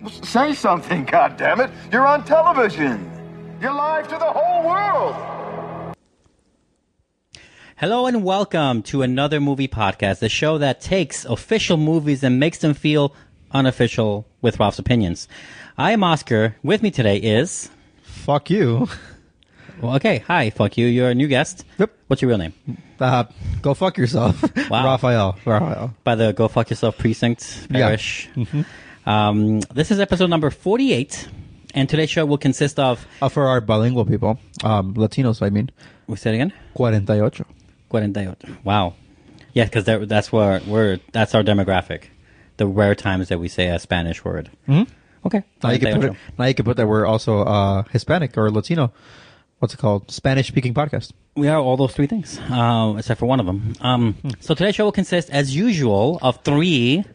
Say something, goddammit. You're on television. You're live to the whole world. Hello and welcome to another movie podcast, the show that takes official movies and makes them feel unofficial with Ralph's opinions. I am Oscar. With me today is... Fuck you. Well, okay, hi, fuck you. You're a new guest. Yep. What's your real name? Go fuck yourself. Wow. Raphael. By the Go Fuck Yourself Precinct Parish. Yeah. Mm-hmm. This is episode number 48, and today's show will consist of... For our bilingual people, Latinos, I mean. We say it again? 48. 48. Wow. Yeah, because that's our demographic. The rare times that we say a Spanish word. Mm-hmm. Okay. Now you can put that we're also Hispanic or Latino. What's it called? Spanish-speaking podcast. We are all those three things, except for one of them. So today's show will consist, as usual, of three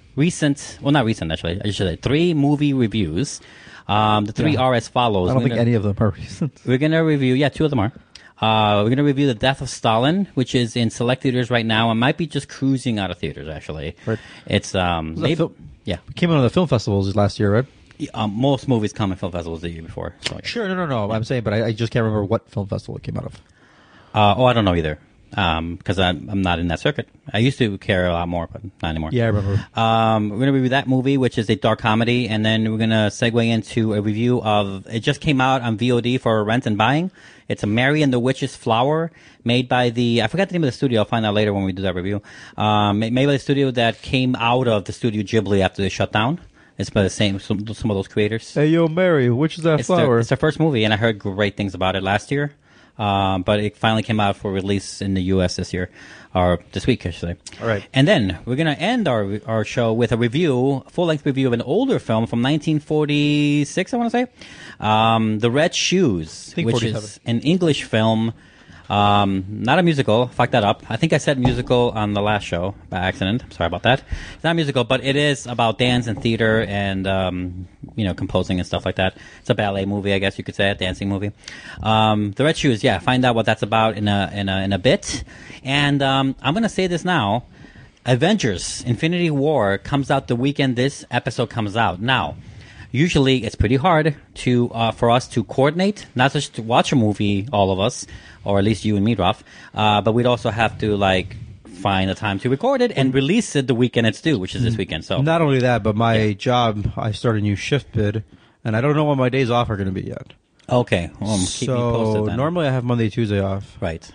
movie reviews. The three are as follows. I don't think any of them are recent. We're going to review, two of them are. We're going to review The Death of Stalin, which is in select theaters right now and might be just cruising out of theaters, actually. Right. It's, It came out on the film festivals last year, right? Most movies come in film festivals the year before. So, yeah. Sure, no. I'm saying, but I just can't remember what film festival it came out of. I don't know either, because I'm not in that circuit. I used to care a lot more, but not anymore. Yeah, I remember. We're going to review that movie, which is a dark comedy, and then we're going to segue into a review of... It just came out on VOD for rent and buying. It's a Mary and the Witch's Flower, made by the... I forgot the name of the studio. I'll find out later when we do that review. Made by the studio that came out of the Studio Ghibli after they shut down. It's by the same, some of those creators. Hey, yo, Mary, which is that flower? It's their first movie, and I heard great things about it last year. But it finally came out for release in the U.S. this year, or this week, I should say. All right. And then we're going to end our show with a full-length review of an older film from 1946, I want to say. The Red Shoes, which 47. is an English film. Not a musical. Fuck that up. I think I said musical on the last show by accident. Sorry about that. It's not a musical, but it is about dance and theater and, composing and stuff like that. It's a ballet movie, I guess you could say, a dancing movie. The Red Shoes, find out what that's about in a bit. And, I'm gonna say this now. Avengers Infinity War comes out the weekend this episode comes out. Now, usually it's pretty hard for us to coordinate, not just to watch a movie, all of us, or at least you and me, Ralph, but we'd also have to find a time to record it and release it the weekend it's due, which is this weekend. So not only that, but my job, I started a new shift bid, and I don't know when my days off are going to be yet. Okay, keep me posted then. Normally I have Monday, Tuesday off. Right.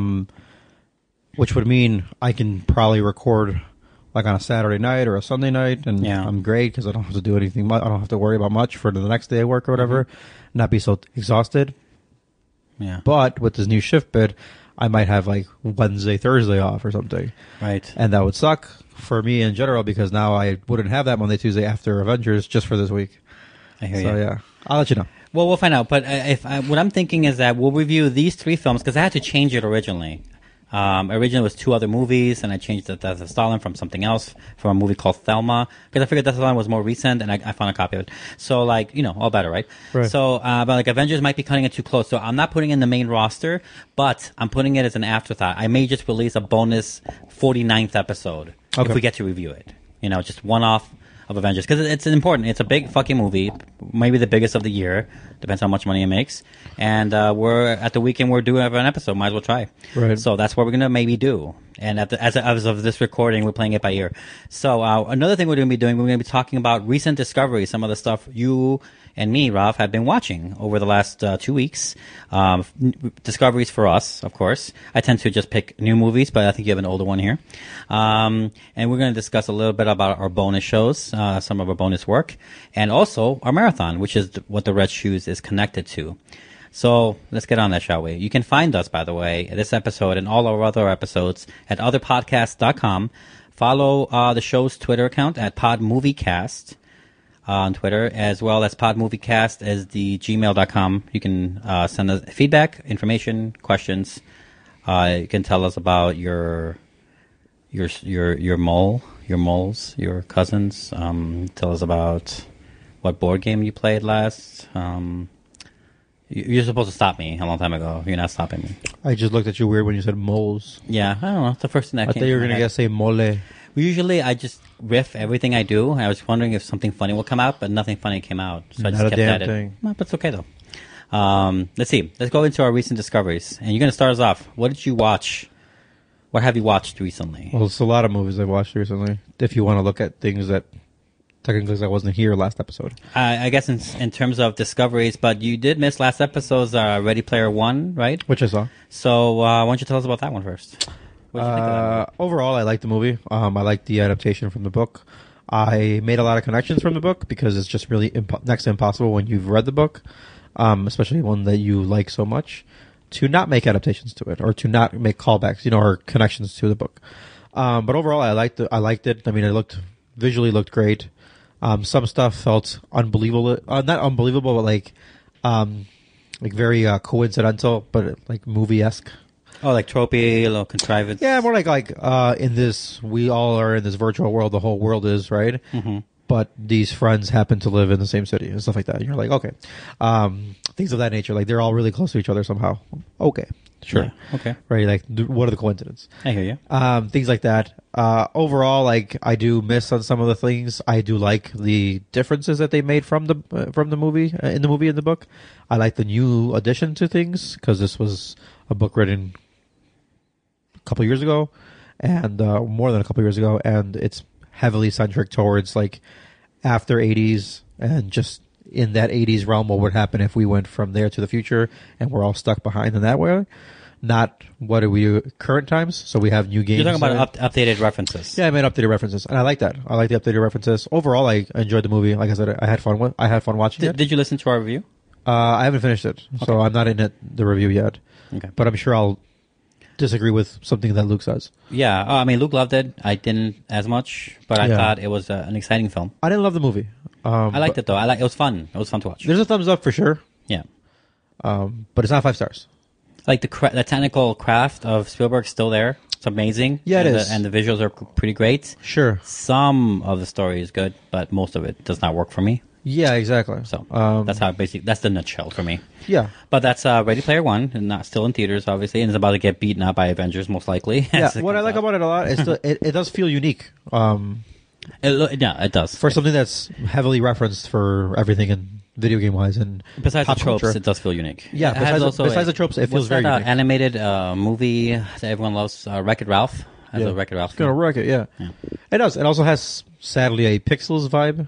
Which would mean I can probably record on a Saturday night or a Sunday night, and I'm great because I don't have to do anything. I don't have to worry about much for the next day of work or whatever, not be so exhausted. Yeah. But with this new shift bid, I might have Wednesday, Thursday off or something. Right. And that would suck for me in general because now I wouldn't have that Monday, Tuesday after Avengers just for this week. I hear you. So yeah, I'll let you know. Well, we'll find out. But what I'm thinking is that we'll review these three films because I had to change it originally. Originally it was two other movies, and I changed the Death of Stalin from something else, from a movie called Thelma, because I figured Death of Stalin was more recent, and I found a copy of it. So, all better, right? Right. So, but Avengers might be cutting it too close, so I'm not putting it in the main roster, but I'm putting it as an afterthought. I may just release a bonus 49th episode if we get to review it. Just one-off of Avengers, because it's important. It's a big fucking movie, maybe the biggest of the year. Depends how much money it makes. And we're at the weekend. We're doing an episode. Might as well try. Right. So that's what we're gonna maybe do. And as of this recording, we're playing it by ear. So another thing we're gonna be doing, we're gonna be talking about recent discoveries. Some of the stuff you and me, Ralph, have been watching over the last 2 weeks. Discoveries for us, of course. I tend to just pick new movies, but I think you have an older one here. And we're going to discuss a little bit about our bonus shows, some of our bonus work, and also our marathon, which is what the Red Shoes is connected to. So let's get on that, shall we? You can find us, by the way, this episode and all our other episodes at otherpodcasts.com. Follow the show's Twitter account at PodMovieCast. On Twitter, as well as podmoviecast as the gmail.com. You can send us feedback, information, questions. You can tell us about your moles, your cousins. Tell us about what board game you played last. You're supposed to stop me a long time ago. You're not stopping me. I just looked at you weird when you said moles. Yeah, I don't know. It's the first thing that I came thought you were to my going to head. say mole. Usually, I just riff everything I do. I was wondering if something funny will come out, but nothing funny came out. So I just kept that in. Well, but it's okay, though. Let's see. Let's go into our recent discoveries. And you're going to start us off. What did you watch? What have you watched recently? Well, it's a lot of movies I've watched recently. If you want to look at things that technically I wasn't here last episode. I guess in terms of discoveries, but you did miss last episode's Ready Player One, right? Which I saw. So why don't you tell us about that one first? What did you think of that movie? Overall, I liked the movie. I liked the adaptation from the book. I made a lot of connections from the book because it's just really next to impossible when you've read the book, especially one that you like so much, to not make adaptations to it or to not make callbacks, or connections to the book. But overall, I liked it. I mean, it visually looked great. Some stuff felt unbelievable, not unbelievable, but like very coincidental, but like movie-esque. Oh, like tropey, a little contrivance. Yeah, more like in this, we all are in this virtual world. The whole world is, right? Mm-hmm. But these friends happen to live in the same city and stuff like that. And you're like, okay, things of that nature. Like they're all really close to each other somehow. Okay, sure, yeah, okay, right? Like, what are the coincidences? I hear you. Things like that. Overall, like I do miss on some of the things. I do like the differences that they made from the movie in the book. I like the new addition to things because this was a book written couple years ago, and more than a couple years ago, and it's heavily centric towards like after 80s and just in that 80s realm, what would happen if we went from there to the future and we're all stuck behind in that way. Not what are we current times, so we have new games. You're talking about updated references. Yeah, I made updated references, and I like that. I like the updated references. Overall, I enjoyed the movie. Like I said, I had fun watching it. Did you listen to our review? I haven't finished it, so I'm not in the review yet. Okay, but I'm sure I'll disagree with something that Luke says. Yeah, I mean, Luke loved it. I didn't as much, but I thought it was an exciting film. I didn't love the movie. I liked it though. It was fun. It was fun to watch. There's a thumbs up for sure. Yeah, but it's not 5 stars. Like the technical craft of Spielberg's still there. It's amazing. Yeah, it is. And the visuals are pretty great. Sure. Some of the story is good, but most of it does not work for me. Yeah, exactly. So that's the nutshell for me. Yeah. But that's Ready Player One, and not still in theaters, obviously, and it's about to get beaten up by Avengers, most likely. Yeah. What I like about it a lot is it does feel unique. It does. For something that's heavily referenced for everything in video game wise and besides the tropes, culture. It does feel unique. Yeah, besides the tropes, it feels very unique. Animated movie that everyone loves, Wreck-It Ralph. Has a Wreck-It Ralph. It's gonna wreck it, yeah. It does. It also has, sadly, a Pixels vibe,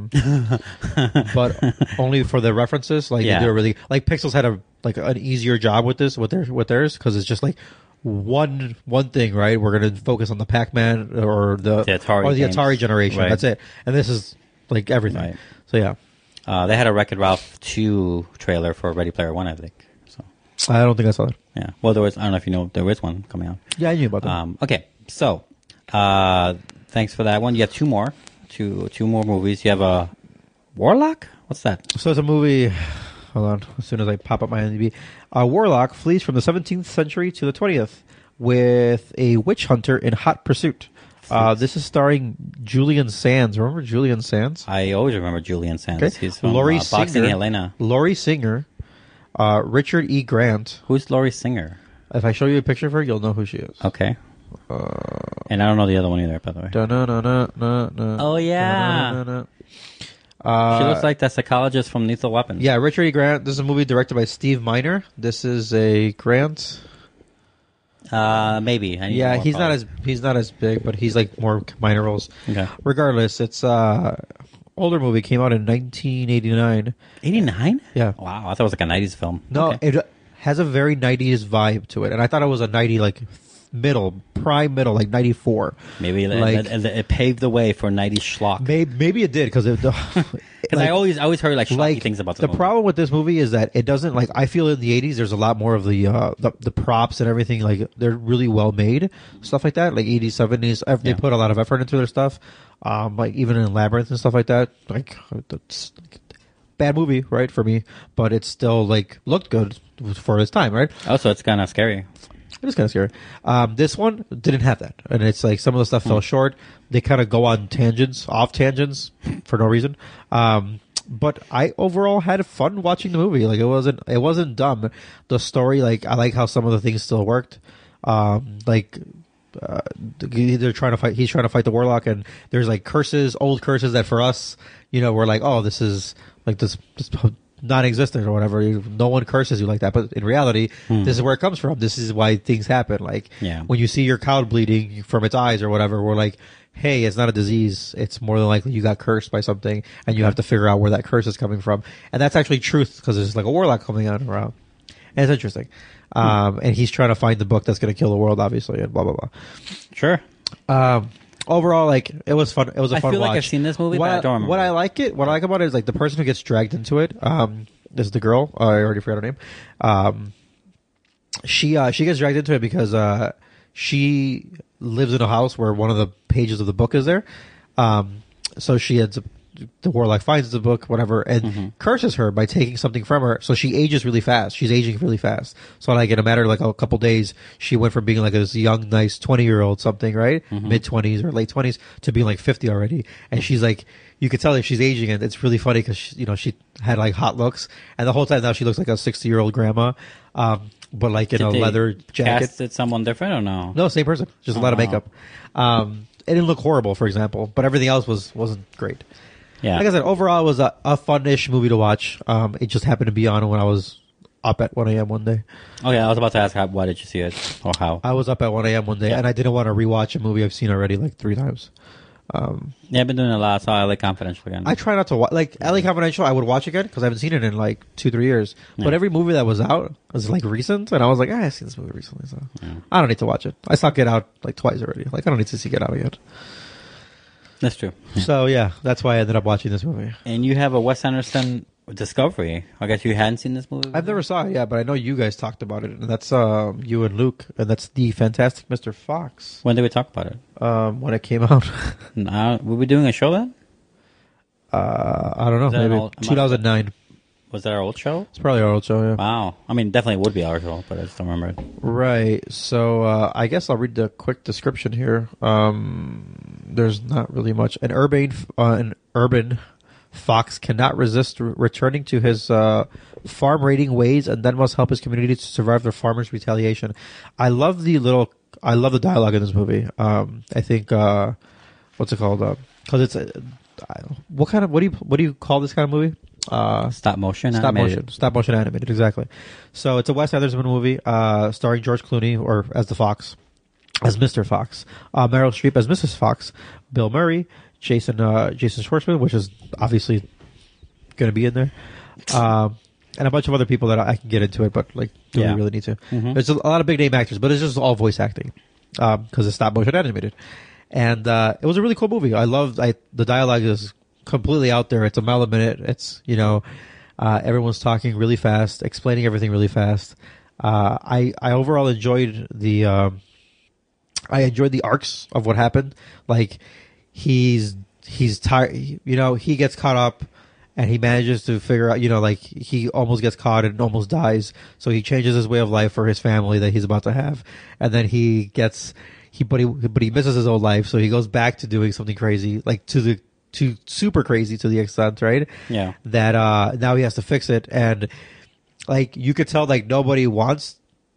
but only for the references. Like they do really like Pixels had an easier job with theirs because it's just like one thing, right? We're gonna focus on the Pac-Man or the Atari generation. Right. That's it. And this is like everything. Right. So yeah. They had a Wreck-It Ralph 2 trailer for Ready Player One, I think. So I don't think I saw that. Yeah. Well, I don't know if you know, there is one coming out. Yeah, I knew about that. Okay. So, thanks for that one. You have two more movies. You have a Warlock? What's that? So it's a movie. Hold on. As soon as I pop up my IMDb, a warlock flees from the 17th century to the 20th with a witch hunter in hot pursuit. This is starring Julian Sands. Remember Julian Sands? I always remember Julian Sands. Okay. He's from Boxing Elena. Laurie Singer, Richard E. Grant. Who's Laurie Singer? If I show you a picture of her, you'll know who she is. Okay. And I don't know the other one either, by the way. Oh, yeah. She looks like that psychologist from Lethal Weapon. Yeah, Richard E. Grant. This is a movie directed by Steve Miner. This is a Grant. Maybe. Yeah, he's not as big, but he's like more minor roles. Okay. Regardless, it's older movie, came out in 1989. 89? Yeah. Wow, I thought it was like a 90s film. No, okay. It has a very 90s vibe to it, and I thought it was a 90 like prime middle, like 94. Maybe it paved the way for 90s schlock. Maybe it did because I always heard like schlocky things about the movie. problem with this movie is that it doesn't like. I feel in the 80s there's a lot more of the props and everything, like they're really well made, stuff like that. Like 80s, 70s, they put a lot of effort into their stuff. Like even in Labyrinth and stuff like that. Like it's bad movie, right, for me, but it still like looked good for its time, right? Also, it's kind of scary. It is kind of scary. This one didn't have that, and it's like some of the stuff fell short. They kind of go on off tangents for no reason. But I overall had fun watching the movie. Like it wasn't dumb. The story, like I like how some of the things still worked. Like they're trying to fight. He's trying to fight the warlock, and there's like curses, old curses that for us, we're like, oh, this is like this non-existent or whatever. No one curses you like that, but in reality, this is where it comes from. This is why things happen. Like when you see your cow bleeding from its eyes or whatever, we're like, hey, it's not a disease. It's more than likely you got cursed by something, and you have to figure out where that curse is coming from. And that's actually truth, because there's like a warlock coming out around. And it's interesting. And he's trying to find the book that's going to kill the world, obviously, and blah, blah, blah. Sure. Overall, like, it was fun. It was a fun watch. I feel like I've seen this movie, but I don't remember. What I like about it is, like, the person who gets dragged into it, this is the girl. I already forgot her name. She gets dragged into it because she lives in a house where one of the pages of the book is there. So she ends up, the warlock finds the book, whatever, and curses her by taking something from her. So she ages really fast. She's aging really fast. So like in a matter of like a couple days, she went from being like this young, nice 20-year-old something, right? Mid-20s or late 20s to being like 50 already. And she's like, you could tell that she's aging, and it's really funny because she had like hot looks, and the whole time now she looks like a 60-year-old grandma. But like in a leather jacket. Casted someone different or no? No, same person. Just a lot of makeup. It didn't look horrible, for example, but everything else wasn't great. Yeah. Like I said, overall, it was a fun-ish movie to watch. It just happened to be on when I was up at 1 a.m. one day. Oh, yeah. I was about to ask, why did you see it? Or how? I was up at 1 a.m. one day, and I didn't want to rewatch a movie I've seen already like 3 times. Yeah, I've been doing a lot. I saw LA Confidential again. I try not to watch. Like, LA Confidential, I would watch again because I haven't seen it in like 2-3 years. Yeah. But every movie that was out was like recent, and I was like, I've seen this movie recently, so I don't need to watch it. I saw Get Out like twice already. Like, I don't need to see Get Out again. That's true. So, yeah, that's why I ended up watching this movie. And you have a Wes Anderson Discovery. I guess you hadn't seen this movie before? I've never saw it, yeah, but I know you guys talked about it. And that's you and Luke, and that's The Fantastic Mr. Fox. When did we talk about it? When it came out. Were we doing a show then? I don't know, maybe 2009. Was that our old show? It's probably our old show, yeah. Wow. I mean, definitely would be our show, but I just don't remember it. Right. So, I guess I'll read the quick description here. There's not really much. An urban fox cannot resist returning to his farm raiding ways, and then must help his community to survive their farmers' retaliation. I love the dialogue in this movie. I think what's it called? Because it's what do you call this kind of movie? Stop motion animated, exactly. So it's a Wes Anderson movie starring George Clooney, or as the Fox, as Mr. Fox, Meryl Streep as Mrs. Fox, Bill Murray, Jason Schwartzman, which is obviously going to be in there, and a bunch of other people that I can get into it, but like, do we really need to? There's a lot of big name actors, but it's just all voice acting because it's stop motion animated, and it was a really cool movie. The dialogue is completely out there. It's a mile a minute. It's everyone's talking really fast, explaining everything really fast. I overall enjoyed the arcs of what happened. Like, he's tired, he gets caught up and he manages to figure out, like, he almost gets caught and almost dies. So he changes his way of life for his family that he's about to have. And then he misses his old life. So he goes back to doing something crazy, like to super crazy to the extent, right? Yeah. That, now he has to fix it. And like, you could tell, like, everybody wants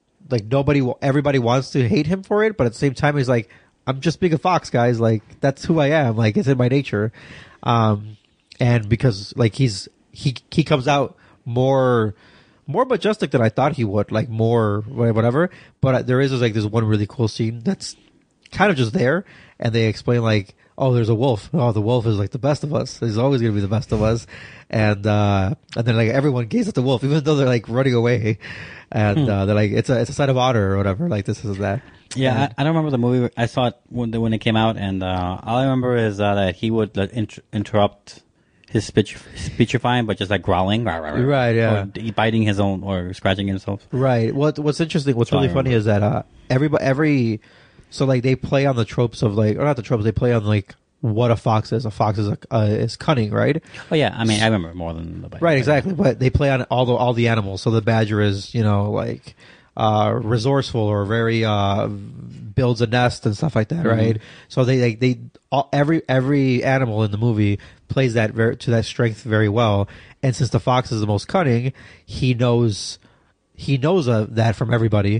to hate him for it. But at the same time, he's like, I'm just being a fox, guys. Like, that's who I am. Like, it's in my nature. And because like he comes out more majestic than I thought he would, like more whatever. But there is like this one really cool scene that's kind of just there, and they explain like, oh, there's a wolf. Oh, the wolf is like the best of us. He's always going to be the best of us. And then like everyone gazes at the wolf, even though they're like running away, and they're like, it's a sign of honor or whatever. Like, this is that. Yeah, I don't remember the movie. I saw it when it came out, and all I remember is that he would interrupt his speechifying, but just like growling, right? Yeah, or biting his own or scratching himself. Right. What's interesting? What's really funny is that so like they play on the tropes of like, or not the tropes, they play on like what a fox is. A fox is cunning, right? Oh yeah, I mean I remember more than the bite. Right, exactly. But they play on all the animals. So the badger is like resourceful or very builds a nest and stuff like that, right? So every animal in the movie plays that to that strength very well. And since the fox is the most cunning, he knows that from everybody.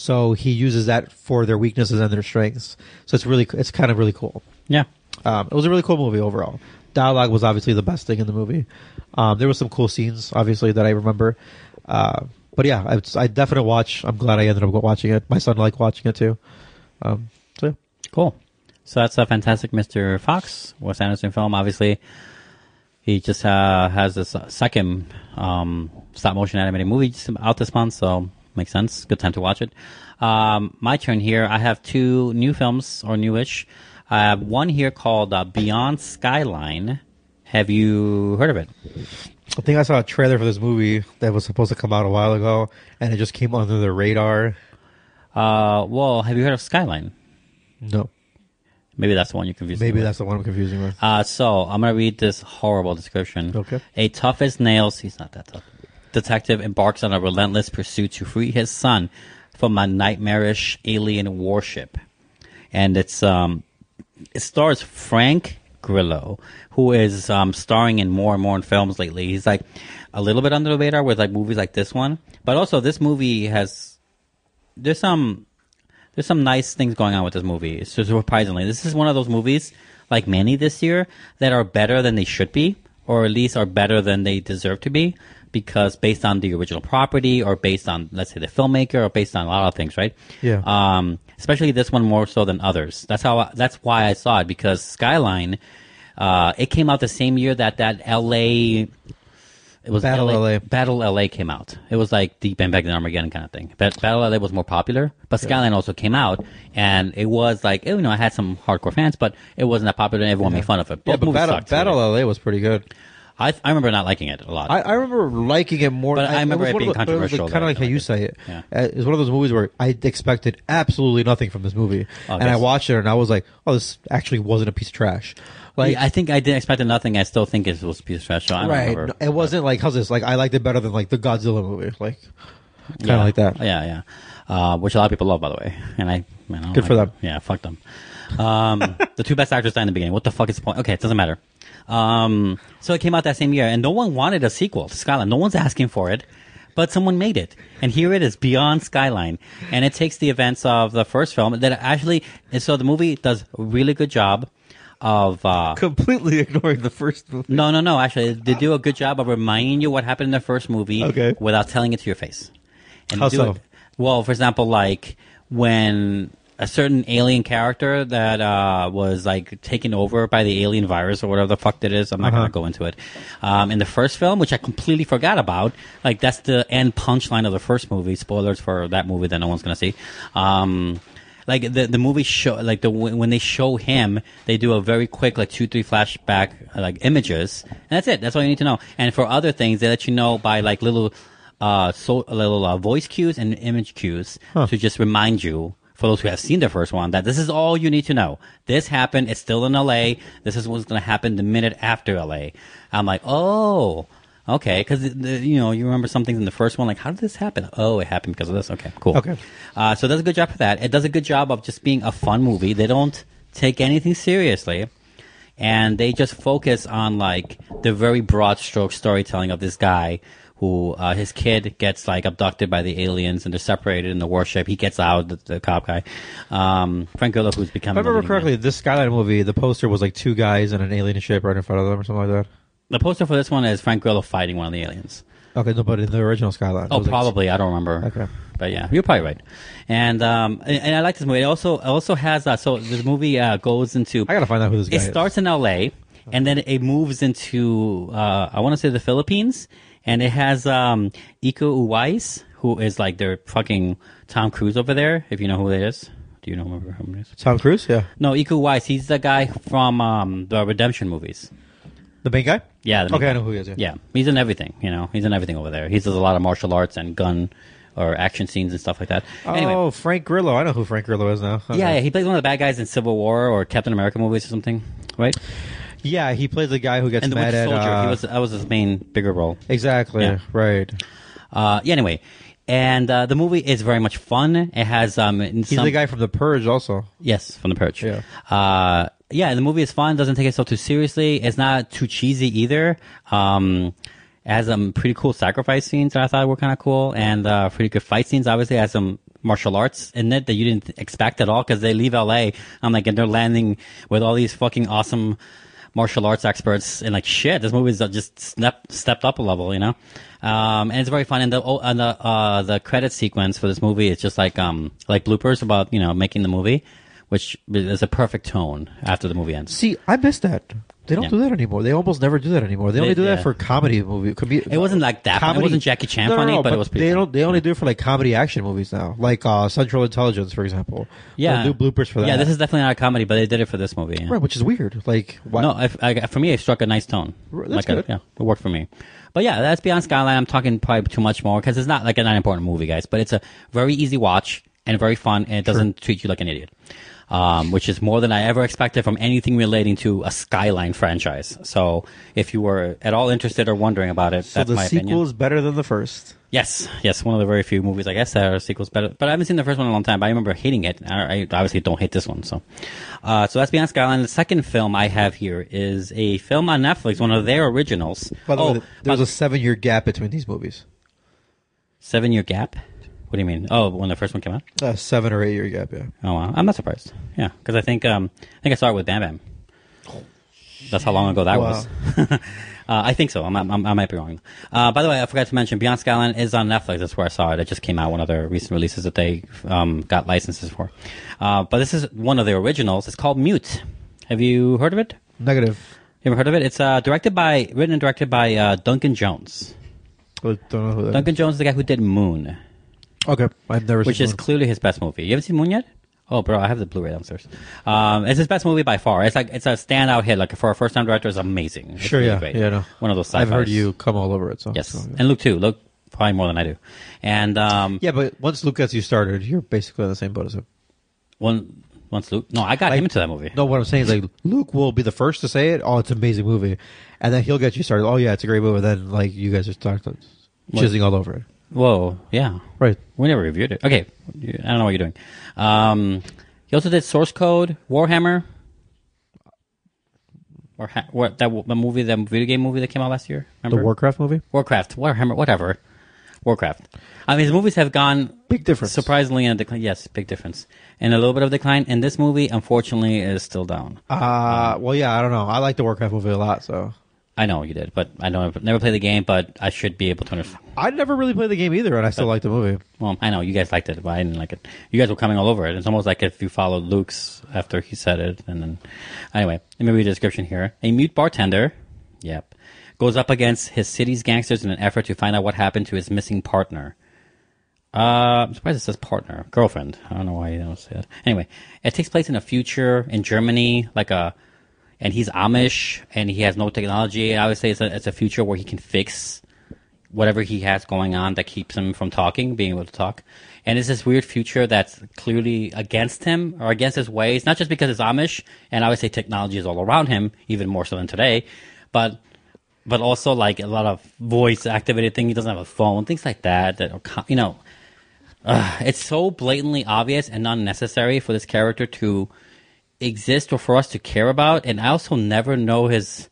So he uses that for their weaknesses and their strengths. So it's kind of really cool. Yeah. It was a really cool movie overall. Dialogue was obviously the best thing in the movie. There was some cool scenes, obviously, that I remember. But yeah, I definitely watch. I'm glad I ended up watching it. My son liked watching it too. So yeah. Cool. So that's a Fantastic Mr. Fox, Wes Anderson film. Obviously, he just has this second stop motion animated movie just out this month, so makes sense. Good time to watch it. My turn here. I have 2 new films, or newish. I have one here called Beyond Skyline. Have you heard of it? I think I saw a trailer for this movie that was supposed to come out a while ago, and it just came under the radar. Well, have you heard of Skyline? No. Maybe that's the one you're confusing Maybe with. that's the one I'm confusing with. So I'm going to read this horrible description. Okay. A tough as nails, he's not that tough, detective embarks on a relentless pursuit to free his son from a nightmarish alien warship. And it stars Frank Grillo, who is starring in more and more in films lately. He's like a little bit under the radar with like movies like this one. But also this movie there's some nice things going on with this movie. So surprisingly, this is one of those movies like many this year that are better than they should be, or at least are better than they deserve to be, because based on the original property, or based on, let's say, the filmmaker, or based on a lot of things, right? Yeah. Especially this one more so than others. That's why I saw it, because Skyline, it came out the same year that LA. It was Battle LA. Battle LA came out. It was like Deep Impact and Armageddon kind of thing. Battle LA was more popular, but Skyline also came out, and it was like, you know, I had some hardcore fans, but it wasn't that popular, and everyone made fun of it. Yeah, but Battle LA was pretty good. I remember not liking it a lot. I remember liking it more. But I remember it being controversial. Kind of like how you say it. Yeah. It's one of those movies where I expected absolutely nothing from this movie, and I watched it and I was like, "Oh, this actually wasn't a piece of trash." Like, I think I didn't expect nothing. I still think it was a piece of trash. So I don't remember. It wasn't like, how's this? Like, I liked it better than like the Godzilla movie, like kind of like that. Yeah. Which a lot of people love, by the way. And good for them. Yeah, fuck them. The 2 best actors died in the beginning. What the fuck is the point? Okay, it doesn't matter. So it came out that same year, and no one wanted a sequel to Skyline. No one's asking for it, but someone made it, and here it is, Beyond Skyline, and it takes the events of the first film that actually. So the movie does a really good job of completely ignoring the first movie. No. Actually, they do a good job of reminding you what happened in the first movie, without telling it to your face. And how so? Well, for example, like when a certain alien character that was like taken over by the alien virus or whatever the fuck that is. I'm not going to go into it. In the first film, which I completely forgot about, like that's the end punchline of the first movie. Spoilers for that movie that no one's going to see. Like the movie show, like when they show him, they do a very quick, like 2-3 flashback, like images, and that's it. That's all you need to know. And for other things, they let you know by like little voice cues and image cues to just remind you, for those who have seen the first one, that this is all you need to know. This happened. It's still in LA. This is what's going to happen the minute after LA. I'm like, oh. Okay, because you remember some things in the first one, like how did this happen? Oh, it happened because of this. Okay, cool. Okay, so it does a good job for that. It does a good job of just being a fun movie. They don't take anything seriously, and they just focus on like the very broad stroke storytelling of this guy who his kid gets like abducted by the aliens and they're separated in the warship. He gets out, the cop guy, Frank Grillo, who's becoming. If I remember correctly, this Skyline movie, the poster was like 2 guys in an alien ship right in front of them or something like that. The poster for this one is Frank Grillo fighting one of the aliens. Okay, no, but in the original Skyline. Oh, probably. I don't remember. Okay. But yeah, you're probably right. And I like this movie. It also has, so this movie goes into... I gotta find out who this guy is. It starts in L.A., and then it moves into, I want to say the Philippines, and it has Iko Uwais, who is like their fucking Tom Cruise over there, if you know who that is. Do you know who it is? Tom Cruise? Yeah. No, Iko Uwais. He's the guy from the Redemption movies. The main guy? Yeah. Okay, I know who he is. Yeah, he's in everything. He's in everything over there. He does a lot of martial arts and gun or action scenes and stuff like that. Anyway, Frank Grillo. I know who Frank Grillo is now. Okay. Yeah, he plays one of the bad guys in Civil War or Captain America movies or something, right? Yeah, he plays the guy who gets mad at... That was his main bigger role. Exactly, yeah. Right. Anyway, and the movie is very much fun. It has... He's the guy from The Purge also. Yes, from The Purge. Yeah. Yeah, the movie is fun. Doesn't take itself too seriously. It's not too cheesy either. It has some pretty cool sacrifice scenes that I thought were kind of cool, and pretty good fight scenes. Obviously, it has some martial arts in it that you didn't expect at all, because they leave LA. I'm like, and they're landing with all these fucking awesome martial arts experts, and like, shit, this movie's just stepped up a level, you know? And it's very fun. And the credit sequence for this movie is just like bloopers about, you know, making the movie, which is a perfect tone after the movie ends. See, I missed that. They don't do that anymore. They almost never do that anymore. They only do that for comedy movies. It wasn't like that. Comedy. It wasn't Jackie Chan funny, but it was pretty funny. They only do it for like comedy action movies now, like Central Intelligence, for example. Yeah, they'll do bloopers for that. Yeah, this is definitely not a comedy, but they did it for this movie. Yeah. Right, which is weird. Like, why? No, for me, it struck a nice tone. That's good. Yeah, it worked for me. But yeah, that's Beyond Skyline. I'm talking probably too much more because it's not like an unimportant movie, guys. But it's a very easy watch and very fun, and it doesn't treat you like an idiot. Which is more than I ever expected from anything relating to a Skyline franchise. So if you were at all interested or wondering about it, that's my opinion. So the sequel is better than the first? Yes. One of the very few movies, I guess, that are sequels better. But I haven't seen the first one in a long time, but I remember hating it. I obviously don't hate this one. So that's Beyond Skyline. The second film I have here is a film on Netflix, one of their originals. By the way, there was a 7-year gap between these movies. 7-year gap? What do you mean? Oh, when the first one came out? 7 or 8 year gap, yeah. Oh, wow. I'm not surprised. Yeah, because I think I started with Bam Bam. That's how long ago that was. I think so. I might be wrong. By the way, I forgot to mention, Beyond Skyline is on Netflix. That's where I saw it. It just came out, one of their recent releases that they got licenses for. But this is one of the originals. It's called Mute. Have you heard of it? Negative. You ever heard of it? It's written and directed by Duncan Jones. I don't know who that Duncan Jones is the guy who did Moon. Okay, I've never seen Which is clearly his best movie. You haven't seen Moon yet? Oh, bro, I have the Blu-ray downstairs. It's his best movie by far. It's a standout hit. Like, for a first-time director, it's amazing. It's sure, really yeah, great. yeah, no. One of those sci-fis. I've heard you come all over it. So yes, so, yeah. And Luke too. Luke probably more than I do. And yeah, but once Luke gets you started, you're basically on the same boat as him. Once Luke, no, I got him into that movie. No, what I'm saying is like Luke will be the first to say it. Oh, it's an amazing movie, and then he'll get you started. Oh yeah, it's a great movie. Then like you guys are starting chiseling all over it. Whoa, yeah. Right. We never reviewed it. Okay. I don't know what you're doing. He also did Source Code, Warhammer, or that video game movie that came out last year. Remember? The Warcraft movie? Warhammer, whatever. Warcraft. I mean, his movies have gone... Big difference. Surprisingly in a decline. Yes, big difference. And a little bit of decline. And this movie, unfortunately, is still down. Well, yeah, I don't know. I like the Warcraft movie a lot, so... I know you did, but I never played the game, but I should be able to understand. I never really played the game either, and I still like the movie. Well, I know you guys liked it, but I didn't like it. You guys were coming all over it. It's almost like if you followed Luke's after he said it, and then... Anyway, let me read the description here. A mute bartender, goes up against his city's gangsters in an effort to find out what happened to his missing partner. I'm surprised it says partner. Girlfriend. I don't know why you don't say that. Anyway, it takes place in a future in Germany, and he's Amish, and he has no technology. I would say it's a future where he can fix whatever he has going on that keeps him from being able to talk. And it's this weird future that's clearly against him, or against his ways, not just because it's Amish, and I would say technology is all around him, even more so than today, but also like a lot of voice activated thing. He doesn't have a phone, things like that, it's so blatantly obvious and unnecessary for this character to exist or for us to care about. And I also never know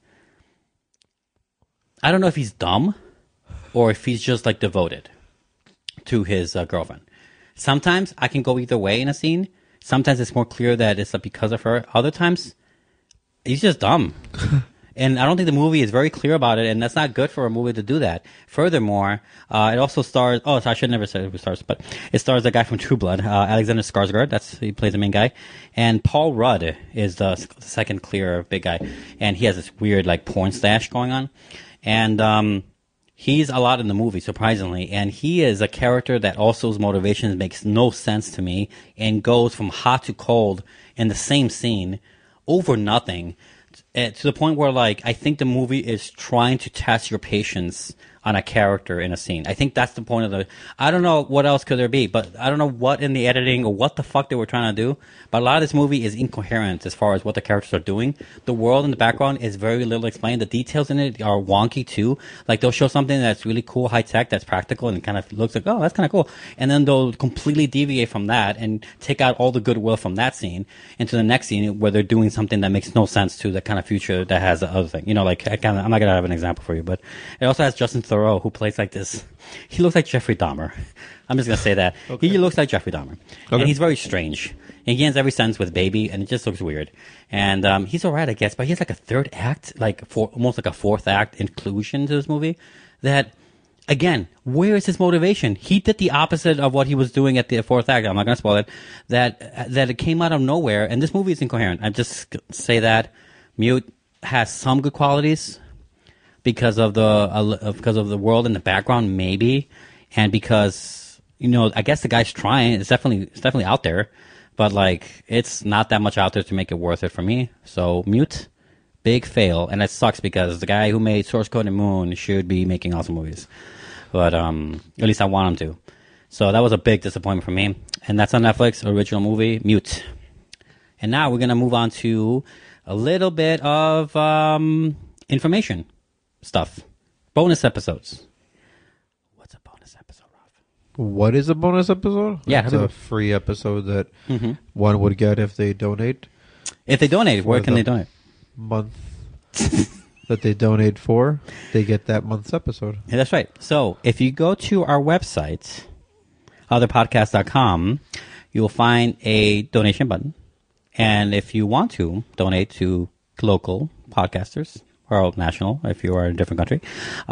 I don't know if he's dumb or if he's just like devoted to his girlfriend. Sometimes I can go either way in a scene. Sometimes it's more clear that it's because of her. Other times he's just dumb. And I don't think the movie is very clear about it, and that's not good for a movie to do that. Furthermore, it also stars... Oh, so I should never say who stars, but it stars the guy from True Blood, Alexander Skarsgård. He plays the main guy. And Paul Rudd is the second clear big guy. And he has this weird, like, porn stash going on. And he's a lot in the movie, surprisingly. And he is a character that also his motivations makes no sense to me and goes from hot to cold in the same scene over nothing. To the point where, like, I think the movie is trying to test your patience on a character in a scene. I think that's the point of I don't know what else could there be, but I don't know what in the editing or what the fuck they were trying to do, but a lot of this movie is incoherent as far as what the characters are doing. The world in the background is very little explained. The details in it are wonky too. Like, they'll show something that's really cool, high tech, that's practical, and it kind of looks like, oh, that's kind of cool. And then they'll completely deviate from that and take out all the goodwill from that scene into the next scene where they're doing something that makes no sense to the kind of future that has the other thing. You know, like, I'm not going to have an example for you, but it also has Justin Theroux, who plays like this. He looks like Jeffrey Dahmer. I'm just gonna say that. Okay. He looks like Jeffrey Dahmer, and he's very strange. And he ends every sentence with "baby," and it just looks weird. And he's alright, I guess, but he has like a third act, almost like a fourth act inclusion to this movie. That, again, where is his motivation? He did the opposite of what he was doing at the fourth act. I'm not gonna spoil it. That it came out of nowhere, and this movie is incoherent. I just say that Mute has some good qualities because of the world in the background, maybe, and because I guess the guy's trying. It's definitely out there, but like it's not that much out there to make it worth it for me. So Mute, big fail, and it sucks because the guy who made Source Code and Moon should be making awesome movies, but at least I want him to. So that was a big disappointment for me, and that's on Netflix, original movie Mute. And now we're gonna move on to a little bit of information stuff, bonus episodes. What's a bonus episode, Rob? What is a bonus episode? Yeah, it's a free episode that one would get if they donate. If they donate, where can they donate? Month that they donate for, they get that month's episode. Yeah, that's right. So if you go to our website, otherpodcast.com, you will find a donation button. And if you want to donate to local podcasters or national, if you are in a different country,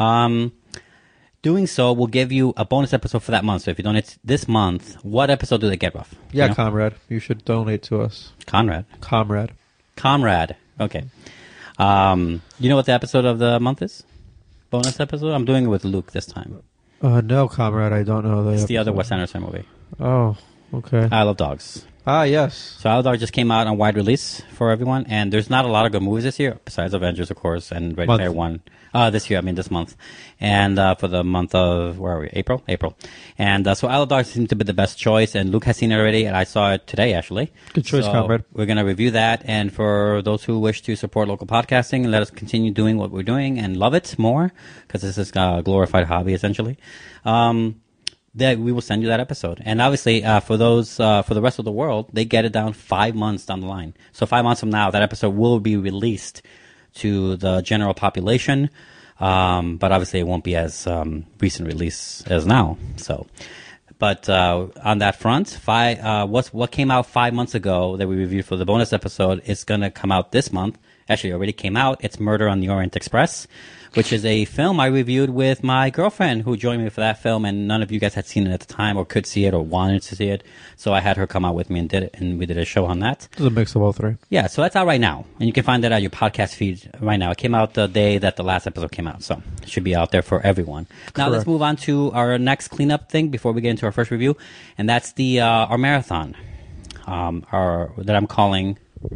doing so will give you a bonus episode for that month. So if you donate this month, what episode do they get, Ruff? Yeah, Comrade. You should donate to us. Comrade. Okay. You know what the episode of the month is? Bonus episode? I'm doing it with Luke this time. No, Comrade, I don't know. It's the other Wes Anderson movie. Oh, okay. Isle of Dogs. Ah, yes. So Isle of Dogs just came out on wide release for everyone, and there's not a lot of good movies this year, besides Avengers, of course, and Ready Player One. This month. And for the month of, where are we? April? And so Isle of Dogs seems to be the best choice, and Luke has seen it already, and I saw it today, actually. Good choice, Comrade. We're going to review that, and for those who wish to support local podcasting and let us continue doing what we're doing and love it more, because this is a glorified hobby, essentially, that we will send you that episode. And obviously, for the rest of the world, they get it down 5 months down the line. So 5 months from now, that episode will be released to the general population. But obviously it won't be as recent release as now. So, but on that front, what came out 5 months ago that we reviewed for the bonus episode is going to come out this month. Actually, it already came out. It's Murder on the Orient Express, which is a film I reviewed with my girlfriend who joined me for that film, and none of you guys had seen it at the time or could see it or wanted to see it. So I had her come out with me and did it, and we did a show on that. It's a mix of all three. Yeah, so that's out right now, and you can find that on your podcast feed right now. It came out the day that the last episode came out, so it should be out there for everyone. Now let's move on to our next cleanup thing before we get into our first review, and that's the our marathon, that I'm calling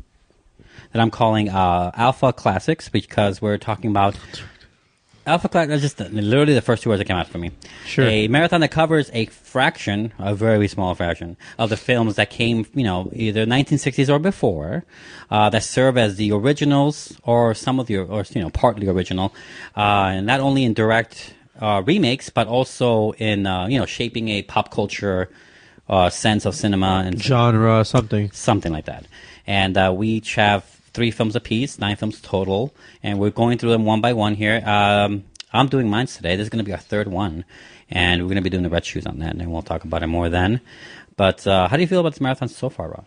Alpha Classics, because we're talking about Alpha Classics. Just literally the first 2 words that came out for me. Sure. A marathon that covers a very small fraction of the films that came, either 1960s or before, that serve as the originals or some of the, partly original, and not only in direct remakes, but also in, shaping a pop culture sense of cinema and genre, something like that. And we each have 3 films apiece, 9 films total, and we're going through them one by one here. I'm doing mine today. This is going to be our third one, and we're going to be doing the red shoes on that, and we'll talk about it more then. But how do you feel about this marathon so far, Rob?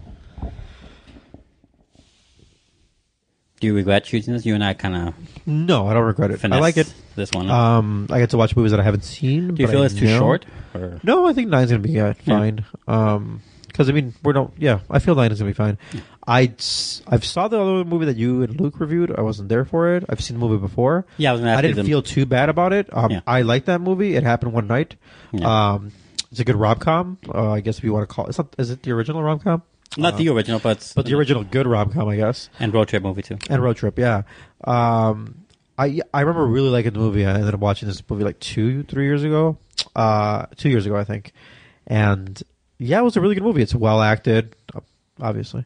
Do you regret choosing this? You and I kind of... No, I don't regret it. I like it. This one. I get to watch movies that I haven't seen. Do you feel it's too short? Or? No, I think 9's going to be fine. Because, I feel 9 is going to be fine. I've saw the other movie that you and Luke reviewed. I wasn't there for it. I've seen the movie before. Yeah, I didn't feel too bad about it. I like that movie. It happened one night. Yeah. It's a good rom-com, I guess if you want to call it. Is it the original rom-com? Not the original, but the original good rom-com, I guess. And road trip movie, too. And road trip, yeah. I remember really liking the movie. I ended up watching this movie like 3 years ago. 2 years ago, I think. And... yeah, it was a really good movie. It's well acted, obviously,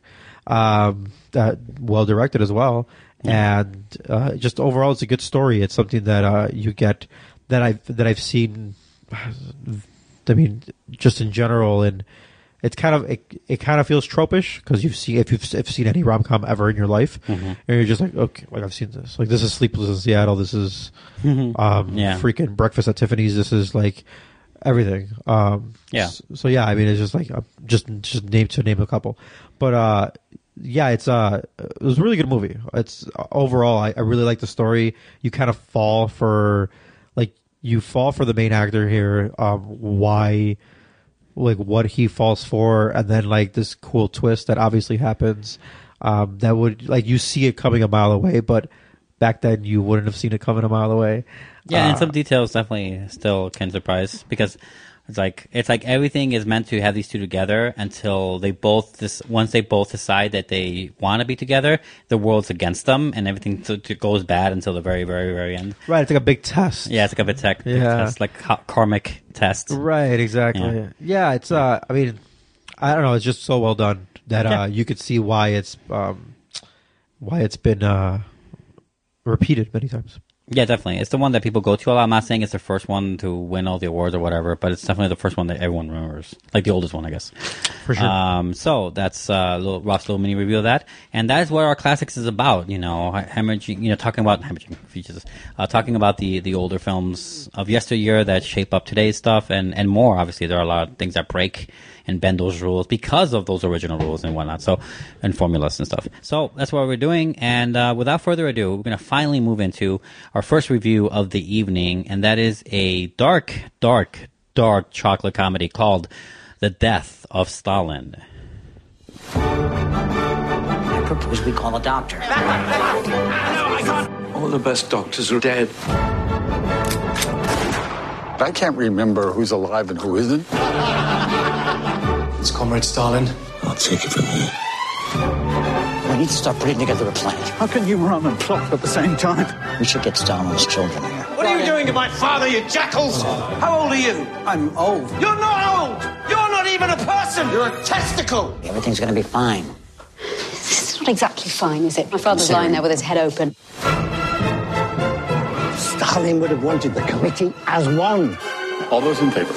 well directed as well, and just overall, it's a good story. It's something that you get that I've seen. I mean, just in general, in it's kind of it kind of feels tropish because if you've seen any rom-com ever in your life, and you're just like, okay, like I've seen this. Like this is Sleepless in Seattle. This is freaking Breakfast at Tiffany's. This is like everything. So yeah, I mean, it's just like just name a couple, but yeah, it was a really good movie. It's overall, I really like the story. You kind of fall for the main actor here. Why? Like what he falls for, and then like this cool twist that obviously happens. That would like you see it coming a mile away, but back then you wouldn't have seen it coming a mile away. Yeah, and some details definitely still can surprise because it's like everything is meant to have these two together until once they both decide that they want to be together, the world's against them and everything goes bad until the very, very, very end. Right, it's like a big test. Yeah, it's like a big test, like karmic test. Right, exactly. Yeah, it's I mean, I don't know, it's just so well done that you could see why it's been repeated many times. Yeah, definitely. It's the one that people go to a lot. I'm not saying it's the first one to win all the awards or whatever, but it's definitely the first one that everyone remembers. Like the oldest one, I guess. For sure. So that's Ross' little mini review of that. And that is what our classics is about, hemorrhaging, talking about hemorrhaging features, talking about the older films of yesteryear that shape up today's stuff and more. Obviously, there are a lot of things that break and bend those rules because of those original rules and whatnot. So, and formulas and stuff. So that's what we're doing. And without further ado, we're going to finally move into our first review of the evening, and that is a dark, dark, dark chocolate comedy called The Death of Stalin. I propose we call a doctor. All the best doctors are dead. I can't remember who's alive and who isn't. It's Comrade Stalin. I'll take it from here. We need to start putting together a plan. How can you run and plot at the same time? We should get Stalin's children here. What are you doing to my father, you jackals? How old are you? I'm old. You're not old! You're not even a person! You're a testicle! Everything's gonna be fine. It's not exactly fine, is it? My father's lying there with his head open. Stalin would have wanted the committee as one. All those in favor?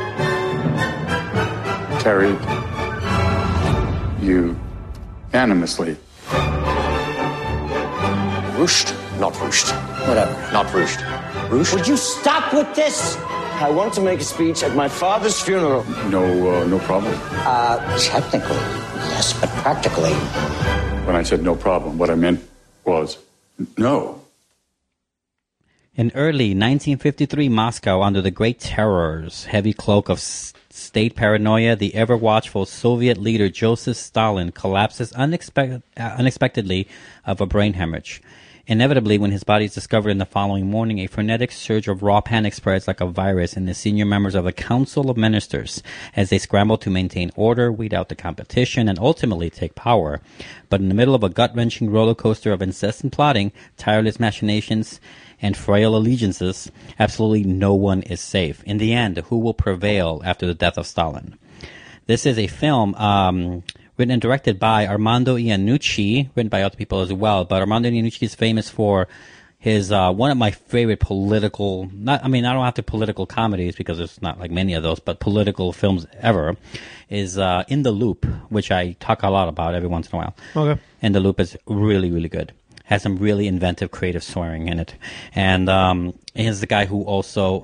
Carried unanimously. Rushed, not rushed. Whatever. Not rushed. Rushed? Would you stop with this? I want to make a speech at my father's funeral. No problem. Technically, yes, but practically. When I said no problem, what I meant was no. In early 1953 Moscow, under the Great Terror's heavy cloak of state paranoia, the ever-watchful Soviet leader Joseph Stalin collapses unexpectedly of a brain hemorrhage. Inevitably, when his body is discovered in the following morning, a frenetic surge of raw panic spreads like a virus in the senior members of the Council of Ministers as they scramble to maintain order, weed out the competition, and ultimately take power. But in the middle of a gut-wrenching roller coaster of incessant plotting, tireless machinations, and frail allegiances, absolutely no one is safe. In the end, who will prevail after the death of Stalin? This is a film written and directed by Armando Iannucci, written by other people as well, but Armando Iannucci is famous for his one of my favorite political, I don't have to political comedies because there's not like many of those, but political films ever, is In the Loop, which I talk a lot about every once in a while. Okay. In the Loop is really, really good. Has some really inventive, creative swearing in it. And he's the guy who also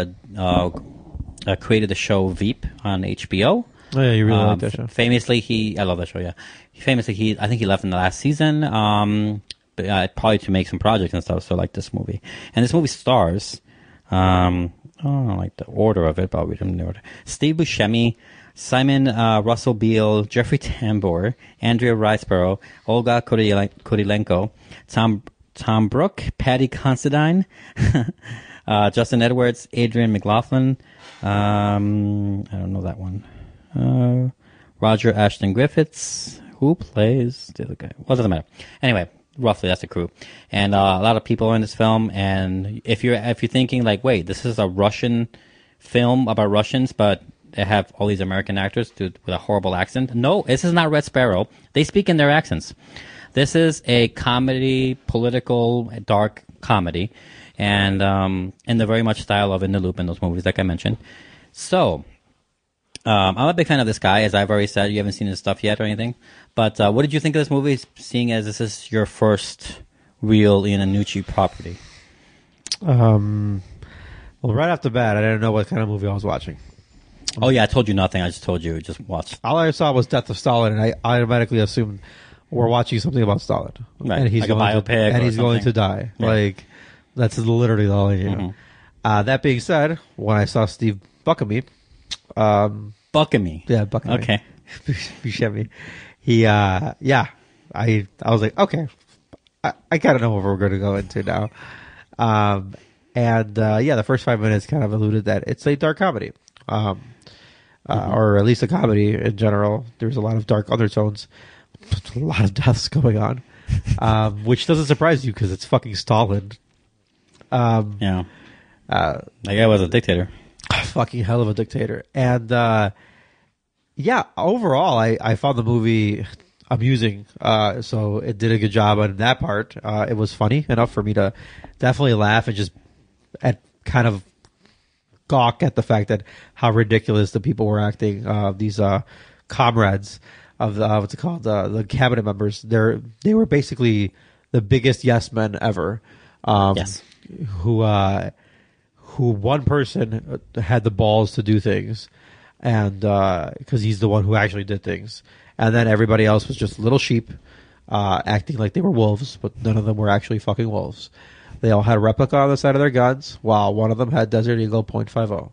created the show Veep on HBO. Oh, yeah, you really like that show. Famously, I love that show, yeah. I think he left in the last season, but probably to make some projects and stuff, so like this movie. And this movie stars, I don't like the order of it, but I'll read them in the order. Steve Buscemi, Simon Russell Beale, Jeffrey Tambor, Andrea Riseborough, Olga Kurilenko, Tom Brooke, Patty Considine, Justin Edwards, Adrian McLaughlin, I don't know that one. Roger Ashton Griffiths, who plays the other guy? Well, it doesn't matter. Anyway, roughly that's the crew, and a lot of people are in this film. And if you're thinking like, wait, this is a Russian film about Russians, but they have all these American actors with a horrible accent. No, this is not Red Sparrow. They speak in their accents. This is a comedy, political, dark comedy, and in the very much style of In the Loop in those movies, like I mentioned. So, I'm a big fan of this guy, as I've already said. You haven't seen his stuff yet or anything. But what did you think of this movie, seeing as this is your first real Ian Annucci property? Well, right off the bat, I didn't know what kind of movie I was watching. Oh, yeah, I told you nothing. I just told you just watch. All I saw was Death of Stalin, and I automatically assumed we're watching something about Stalin. Right. And he's like a going biopic and he's something. going to die. Yeah. Like, that's literally all I knew. Mm-hmm. That being said, when I saw Steve Buscemi... Buscemi? Yeah, Buscemi. Okay. Buscemi. He, I was like, okay, I kind of know what we're going to go into now. The first 5 minutes kind of alluded that it's a dark comedy. Or at least a comedy in general. There's a lot of dark undertones, a lot of deaths going on, which doesn't surprise you because it's fucking Stalin. Yeah. That guy was a dictator. Fucking hell of a dictator. And overall, I found the movie amusing. So it did a good job on that part. It was funny enough for me to definitely laugh and just kind of gawk at the fact that how ridiculous the people were acting. These comrades of the what's it called, the cabinet members. They were basically the biggest yes men ever. Yes. Who one person had the balls to do things, and because he's the one who actually did things, and then everybody else was just little sheep, acting like they were wolves, but none of them were actually fucking wolves. They all had a replica on the side of their guns, while one of them had Desert Eagle .50.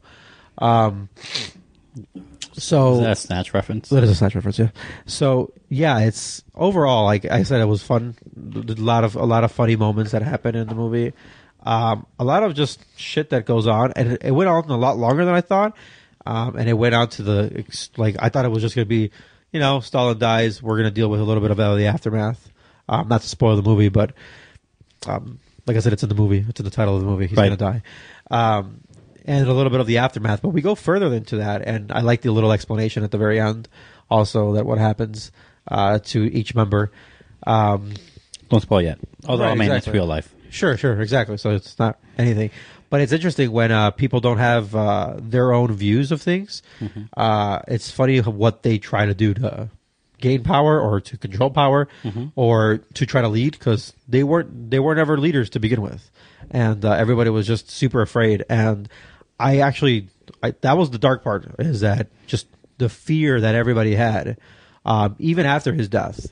So is that a Snatch reference? That is a Snatch reference, yeah. So yeah, it's overall, like I said, it was fun. A lot of funny moments that happened in the movie. A lot of just shit that goes on, and it went on a lot longer than I thought. And it went out to I thought it was just going to be, Stalin dies. We're going to deal with a little bit of the aftermath. Not to spoil the movie, but like I said, it's in the movie. It's in the title of the movie. He's going to die. And a little bit of the aftermath. But we go further into that, and I like the little explanation at the very end also that what happens to each member. Don't spoil yet. Although, right, I mean, exactly. It's real life. Sure, exactly. So it's not anything. But it's interesting when people don't have their own views of things. Mm-hmm. It's funny what they try to do to gain power or to control power or to try to lead, because they weren't ever leaders to begin with. And everybody was just super afraid. And that was the dark part, is that just the fear that everybody had, even after his death.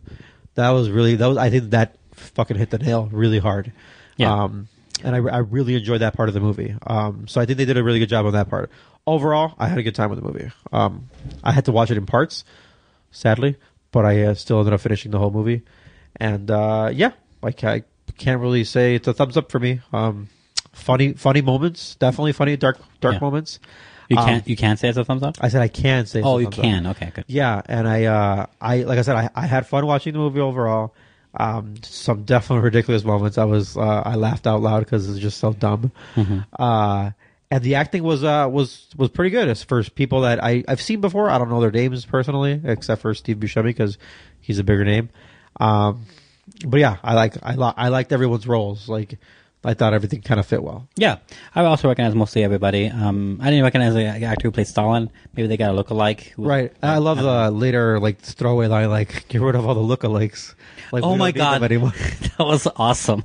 I think that fucking hit the nail really hard. Yeah. And I really enjoyed that part of the movie. So I think they did a really good job on that part. Overall, I had a good time with the movie. I had to watch it in parts, sadly, but I still ended up finishing the whole movie. And I can't really say it's a thumbs up for me. Funny moments, definitely funny dark moments. You can't say it's a thumbs up? I said I can say. Oh, you can. Okay, good. Yeah, and I like I said, I had fun watching the movie overall. Some definitely ridiculous moments. I laughed out loud because it's just so dumb. Mm-hmm. And the acting was pretty good. As for people that I've seen before, I don't know their names personally, except for Steve Buscemi because he's a bigger name. But yeah, I liked everyone's roles. Like, I thought everything kind of fit well. Yeah, I also recognize mostly everybody. I didn't recognize the actor who played Stalin. Maybe they got a lookalike. Right. I love the later throwaway line, get rid of all the lookalikes. Oh my god, that was awesome.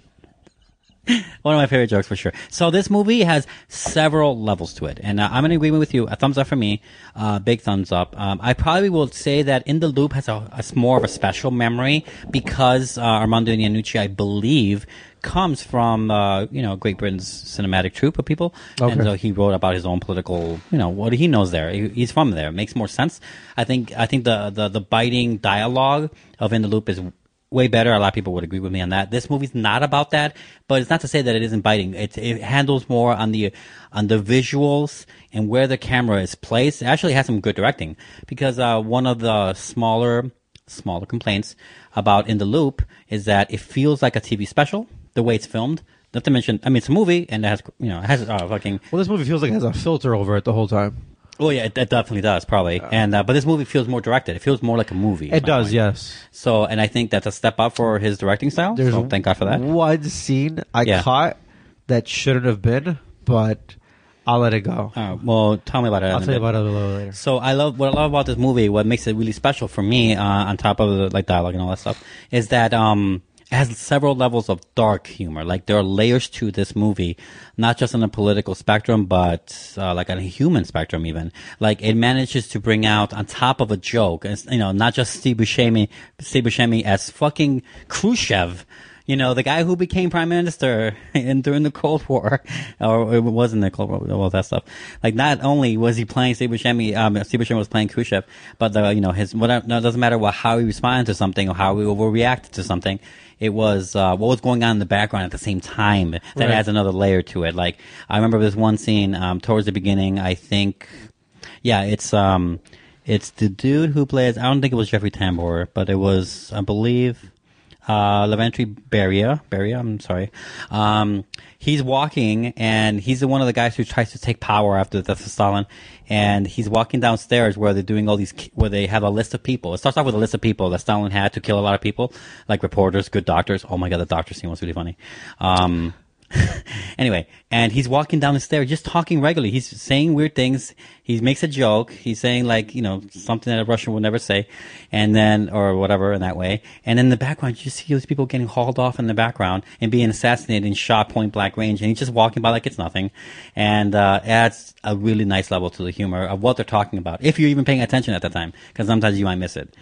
One of my favorite jokes for sure. So this movie has several levels to it, and I'm in agreement with you. A thumbs up for me, big thumbs up. I probably will say that In the Loop has a more of a special memory because Armando Iannucci, I believe, comes from Great Britain's cinematic troupe of people, okay. And so he wrote about his own political, what he knows there. He's from there. It makes more sense. I think the biting dialogue of In the Loop is way better. A lot of people would agree with me on that. This movie's not about that, but it's not to say that it isn't biting. It handles more on the visuals and where the camera is placed. It actually has some good directing because one of the smaller complaints about In the Loop is that it feels like a TV special the way it's filmed. Not to mention, I mean, it's a movie and it has fucking. Well, this movie feels like it has a filter over it the whole time. Oh yeah, it definitely does, probably. But this movie feels more directed. It feels more like a movie. It does, yes. So, and I think that's a step up for his directing style. Thank God for that. One scene I caught that shouldn't have been, but I'll let it go. Well, tell me about it. I'll tell you about it a little later. So what I love about this movie, what makes it really special for me, on top of the like dialogue and all that stuff, is that it has several levels of dark humor. Like there are layers to this movie, not just on a political spectrum, but like on a human spectrum even. Like it manages to bring out on top of a joke, not just Steve Buscemi as fucking Khrushchev. The guy who became prime minister during the Cold War, or it wasn't the Cold War, all that stuff. Like, not only was he playing Steve Buscemi was playing Khrushchev, but his whatever. No, it doesn't matter how he responded to something or how he overreacted to something. It was what was going on in the background at the same time that adds another layer to it. Like, I remember this one scene towards the beginning. I think, it's the dude who plays. I don't think it was Jeffrey Tambor, but it was, I believe. Laventry Beria, I'm sorry. He's walking, and he's one of the guys who tries to take power after the death of Stalin, and he's walking downstairs where they're doing where they have a list of people. It starts off with a list of people that Stalin had to kill a lot of people, like reporters, good doctors. Oh my god, the doctor scene was really funny. Anyway, and he's walking down the stairs, just talking regularly. He's saying weird things. He makes a joke. He's saying something that a Russian would never say, and then, or whatever in that way. And in the background, you see those people getting hauled off in the background and being assassinated and shot point blank range. And he's just walking by like it's nothing. And, adds a really nice level to the humor of what they're talking about. If you're even paying attention at the time, because sometimes you might miss it.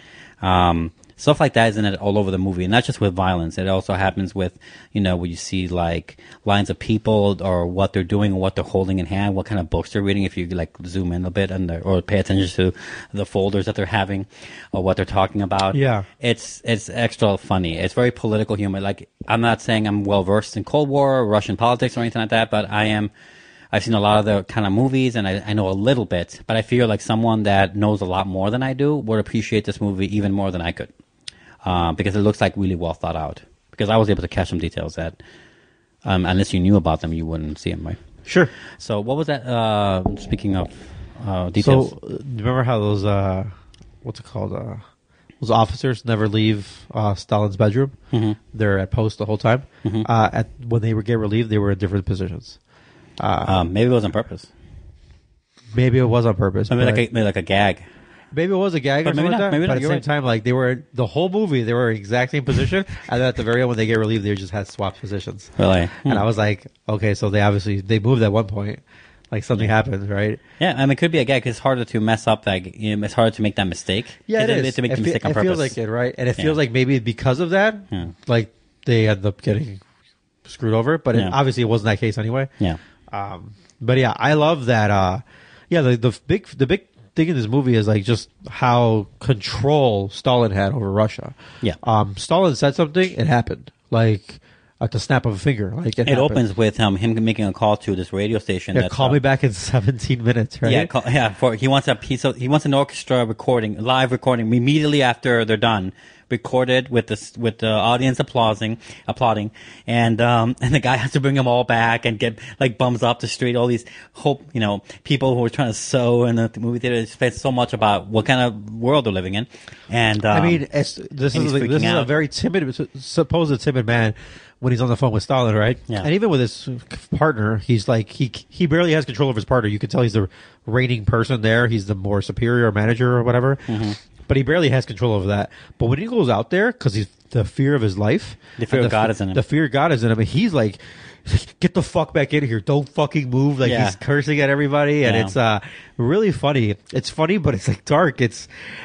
Stuff like that is in it all over the movie, and not just with violence. It also happens with, where you see like lines of people or what they're doing or what they're holding in hand, what kind of books they're reading. If you like zoom in a bit or pay attention to the folders that they're having or what they're talking about. Yeah, it's extra funny. It's very political humor. Like, I'm not saying I'm well versed in Cold War or Russian politics or anything like that, but I am. I've seen a lot of the kind of movies, and I know a little bit, but I feel like someone that knows a lot more than I do would appreciate this movie even more than I could. Because it looks like really well thought out. Because I was able to catch some details that, unless you knew about them, you wouldn't see them, right? Sure. So what was that, speaking of details? So, remember how those, what's it called, those officers never leave Stalin's bedroom? Mm-hmm. They're at post the whole time. Mm-hmm. When they get relieved, they were in different positions. Maybe it was on purpose. Maybe it was on purpose. Maybe like a gag. Maybe it was a gag or something like that. Maybe but not, at the same time, like they were the whole movie, they were in the exact same position, and then at the very end when they get relieved, they just had swapped positions. Really? And I was like, okay, so they moved at one point, like something happened, right? Yeah, I mean, it could be a gag because it's harder to mess up that. It's harder to make that mistake. Yeah, it is. To make the mistake on purpose. It feels like it, right? And it feels like maybe because of that, like they end up getting screwed over. But obviously, it wasn't that case anyway. Yeah. But yeah, I love that. The big thing in this movie is like just how control Stalin had over Russia. Yeah. Stalin said something, it happened. Like at the snap of a finger. Like it opens with him making a call to this radio station. Yeah, call me back in 17 minutes, right? Yeah, he wants an orchestra live recording immediately after they're done. Recorded with the audience applauding, and the guy has to bring them all back and get like bums off the street. All these people who are trying to sew in the movie theater spend so much about what kind of world they're living in. And I mean, this is a very supposed timid man when he's on the phone with Stalin, right? Yeah. And even with his partner, he's like he barely has control of his partner. You can tell he's the reigning person there. He's the more superior manager or whatever. Mm-hmm. But he barely has control over that. But when he goes out there, because he's the fear of his life, the fear of God is in him. The fear of God is in him. And he's like, "Get the fuck back in here! Don't fucking move!" Like he's cursing at everybody, and it's really funny. It's funny, but it's like dark. It's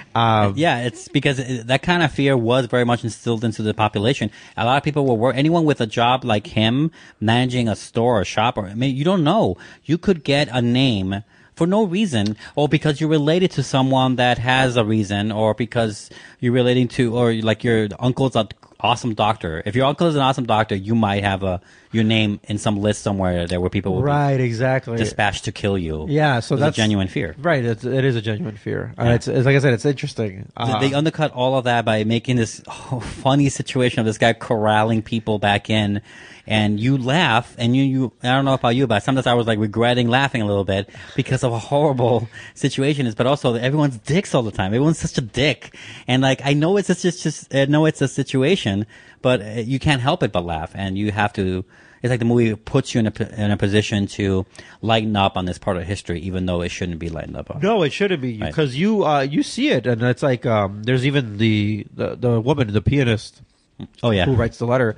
it's because that kind of fear was very much instilled into the population. A lot of people were anyone with a job like him, managing a store or shop, or I mean, you don't know. You could get a name for no reason, or because you're related to someone that has a reason, or because you're relating to, or like your uncle's an awesome doctor. If your uncle is an awesome doctor, you might have your name in some list somewhere there where people will be dispatched to kill you. Yeah, so that's a genuine fear. Right, it is a genuine fear. It's like I said, it's interesting. They undercut all of that by making this funny situation of this guy corralling people back in. And you laugh, and you I don't know about you, but sometimes I was like regretting laughing a little bit because of how horrible situation is, but also everyone's dicks all the time. Everyone's such a dick. And like, I know it's just a situation, but you can't help it but laugh, and you have to, it's like the movie puts you in a position to lighten up on this part of history, even though it shouldn't be lightened up on. No, it shouldn't be, because you see it, and it's like there's even the woman, the pianist. Oh yeah, who writes the letter?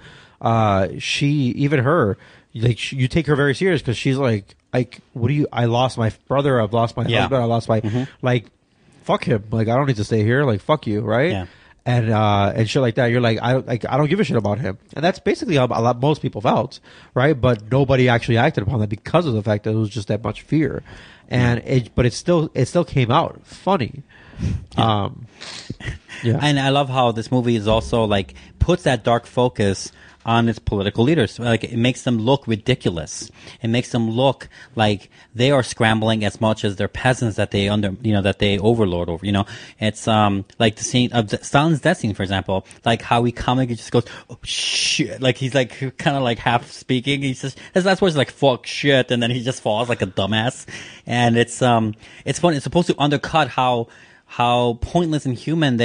You take her very serious, because she's like, what do you? I lost my brother. I've lost my husband. I lost my fuck him. Like, I don't need to stay here. Like, fuck you, right? Yeah. And shit like that. You're like, I don't give a shit about him. And that's basically how most people felt, right? But nobody actually acted upon that because of the fact that it was just that much fear. And it still came out funny. Yeah. And I love how this movie is also like puts that dark focus on its political leaders. Like, it makes them look ridiculous. It makes them look like they are scrambling as much as their peasants that they that they overlord over. It's like the scene of Stalin's death scene, for example. Like how he comically just goes, "Oh shit!" Like he's like kind of like half speaking. He says his last words like "fuck shit," and then he just falls like a dumbass. And it's fun. It's supposed to undercut how pointless and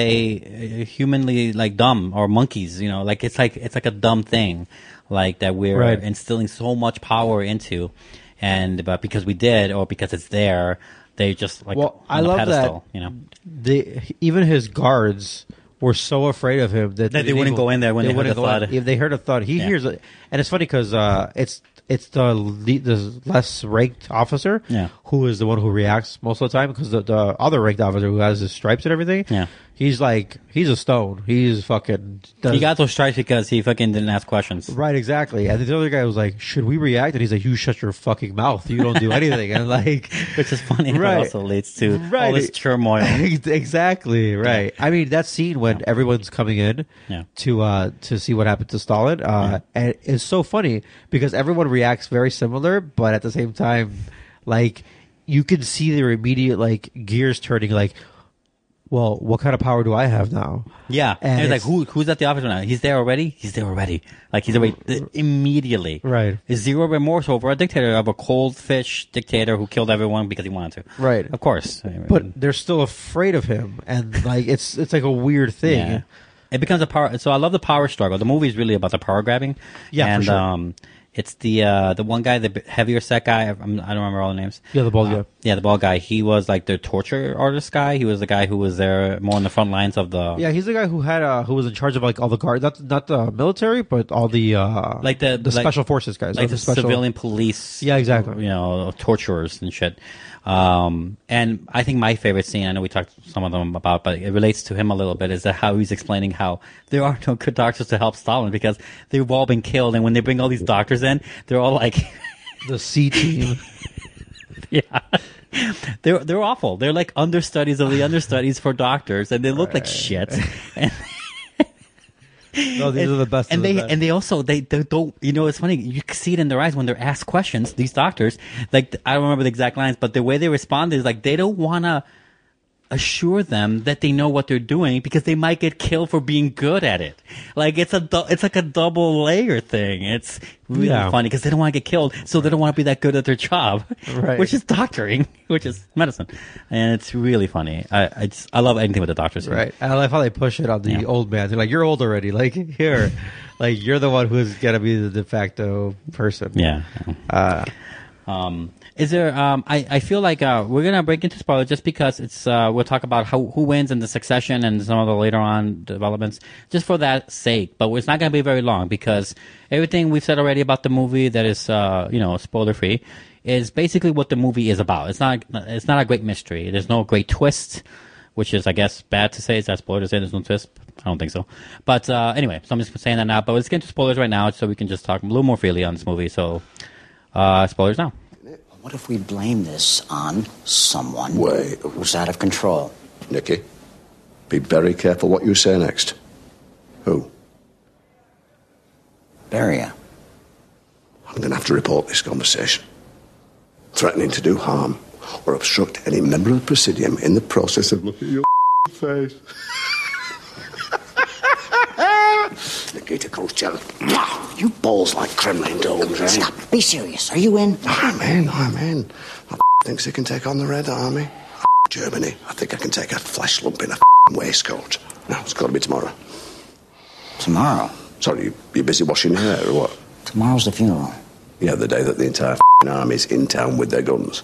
humanly like dumb, or monkeys, like it's like a dumb thing, like that we're instilling so much power into, but because we did, or because it's there, they just like I love pedestal, that even his guards were so afraid of him that they wouldn't go in there when they heard a thud. If they heard a thud, he hears it, and it's funny because it's the less ranked officer who is the one who reacts most of the time, because the other ranked officer who has his stripes and everything, he's a stone. He's fucking... He got those stripes because he fucking didn't ask questions. Right, exactly. And the other guy was like, should we react? And he's like, you shut your fucking mouth. You don't do anything. And like... Which is funny. Right. It also leads to all this turmoil. Exactly, right. I mean, that scene when everyone's coming in to see what happened to Stalin, and it's so funny because everyone reacts very similar, but at the same time, like, you can see their immediate like gears turning, like, well, what kind of power do I have now? Yeah. And it's like, who's at the office now? He's there already? He's there already. Like, he's already immediately. Right. Zero remorse over a dictator, of a cold fish dictator who killed everyone because he wanted to. Right. Of course. But they're still afraid of him, and like it's like a weird thing. Yeah. It becomes a power. So I love the power struggle. The movie is really about the power grabbing. Yeah, and, for sure. It's the one guy, the heavier set guy. I don't remember all the names. Yeah, the bald guy. Yeah, the bald guy. He was like the torture artist guy. He was the guy who was there more on the front lines of the. Yeah, he's the guy who who was in charge of like all the guards, not the military, but all the like the special forces guys, like the civilian police. Yeah, exactly. Torturers and shit. And I think my favorite scene, I know we talked some of them about, but it relates to him a little bit, is that how he's explaining how there are no good doctors to help Stalin because they've all been killed, and when they bring all these doctors in, they're all like the C team. Yeah. They're awful. They're like understudies of the understudies for doctors, and they look like shit. No, these are the best. And they also don't. It's funny. You see it in their eyes when they're asked questions. These doctors, like, I don't remember the exact lines, but the way they respond is like they don't want to assure them that they know what they're doing because they might get killed for being good at it. Like it's like a double layer thing. It's really funny because they don't want to get killed, so they don't want to be that good at their job, which is doctoring, which is medicine, and it's really funny. I love anything with the doctors. Right. I love how they push it on the old man. They're like, "You're old already. Like here, like you're the one who's gonna be the de facto person." Yeah. Is there? I feel like we're gonna break into spoilers just because it's. We'll talk about who wins in the succession and some of the later on developments, just for that sake. But it's not gonna be very long because everything we've said already about the movie that is, spoiler free, is basically what the movie is about. It's not a great mystery. There's no great twist, which is, I guess, bad to say. Is that spoiler to say there's no twist? I don't think so. But anyway, so I'm just saying that now. But let's get into spoilers right now, so we can just talk a little more freely on this movie. So, spoilers now. What if we blame this on someone who's out of control? Nicky, be very careful what you say next. Who? Beria. I'm going to have to report this conversation. Threatening to do harm or obstruct any member of the Presidium in the process of looking at your face. Nikita Khrushchev. You balls like Kremlin domes, right? Stop. Be serious. Are you in? I'm in. Thinks he can take on the Red Army. Germany. I think I can take a flesh lump in a waistcoat. No, it's got to be tomorrow. Tomorrow? Sorry, you busy washing your hair or what? Tomorrow's the funeral. Yeah, the day that the entire army's in town with their guns.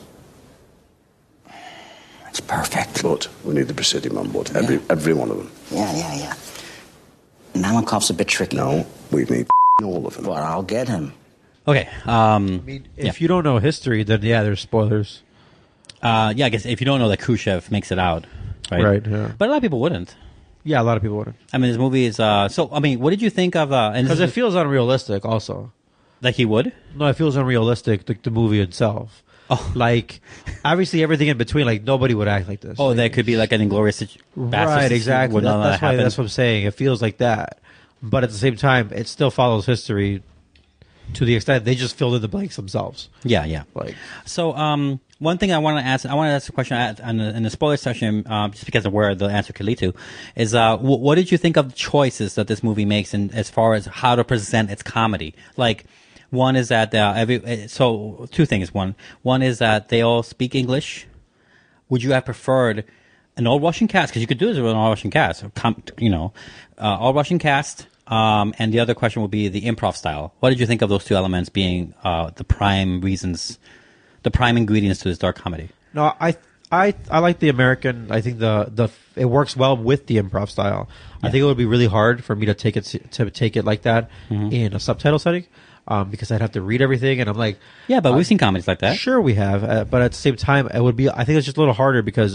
That's perfect. But we need the Presidium on board. Every one of them. Yeah. Malakoff's a bit tricky. No, we need all of them. But I'll get him. Okay. If you don't know history, then there's spoilers. I guess if you don't know that Khrushchev makes it out, right? Right. Yeah. But a lot of people wouldn't. Yeah, a lot of people wouldn't. I mean, this movie is. What did you think of? Because it feels unrealistic, also. Like he would? No, it feels unrealistic. The movie itself. Oh. Like, obviously, everything in between. Like, nobody would act like this. Oh, that could be like an Inglourious Basterds. Right, exactly. That's what I'm saying. It feels like that, but at the same time, it still follows history to the extent they just filled in the blanks themselves. Yeah. Like, so, one thing I want to ask a question in the spoiler section, just because of where the answer could lead to, is what did you think of the choices that this movie makes in as far as how to present its comedy? Like, one is that two things. One is that they all speak English. Would you have preferred an all Russian cast? Because you could do this with an all Russian cast, all Russian cast. And the other question would be the improv style. What did you think of those two elements being the prime ingredients to this dark comedy? No, I like the American. I think it works well with the improv style. Yeah. I think it would be really hard for me to take it like that in a subtitle setting. Because I'd have to read everything, and I'm like, yeah, but we've seen comedies like that. Sure, we have, but at the same time, it would be. I think it's just a little harder because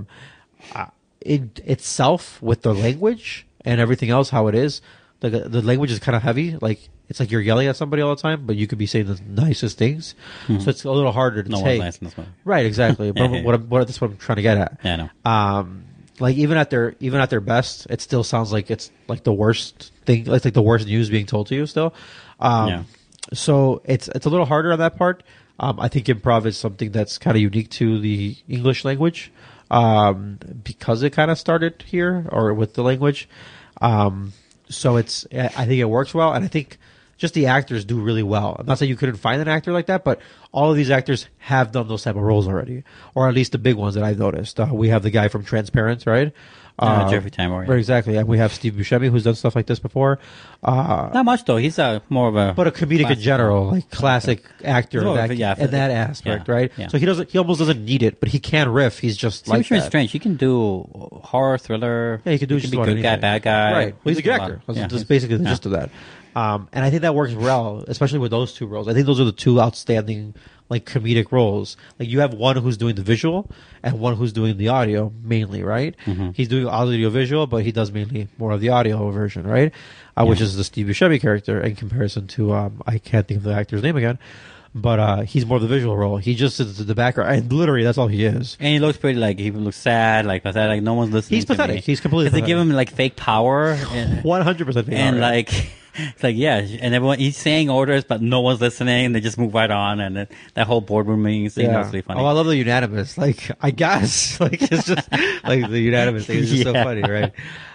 it itself with the language and everything else, how it is, the language is kind of heavy. Like it's like you're yelling at somebody all the time, but you could be saying the nicest things, so it's a little harder to take. Nice in this movie. Right, exactly. But that's what I'm trying to get at. Yeah, I know. Like even at their best, it still sounds like it's like the worst thing. It's like the worst news being told to you still. So it's a little harder on that part. I think improv is something that's kind of unique to the English language because it kind of started here or with the language. So I think it works well, and I think just the actors do really well. I'm not saying you couldn't find an actor like that, but all of these actors have done those type of roles already, or at least the big ones that I've noticed. We have the guy from Transparent, right? Jeffrey Tambor. Right, exactly. And we have Steve Buscemi, who's done stuff like this before. Not much, though. He's more of a... But a comedic in general, like classic actor in that aspect, right? Yeah. So he almost doesn't need it, but he can riff. He's just like that. Strange. He can do horror, thriller. Yeah, he can do be good guy, bad guy. Right. Well, he's a good actor. That's basically the gist of that. And I think that works well, especially with those two roles. I think those are the two outstanding like comedic roles. Like you have one who's doing the visual and one who's doing the audio mainly, right? Mm-hmm. He's doing audio visual, but he does mainly more of the audio version, right? Which is the Steve Buscemi character in comparison to I can't think of the actor's name again. But he's more the visual role. He just sits in the background, and literally that's all he is. And he looks pretty he looks sad, pathetic. Like no one's listening. He's pathetic. He's completely. They give him fake power, 100% fake power, and it's and everyone he's saying orders, but no one's listening. And they just move right on, and that whole boardroom meeting thing was really funny. Oh, I love the unanimous. I guess it's just the unanimous thing is just so funny, right?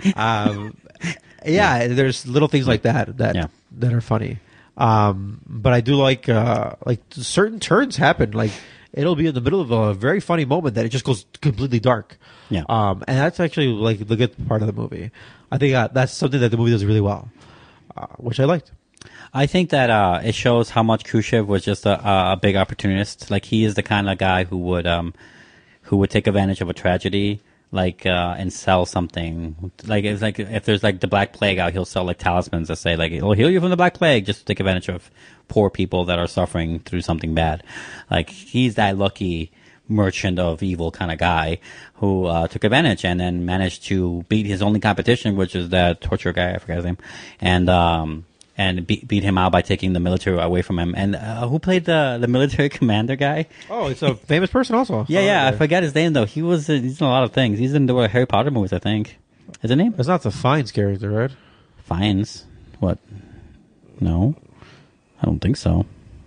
There's little things like that are funny. But I do like certain turns happen. Like it'll be in the middle of a very funny moment that it just goes completely dark. Yeah. And that's actually the good part of the movie. I think that's something that the movie does really well. Which I liked. I think that it shows how much Khrushchev was just a big opportunist. Like he is the kind of guy who would take advantage of a tragedy, and sell something. It's if there's the Black Plague out, he'll sell talismans that say it'll heal you from the Black Plague, just to take advantage of poor people that are suffering through something bad. He's that lucky merchant of evil kind of guy who took advantage and then managed to beat his only competition, which is that torture guy, I forgot his name, and beat him out by taking the military away from him. And who played the military commander guy? Oh, it's a famous person also. I forget his name though. He's in a lot of things. He's in the Harry Potter movies, I think. Is his name? It's not the Fiennes character, right? Fiennes? What? No, I don't think so.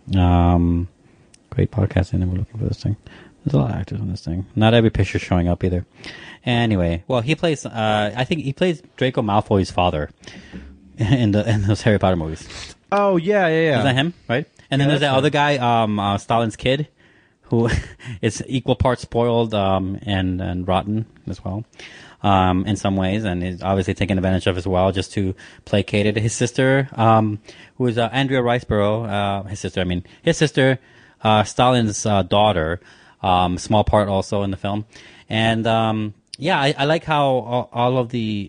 Great podcasting. We're looking for this thing. There's a lot of actors on this thing. Not every picture's showing up either. Anyway, well, he plays. I think he plays Draco Malfoy's father in those Harry Potter movies. Oh yeah. Is that him? Right. And then there's that other guy, Stalin's kid, who is equal parts spoiled and rotten as well. In some ways, and is obviously taken advantage of as well, just to placate it. His sister, who is Andrea Riceborough, his sister, Stalin's daughter, small part also in the film, and I like how all of the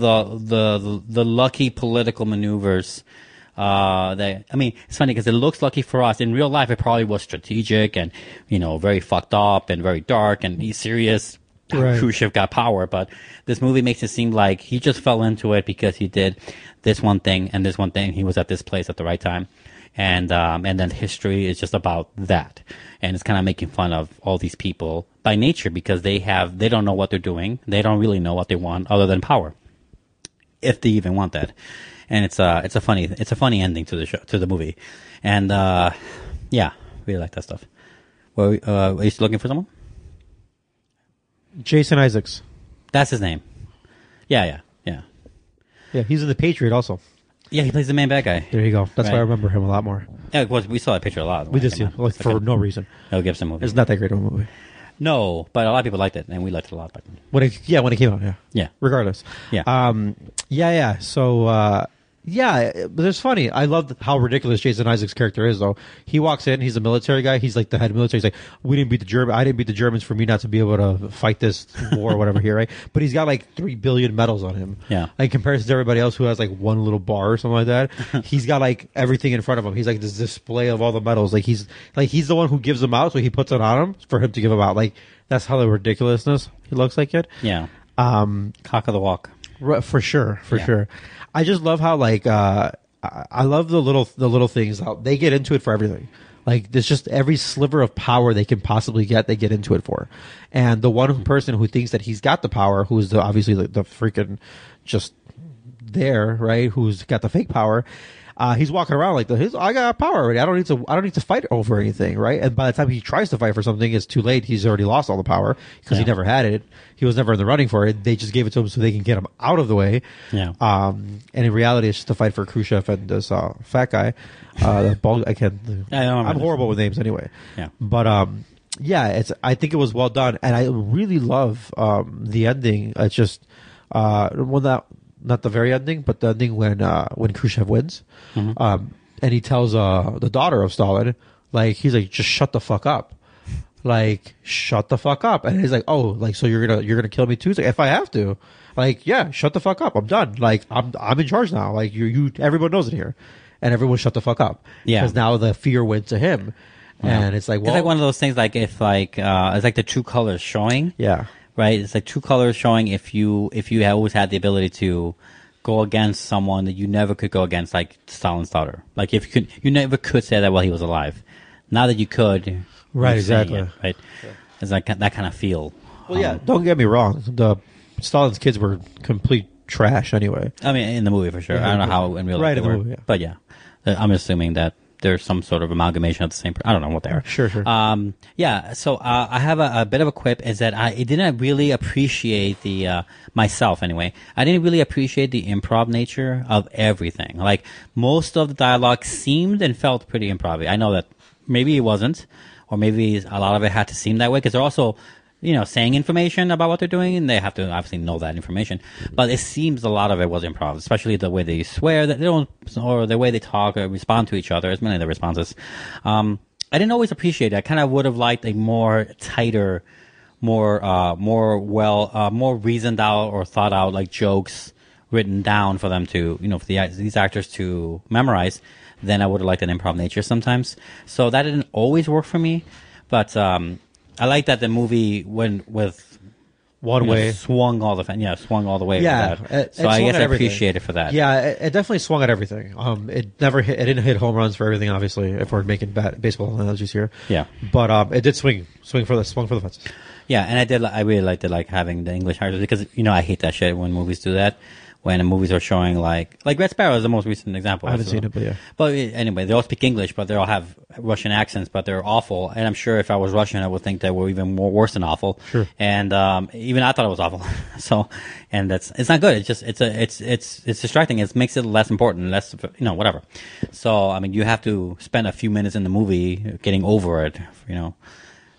lucky political maneuvers. It's funny because it looks lucky for us. In real life, it probably was strategic and very fucked up and very dark and serious. Right. Khrushchev got power, but this movie makes it seem like he just fell into it because he did this one thing and this one thing. He was at this place at the right time, and then history is just about that, and it's kind of making fun of all these people by nature because they don't know what they're doing. They don't really know what they want other than power, if they even want that. And it's a funny ending to the show, to the movie, and really like that stuff. Well, are you still looking for someone? Jason Isaacs. That's his name. Yeah. Yeah, he's in The Patriot also. Yeah, he plays the main bad guy. There you go. That's why I remember him a lot more. Yeah, we saw that picture a lot. We did see, for no reason. Mel Gibson movie. It's not that great of a movie. No, but a lot of people liked it, and we liked it a lot. But when it came out, yeah. Regardless, yeah. So, but it's funny. I love how ridiculous Jason Isaacs' character is, though. He walks in. He's a military guy. He's like the head of military. He's like, I didn't beat the Germans for me not to be able to fight this war or whatever here, right? But he's got like 3 billion medals on him. Yeah. In comparison to everybody else who has like one little bar or something like that, he's got like everything in front of him. He's like this display of all the medals. Like he's the one who gives them out, so he puts it on him for him to give them out. Like that's how the ridiculousness he looks like it. Yeah. Cock of the walk. For sure. I just love how I love the little things. How they get into it for everything. Like there's just every sliver of power they can possibly get, they get into it for. And the one person who thinks that he's got the power, who's obviously the freaking just there, right? Who's got the fake power. He's walking around like I got power already. I don't need to fight over anything, right? And by the time he tries to fight for something, it's too late. He's already lost all the power because he never had it. He was never in the running for it. They just gave it to him so they can get him out of the way. Yeah. And in reality, it's just a fight for Khrushchev and this fat guy. I'm horrible with names anyway. Yeah. But I think it was well done, and I really love the ending. It's just not the very ending, but the ending when Khrushchev wins, and he tells the daughter of Stalin, like he's like, just shut the fuck up, like shut the fuck up, and he's like, oh, like so you're gonna kill me too? He's like, if I have to, like yeah, shut the fuck up, I'm done, like I'm in charge now, like you everyone knows it here, and everyone shut the fuck up, because now the fear went to him, and it's like it's like one of those things like if like it's like the true colors showing, right? It's like true colors showing if you always had the ability to go against someone that you never could go against, like Stalin's daughter. Like if you never could say that while he was alive. Now that you could, right? Exactly. Right. Yeah. It's like that kind of feel. Well, don't get me wrong. The Stalin's kids were complete trash anyway. I mean, in the movie for sure. I don't know how in real life right in the were, movie, but yeah, I'm assuming that there's some sort of amalgamation of the same. I don't know what they are. Sure. So I have a bit of a quip is that I didn't really appreciate the myself anyway. I didn't really appreciate the improv nature of everything. Like most of the dialogue seemed and felt pretty improv. I know that maybe it wasn't, or maybe a lot of it had to seem that way because they're also saying information about what they're doing, and they have to obviously know that information. But it seems a lot of it was improv, especially the way they swear that they don't, or the way they talk or respond to each other. It's mainly the responses. I didn't always appreciate it. I kind of would have liked a more tighter, more reasoned out or thought out like jokes written down for them to, for these actors to memorize. Then I would have liked an improv nature sometimes. So that didn't always work for me, but I like that the movie went with one way, swung all the way. Yeah, with that. So I guess I appreciate it for that. Yeah, it definitely swung at everything. It didn't hit home runs for everything. Obviously, if we're making baseball analogies here. Yeah, but it did swung for the fences. Yeah, and I really liked it, like having the English actors because I hate that shit when movies do that. When the movies are showing like Red Sparrow is the most recent example. I haven't seen it, but yeah. But anyway, they all speak English, but they all have Russian accents, but they're awful. And I'm sure if I was Russian, I would think they were even worse than awful. Sure. And even I thought it was awful. So, and it's not good. It's just it's distracting. It makes it less important, less whatever. So I mean, you have to spend a few minutes in the movie getting over it.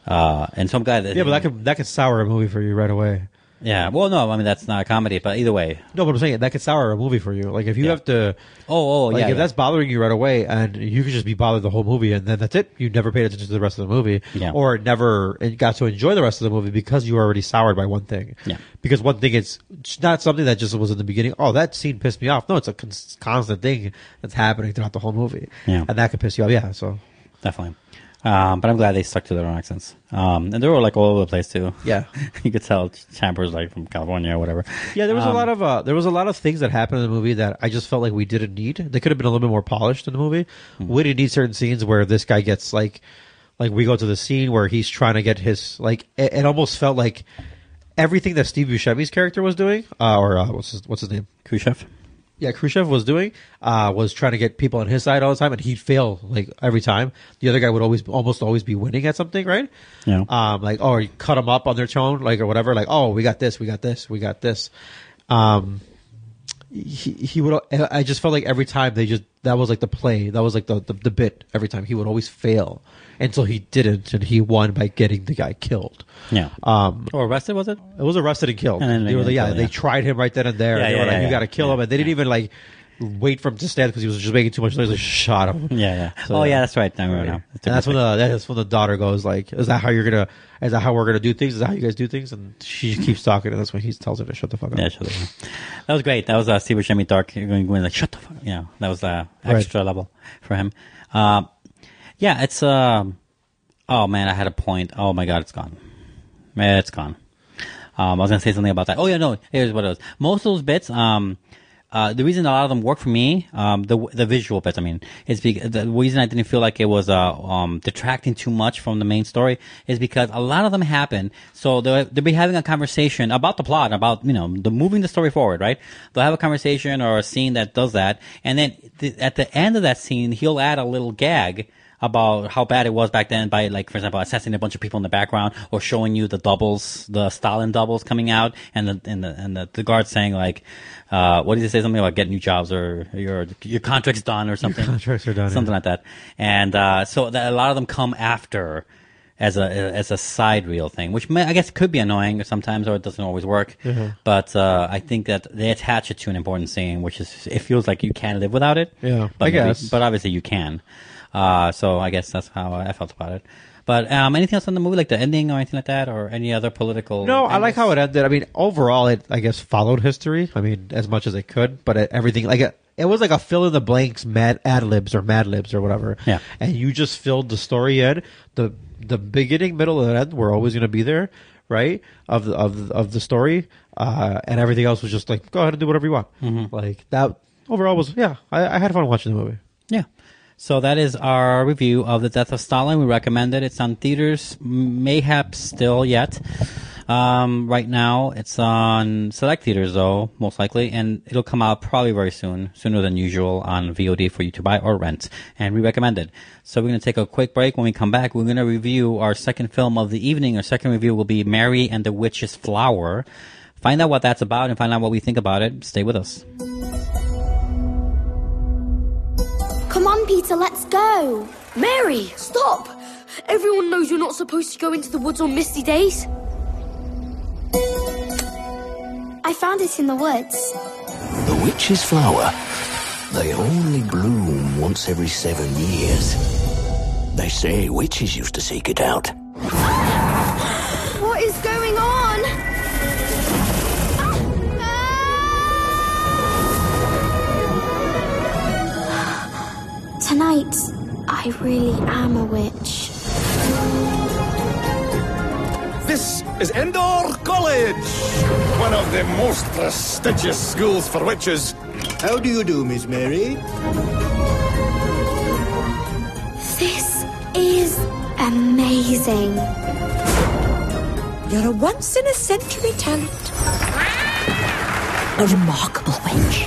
And so I'm glad that... Yeah, but that could sour a movie for you right away. Yeah, well, no, I mean, that's not a comedy, but either way. No, but I'm saying that could sour a movie for you. Like, if you have to... if that's bothering you right away, and you could just be bothered the whole movie, and then that's it. You never paid attention to the rest of the movie. Yeah. Or never got to enjoy the rest of the movie because you were already soured by one thing. Yeah. Because one thing, it's not something that just was in the beginning, oh, that scene pissed me off. No, it's a constant thing that's happening throughout the whole movie. Yeah. And that could piss you off, yeah, so... Definitely. But I'm glad they stuck to their own accents. And they were like all over the place too. Yeah. You could tell Champer's like from California or whatever. Yeah, there was a lot of things that happened in the movie that I just felt like we didn't need. They could have been a little bit more polished in the movie. Mm-hmm. We didn't need certain scenes where this guy gets like we go to the scene where he's trying to get his it almost felt like everything that Steve Buscemi's character was doing, what's his name? Khrushchev. Yeah, Khrushchev was doing was trying to get people on his side all the time, and he'd fail like every time. The other guy would almost always be winning at something, right? Yeah. Or you cut them up on their tone, like or whatever. Like, oh, we got this. He would. I just felt like every time that was like the play, that was like the bit. Every time he would always fail until he didn't, and he won by getting the guy killed. Yeah. Or arrested, was it? It was arrested and killed. And then they tried him right then and there. Yeah, they were like, you got to kill him, and they didn't even like wait for him to stand because he was just making too much noise. They shot him. Yeah. So, that's right. I remember now. And that's when the daughter goes like, "Is that how we're gonna do things? Is that how you guys do things?" And she keeps talking, and that's when he tells her to shut the fuck up. Yeah, shut the fuck up. That was great. That was Steve Buscemi dark going like shut the fuck up. Yeah, that was extra level for him. It's oh man, I had a point. Oh my god, it's gone. It's gone. I was gonna say something about that. Oh yeah, no. Here's what it was. Most of those bits, the reason a lot of them work for me, the visual bits, I mean, is because the reason I didn't feel like it was detracting too much from the main story is because a lot of them happen. So they'll be having a conversation about the plot, about moving the story forward, right? They'll have a conversation or a scene that does that, and then at the end of that scene, he'll add a little gag about how bad it was back then by, like, for example, assassinating a bunch of people in the background, or showing you the doubles, the Stalin doubles coming out, and the guards saying like, what did he say? Something about getting new jobs, or your contract's done, or something. Your contracts are done, something like that. And so that a lot of them come after as a side reel thing, which I guess could be annoying sometimes, or it doesn't always work. Mm-hmm. But I think that they attach it to an important scene, which is, it feels like you can't live without it. Yeah, but I guess. But obviously you can. So I guess that's how I felt about it. But anything else on the movie, like the ending or anything like that, or any other political? No, I like how it ended. I mean, overall, it, I guess, followed history. I mean, as much as it could, but everything, like, it was like a fill in the blanks, ad libs or whatever. Yeah. And you just filled the story in. The beginning, middle, and end were always going to be there, right? Of the story, and everything else was just like, go ahead and do whatever you want. Mm-hmm. Like that overall was, yeah, I had fun watching the movie. Yeah. So that is our review of The Death of Stalin. We recommend it. It's on theaters, mayhaps still yet. Right now, it's on select theaters, though, most likely, and it'll come out probably very soon, sooner than usual, on VOD for you to buy or rent, and we recommend it. So we're going to take a quick break. When we come back, we're going to review our second film of the evening. Our second review will be Mary and the Witch's Flower. Find out what that's about and find out what we think about it. Stay with us. Come on, Peter, let's go. Mary, stop. Everyone knows you're not supposed to go into the woods on misty days. I found it in the woods. The witch's flower. They only bloom once every 7 years. They say witches used to seek it out. What is going on? Tonight, I really am a witch. This is Endor College, one of the most prestigious schools for witches. How do you do, Miss Mary? This is amazing. You're a once-in-a-century talent. A remarkable witch.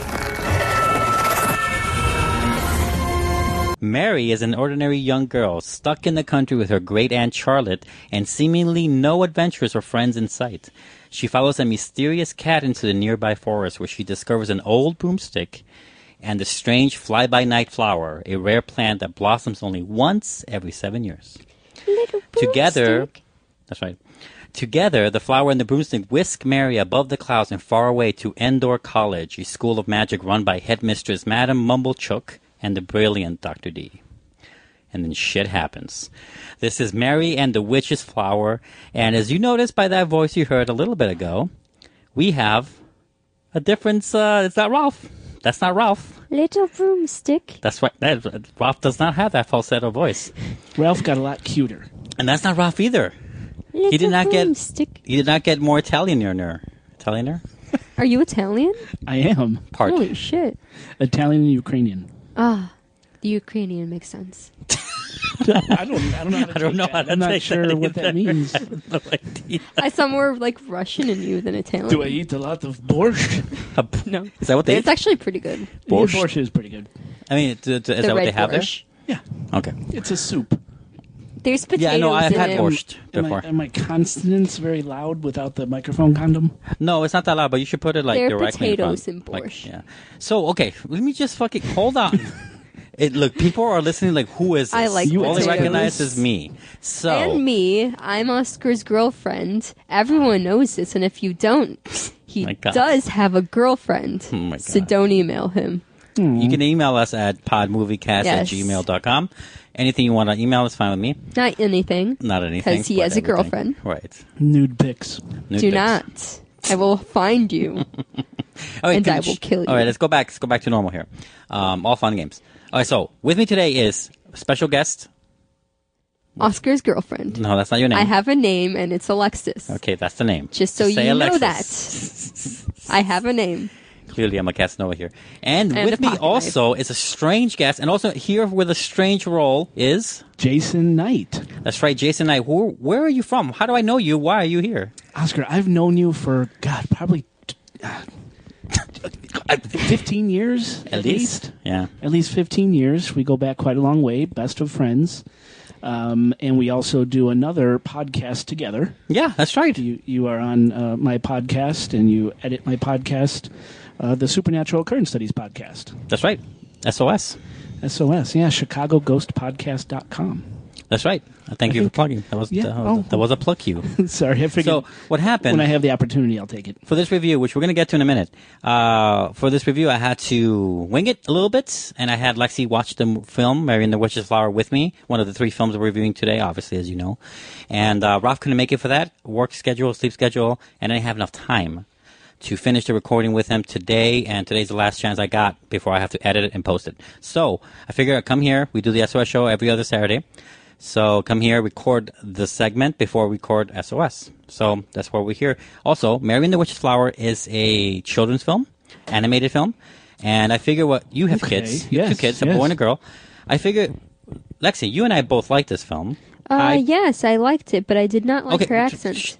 Mary is an ordinary young girl stuck in the country with her great-aunt Charlotte and seemingly no adventurers or friends in sight. She follows a mysterious cat into the nearby forest where she discovers an old broomstick and the strange fly-by-night flower, a rare plant that blossoms only once every 7 years. Little broomstick. Together, That's right. Together, the flower and the broomstick whisk Mary above the clouds and far away to Endor College, a school of magic run by headmistress Madame Mumblechook and the brilliant Dr. D. And then shit happens. This is Mary and the Witch's Flower, and as you noticed by that voice you heard a little bit ago, we have a difference. It's not Ralph. That's not Ralph. Little broomstick. That's right. Ralph does not have that falsetto voice. Ralph got a lot cuter. And that's not Ralph either. Little He did not broomstick. get more Italianer. Italianer? Are you Italian? I am. Part. Holy shit. Italian and Ukrainian. Ah, the Ukrainian makes sense. I don't know how to I'm not sure what that means. I have no idea. I saw more like Russian in you than Italian. Do I eat a lot of borscht? No. Is that what they It's eat? actually pretty good. Borscht? Yeah, borscht is pretty good. I mean, is that what they have borscht. Yeah. there? Okay. It's a soup. There's potatoes Yeah, I know. I've in had it. borscht before. Am my consonants very loud without the microphone condom? No, it's not that loud, but you should put it like There are directly potatoes in front. in borscht. Yeah. So, okay, let me just fucking hold on. Look, people are listening like, who is this? I like You only potatoes. recognize as me. So, And me, I'm Oscar's girlfriend. Everyone knows this, and if you don't, he My God. does have a girlfriend. Oh my God. So don't email him. you can email us at podmoviecast Yes. at gmail.com. Anything you want to email is fine with me. Not anything. Not anything. Because he but has a everything. girlfriend. Right. Nude pics. Nude Do pics. not. I will find you. All right, And I will kill you. All right, let's go back to normal here. All fun and games. All right, so with me today is a special guest. Oscar's girlfriend. No, that's not your name. I have a name, and it's Alexis. Okay, that's the name. Just so Say you Alexis. know that. I have a name. Clearly, I'm a Casanova here. And And with a me pocket also is a strange guest, and also here with a strange role is... Jason Knight. That's right, Jason Knight. Where are you from? How do I know you? Why are you here? Oscar, I've known you for, God, probably 15 years at least. Yeah. At least 15 years. We go back quite a long way, best of friends. And we also do another podcast together. Yeah, that's right. You are on my podcast, and you edit my podcast, the Supernatural Occurrence Studies podcast. That's right. SOS. SOS, yeah, ChicagoGhostPodcast.com. That's right. Thank you for plugging. That was a plug you. Sorry, I figured. So what happened? When I have the opportunity, I'll take it. For this review, which we're going to get to in a minute, for this review, I had to wing it a little bit, and I had Lexi watch the film Mary and the Witch's Flower with me, one of the 3 films we're reviewing today, obviously, as you know. And Ralph couldn't make it for that, work schedule, sleep schedule, and I didn't have enough time to finish the recording with him today, and today's the last chance I got before I have to edit it and post it. So I figured I'd come here. We do the SOS show every other Saturday. So come here, record the segment before we record SOS. So that's why we're here. Also, Mary and the Witch's Flower is a children's film, animated film. And I figure you have kids. You have 2 kids, a boy and a girl. I figure, Lexi, you and I both like this film. Yes, I liked it, but I did not like her accent.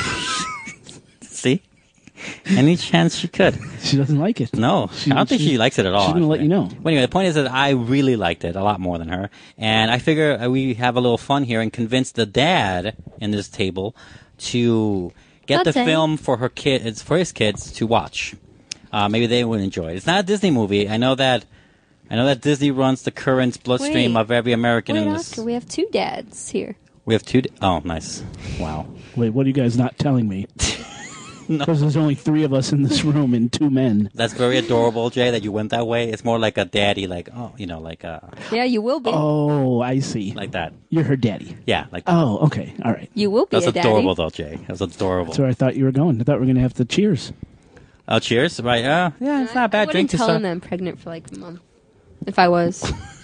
See? Any chance she could. She doesn't like it. No, I don't think she likes it at all. She's going to let you know. But anyway, the point is that I really liked it a lot more than her. And I figure we have a little fun here and convince the dad in this table to get the film for his kids to watch. Maybe they would enjoy it. It's not a Disney movie. I know that Disney runs the current bloodstream of every American in this. Oscar, we have 2 dads here. We have 2. Oh, nice. Wow. Wait, what are you guys not telling me? No. Because there's only 3 of us in this room and 2 men. That's very adorable, Jay, that you went that way. It's more like a daddy, like, Yeah, you will be. Oh, I see. Like that. You're her daddy. Yeah, like that. Oh, okay. All right. You will be That's a daddy. adorable, though, Jay. That's adorable. That's where I thought you were going. I thought we were going to have to cheers. Oh, cheers. Right. Yeah, it's not a bad I drink wouldn't to tell start. him that I'm pregnant for like a month. If I was.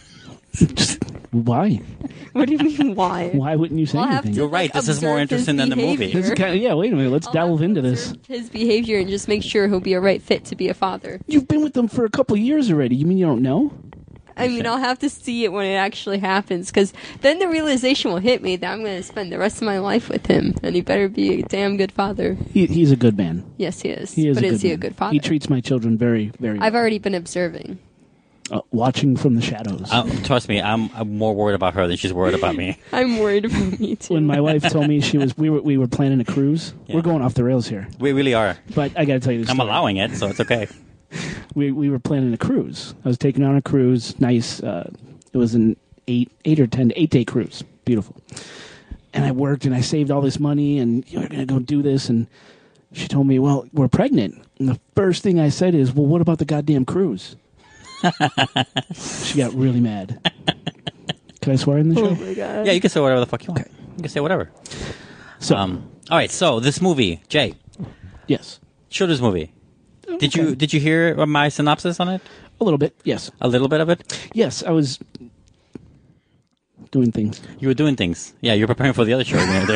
Why? What do you mean, why? Why wouldn't you say I'll have anything? to, You're right. This is more observe his interesting than the movie. behavior. This is kind of, yeah, wait a minute. Let's delve into this. His behavior and just make sure he'll be a right fit to be a father. You've been with them for a couple of years already. You mean you don't know? I mean, I'll have to see it when it actually happens, because then the realization will hit me that I'm going to spend the rest of my life with him, and he better be a damn good father. He's a good man. Yes, he is. He is but a is good he a man. good father? He treats my children very, very well. I've already been observing. Watching from the shadows. Trust me, I'm more worried about her than she's worried about me. I'm worried about me too. When my wife told me we were planning a cruise, Yeah. we're going off the rails here. We really are. But I got to tell you this I'm story. allowing it, so it's okay. We were planning a cruise. I was taking on a cruise. Nice. It was an 8 or 10 8-day cruise. Beautiful. and I worked and I saved all this money and you're going to go do this. And she told me, well, we're pregnant. And the first thing I said is, well, what about the goddamn cruise? She got really mad. Can I swear in the show? Oh my God. Yeah, you can say whatever the fuck you want. You can say whatever. So, all right. So this movie, Jay. Yes. Children's movie. Did you hear my synopsis on it? A little bit, yes. A little bit of it? Yes, I was doing things. You were doing things. Yeah, you're preparing for the other show. There.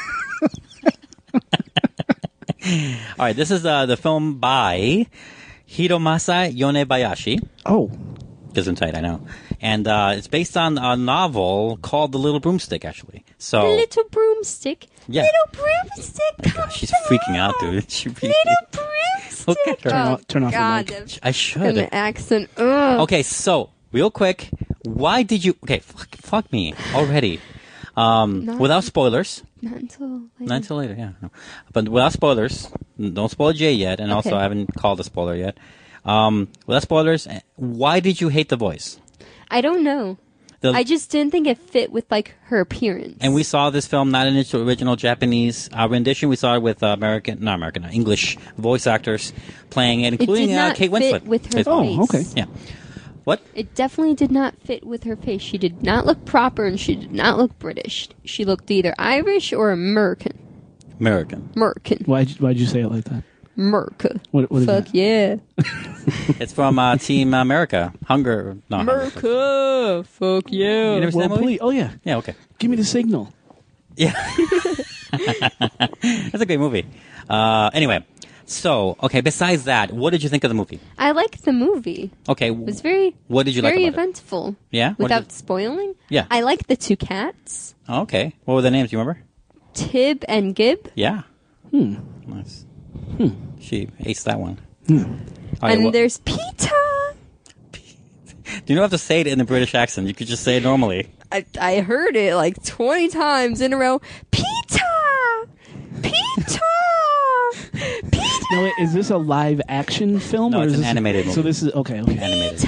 All right, this is the film by Hiromasa Yonebayashi. Oh. Gesundheit, I know. And it's based on a novel called The Little Broomstick, actually. So The Little Broomstick. Yeah. Little Broomstick, come she's freaking out, dude. She really... Little Broomstick. Look at her. Turn off God, the mic. I should. An accent. Ugh. Okay, so real quick, why did you? Okay, fuck me already. Without spoilers. Not until later. Not until later, yeah. No. But without spoilers, don't spoil Jay yet, and also Okay. I haven't called a spoiler yet. Without spoilers, why did you hate the voice? I don't know. I just didn't think it fit with like her appearance. And we saw this film not in its original Japanese rendition. We saw it with English voice actors playing it, including it did not Kate Winslet. fit with her face. Oh, okay. Yeah. What? It definitely did not fit with her face. She did not look proper, and she did not look British. She looked either Irish or American. American. Why'd you say it like that? America. What is Fuck that? yeah. It's from Team America. Hunger. No, America. Fuck yeah. You never seen that movie? Please. Oh, yeah. Yeah, okay. Give me the signal. Yeah. That's a great movie. Anyway, so, okay, besides that, what did you think of the movie? I liked the movie. Okay. It was very What did you like very about it? eventful. Yeah? What did Without you- spoiling? Yeah. I liked the two cats, Oh, okay. What were the names? You remember? Tib and Gib. Yeah. Nice. She aced that one. And there's Peter. You don't have to say it in the British accent. You could just say it normally. I heard it like 20 times in a row. Peter! Peter! Now, wait, is this a live action film? No, or it's is an this animated So movie. this is okay. Animated.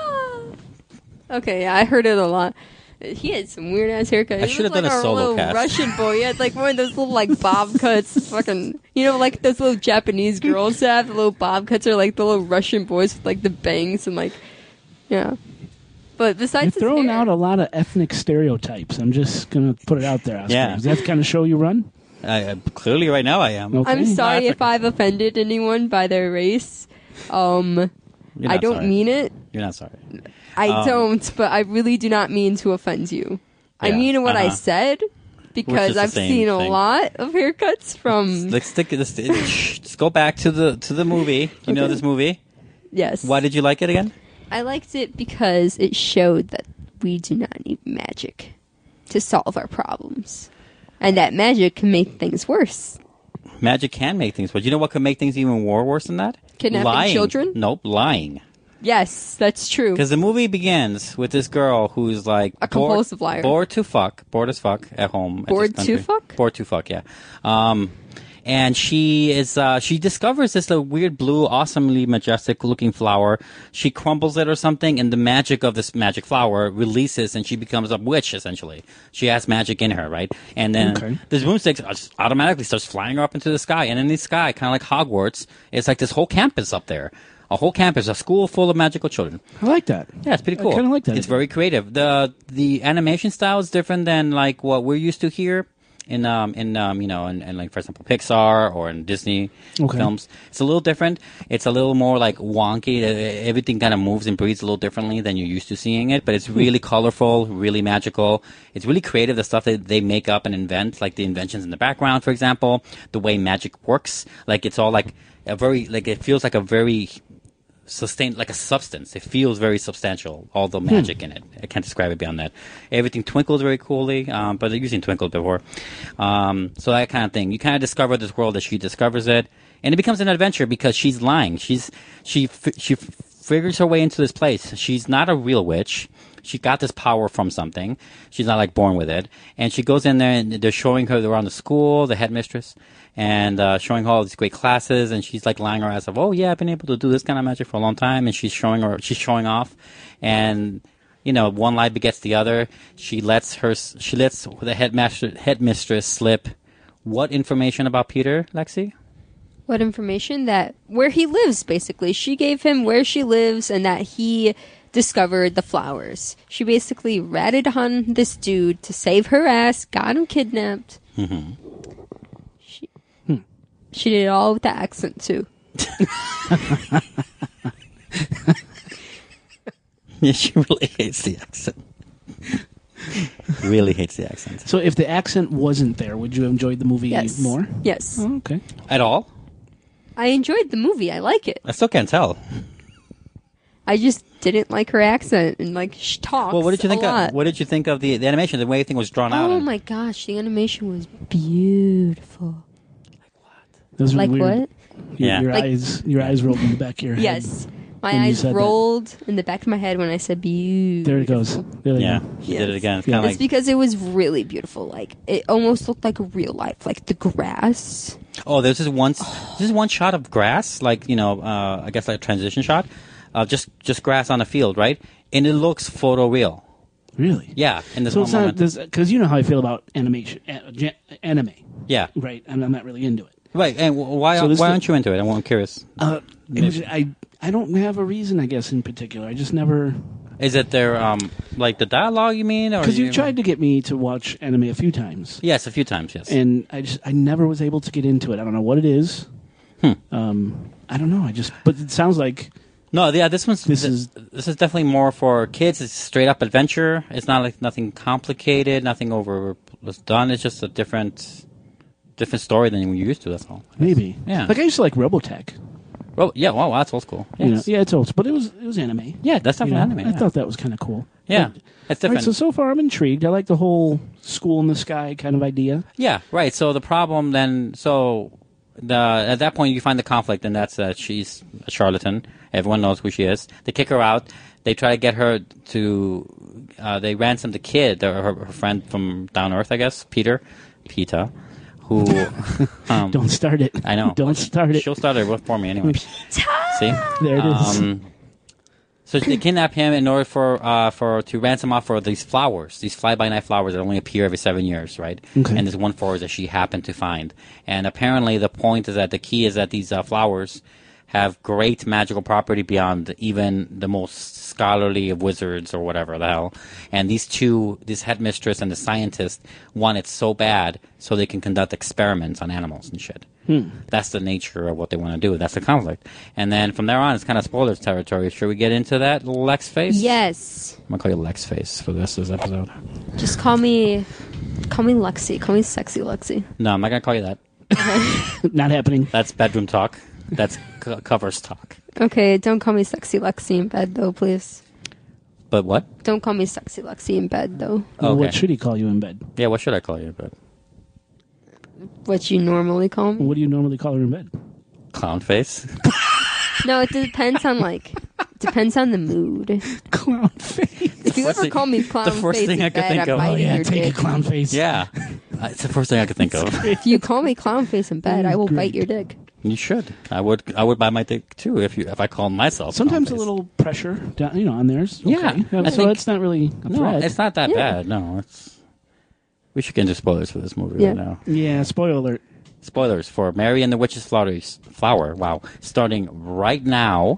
Okay, yeah, I heard it a lot. He had some weird ass haircut. I He should have looked done like a solo little cast. Russian boy. He had like one of those little like bob cuts. Fucking, you know, like those little Japanese girls have. The little bob cuts are like the little Russian boys with like the bangs and like, yeah. But You're besides his throwing hair, out a lot of ethnic stereotypes. I'm just gonna put it out there. Oscar. Yeah. Is that the kind of show you run? Clearly, right now I am. Okay. I'm sorry if I've offended anyone by their race. You're I not don't sorry. mean it. You're not sorry. I don't, but I really do not mean to offend you. I Yeah, mean what I uh-huh. said because the I've same seen a thing. lot of haircuts from. Let's stick this. Just go back to the movie. You know this movie? Yes. Why did you like it again? I liked it because it showed that we do not need magic to solve our problems. And that magic can make things worse. Magic can make things worse. You know what could make things even more worse than that? Kidnapping lying. children? Nope, lying. Yes, that's true. Because the movie begins with this girl who's like A compulsive liar. bored as fuck at home. at Bored this to country. fuck? Bored to fuck, yeah. And she is she discovers this weird blue, awesomely majestic looking flower. She crumbles it or something, and the magic of this magic flower releases, and she becomes a witch essentially. She has magic in her, right? And then this broomstick just automatically starts flying her up into the sky, and in the sky, kind of like Hogwarts, it's like this whole campus up there. A whole campus, a school full of magical children. I like that. Yeah, it's pretty cool. I kind of like that. It's very creative. The animation style is different than like what we're used to here in like for example Pixar or in Disney films. It's a little different. It's a little more like wonky. Everything kind of moves and breathes a little differently than you're used to seeing it. But it's really colorful, really magical. It's really creative. The stuff that they make up and invent, like the inventions in the background, for example, the way magic works. Like it's all like a very like it feels like a very sustained, like a substance. It feels very substantial, all the magic in it. I can't describe it beyond that. Everything twinkles very coolly, but I've seen twinkled before. So that kind of thing. You kind of discover this world as she discovers it, and it becomes an adventure because she's lying. She figures her way into this place. She's not a real witch. She got this power from something. She's not like born with it. And she goes in there and they're showing her around the school, the headmistress, and showing her all these great classes. And she's like lying her ass off. Oh yeah, I've been able to do this kind of magic for a long time. And she's showing off. And one lie begets the other. She lets the headmistress slip what information about Peter, Lexi? What information? That where he lives, basically. She gave him where she lives and that he discovered the flowers. She basically ratted on this dude to save her ass, got him kidnapped. Mm-hmm. She did it all with the accent, too. Yeah, she really hates the accent. Really hates the accent. So if the accent wasn't there, would you have enjoyed the movie more? Yes. Oh, okay. At all? I enjoyed the movie. I like it. I still can't tell. I just didn't like her accent and she talks. Well, what did you think a lot. what did you think of the animation? The way everything was drawn out. Oh my gosh, the animation was beautiful. Those were like weird. what? Your eyes rolled in the back of your head. Yes. My when you eyes said rolled in the back of my head when I said beautiful. There it goes. There you go. He did it again. It's It's kind of like because it was really beautiful. Like it almost looked like real life, like the grass. there's this one shot of grass, I guess like a transition shot, just grass on a field, right? And it looks photoreal. Really? Yeah. In this so one it's moment. not because you know how I feel about animation, anime. Yeah. Right. And I'm not really into it. Right. And why aren't you into it? I'm curious. I don't have a reason, I guess, in particular. I just never. Is it their like the dialogue? You mean? Because you tried to get me to watch anime a few times. Yes, a few times. Yes. And I never was able to get into it. I don't know what it is. I don't know. But it sounds like. No, yeah, this is definitely more for kids. It's straight up adventure. It's not like nothing complicated, nothing over was done. It's just a different story than you're used to. That's all. Maybe. Yeah. Like I used to like Robotech. Yeah, wow, that's old school. Yes. Yeah, it's old, but it was anime. Yeah, that's definitely anime. I thought that was kind of cool. Yeah, it's different. Right, so far I'm intrigued. I like the whole school in the sky kind of idea. Yeah, right. So the problem then, at that point you find the conflict, and that's that she's a charlatan. Everyone knows who she is. They kick her out. They try to get her to. They ransom the kid, her friend from down Earth, I guess, Peter. Who don't start it. I know. Don't start it. She'll start it for me anyway. See? There it is. So they kidnap him in order to ransom off for these flowers, these fly-by-night flowers that only appear every 7 years, right? Okay. And there's one forest that she happened to find. And apparently the point is that the key is that these flowers have great magical property beyond even the most scholarly of wizards or whatever the hell. And this headmistress and the scientist want it so bad so they can conduct experiments on animals and shit. That's the nature of what they want to do. That's the conflict. And then from there on, it's kind of spoilers territory. Should we get into that, Lex Face? Yes. I'm going to call you Lex Face for the rest of this episode. Just call me Lexi. Call me Sexy Lexi. No, I'm not going to call you that. Not happening. That's bedroom talk. That's covers talk. Okay, don't call me Sexy Lexi in bed, though, please. But what? Don't call me Sexy Lexi in bed, though. Well, what should he call you in bed? Yeah, what should I call you in bed? What you normally call me? What do you normally call her in bed? Clown face. No, it depends on depends on the mood. Clown face. If you ever call me clown face, the first thing I could think of. Oh yeah, take a clown face. Yeah, it's the first thing I could think of. If you call me clown face in bed, I will bite your dick. You should. I would bite my dick too if I called myself. Sometimes a little pressure, down, on theirs. Okay. Yeah, so it's not really a threat. It's not that bad. No, we should get into spoilers for this movie right now. Yeah, spoiler alert. Spoilers for Mary and the Witch's Flower. Wow, starting right now.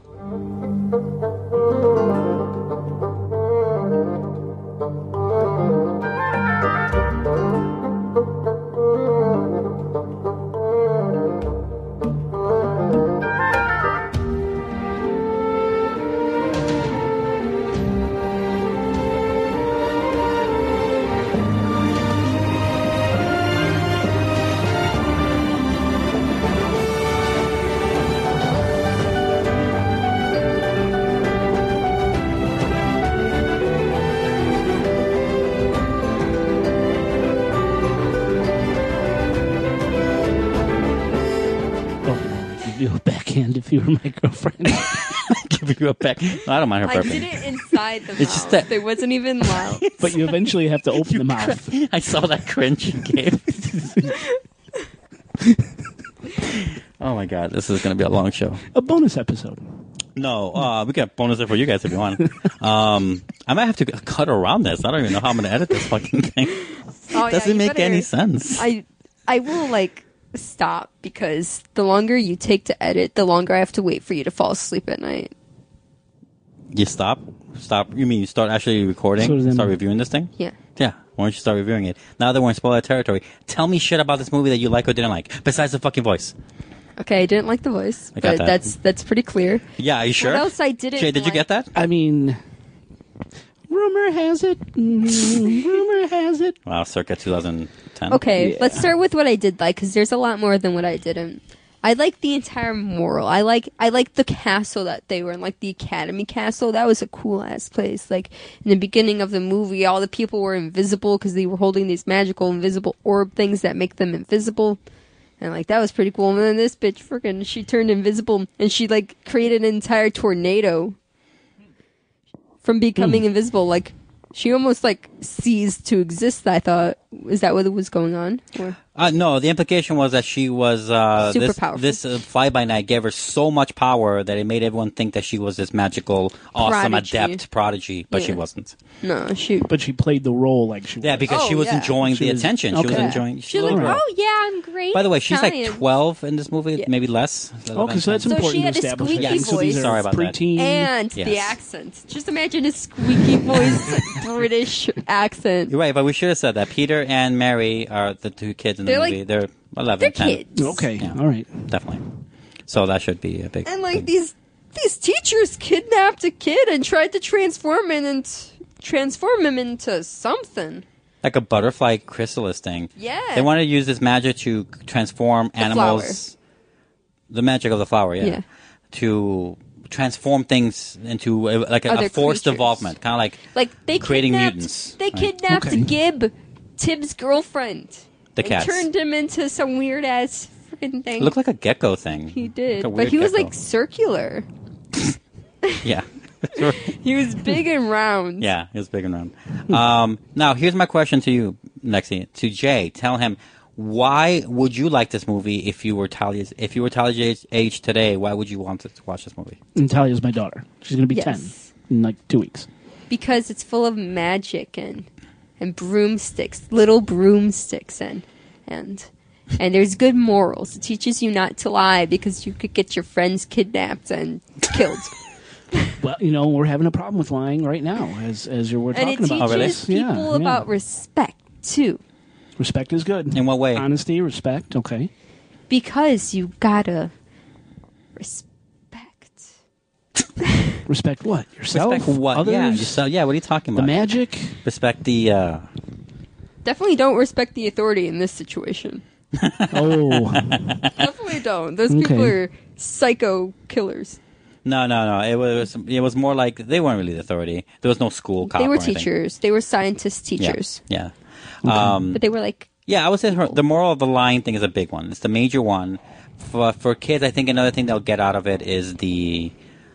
If you were my girlfriend, give you a peck. No, I don't mind her burping. I did it inside the mouth. Just that it wasn't even loud. But you eventually have to open the mouth. I saw that cringe you gave. Oh my god, this is going to be a long show. A bonus episode. No, we got bonus there for you guys if you want. I might have to cut around this. I don't even know how I'm going to edit this fucking thing. Oh, Doesn't make any sense. I will stop because the longer you take to edit, the longer I have to wait for you to fall asleep at night. You stop? You mean you start actually recording? Start reviewing this thing? Yeah. Yeah. Why don't you start reviewing it? Now that we're in spoiler territory, tell me shit about this movie that you like or didn't like, besides the fucking voice. Okay, I didn't like the voice, but that's pretty clear. Yeah, are you sure? What else I didn't Jay, did you get that? I mean, rumor has it. Rumor has it. Wow, circa 2010. Okay, let's start with what I did like, because there's a lot more than what I didn't. I like the entire moral. I like the castle that they were in, like the Academy Castle. That was a cool ass place. Like in the beginning of the movie, all the people were invisible because they were holding these magical invisible orb things that make them invisible. And that was pretty cool. And then this bitch she turned invisible and she created an entire tornado from becoming invisible. She almost ceased to exist, I thought. Is that what was going on? Or? No, the implication was that she was super powerful. This fly-by-night gave her so much power that it made everyone think that she was this magical, awesome, adept prodigy, but she wasn't. No, But she played the role like she was. Yeah, because she was enjoying the attention. Okay. She was enjoying. She was oh yeah, I'm great. By the way, she's Italian. 12 in this movie, maybe less. Okay, so that's important she had to a establish. squeaky voice. Sorry about that. Preteen. And the accent. Just imagine a squeaky voice British accent. You're right, but we should have said that. Peter and Mary are the two kids in the movie. They're 11, they're 10. kids. Okay, Yeah, all right. definitely. So that should be a big. And big- these teachers kidnapped a kid and tried to transform him into something. like a butterfly chrysalis thing. Yeah. They wanted to use this magic to transform animals. Flower. The magic of the flower, Yeah. To transform things into a Other forced creatures. evolvement, kind of Like they creating kidnapped, mutants. They right? kidnapped Gib, Tim's girlfriend. The and cats. turned him into some weird ass freaking thing. It looked like a gecko thing. He did, Like a but weird he was gecko. circular. Yeah. He was big and round. Yeah, it was big and round. Now, here's my question to you, Lexi. To Jay, tell him, why would you like this movie if you were Talia's age today? Why would you want to watch this movie? And Talia's my daughter. She's going to be 10 in 2 weeks. Because it's full of magic and broomsticks, little broomsticks, and there's good morals. It teaches you not to lie because you could get your friends kidnapped and killed. Well, we're having a problem with lying right now, as we're And it talking about. teaches people about respect, too. Respect is good. In what way? Honesty, respect, okay. Because you gotta respect. Respect what? Yourself? Respect what? Others? Yeah, yourself. Yeah, what are you talking about? The magic? Respect the... Definitely don't respect the authority in this situation. Oh. Definitely don't. Those people are psycho killers. No. It was more like they weren't really the authority. There was no school cop They were or anything. teachers. They were scientist teachers. Yeah. But they were like... Yeah, I would say the moral of the lying thing is a big one. It's the major one. For kids, I think another thing they'll get out of it is the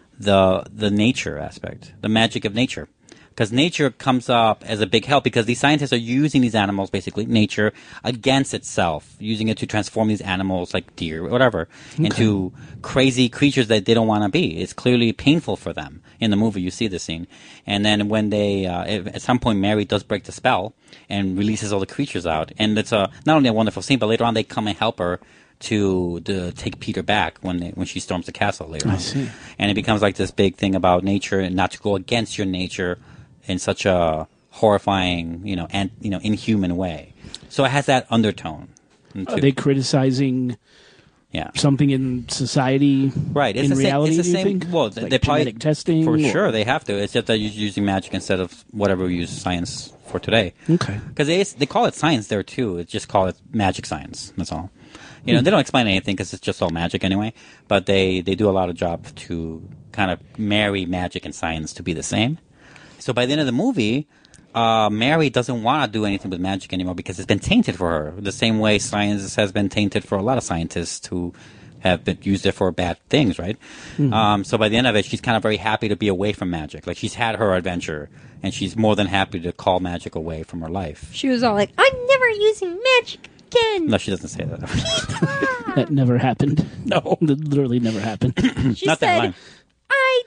nature aspect, the magic of nature. Because nature comes up as a big help because these scientists are using these animals, basically, nature, against itself, using it to transform these animals like deer, whatever, into crazy creatures that they don't want to be. It's clearly painful for them. In the movie, you see the scene. And then when they, at some point, Mary does break the spell and releases all the creatures out. And it's not only a wonderful scene, but later on they come and help her to take Peter back when she storms the castle later on. I see. And it becomes like this big thing about nature and not to go against your nature in such a horrifying, inhuman way. So it has that undertone. Are they criticizing something in society? Right. It's in the reality, same. It's the do you same. think? Well, Like they probably genetic testing for or- sure. They have to. It's just that you're using magic instead of whatever we use science for today. Okay. Because they call it science there too. It's just call it magic science. That's all. They don't explain anything because it's just all magic anyway. But they do a lot of job to kind of marry magic and science to be the same. So by the end of the movie, Mary doesn't want to do anything with magic anymore because it's been tainted for her. The same way science has been tainted for a lot of scientists who have been used it for bad things, right? Mm-hmm. So by the end of it, she's kind of very happy to be away from magic. Like she's had her adventure, and she's more than happy to call magic away from her life. She was all like, I'm never using magic again. No, she doesn't say that. That never happened. No. That literally never happened. She Not that said, line. I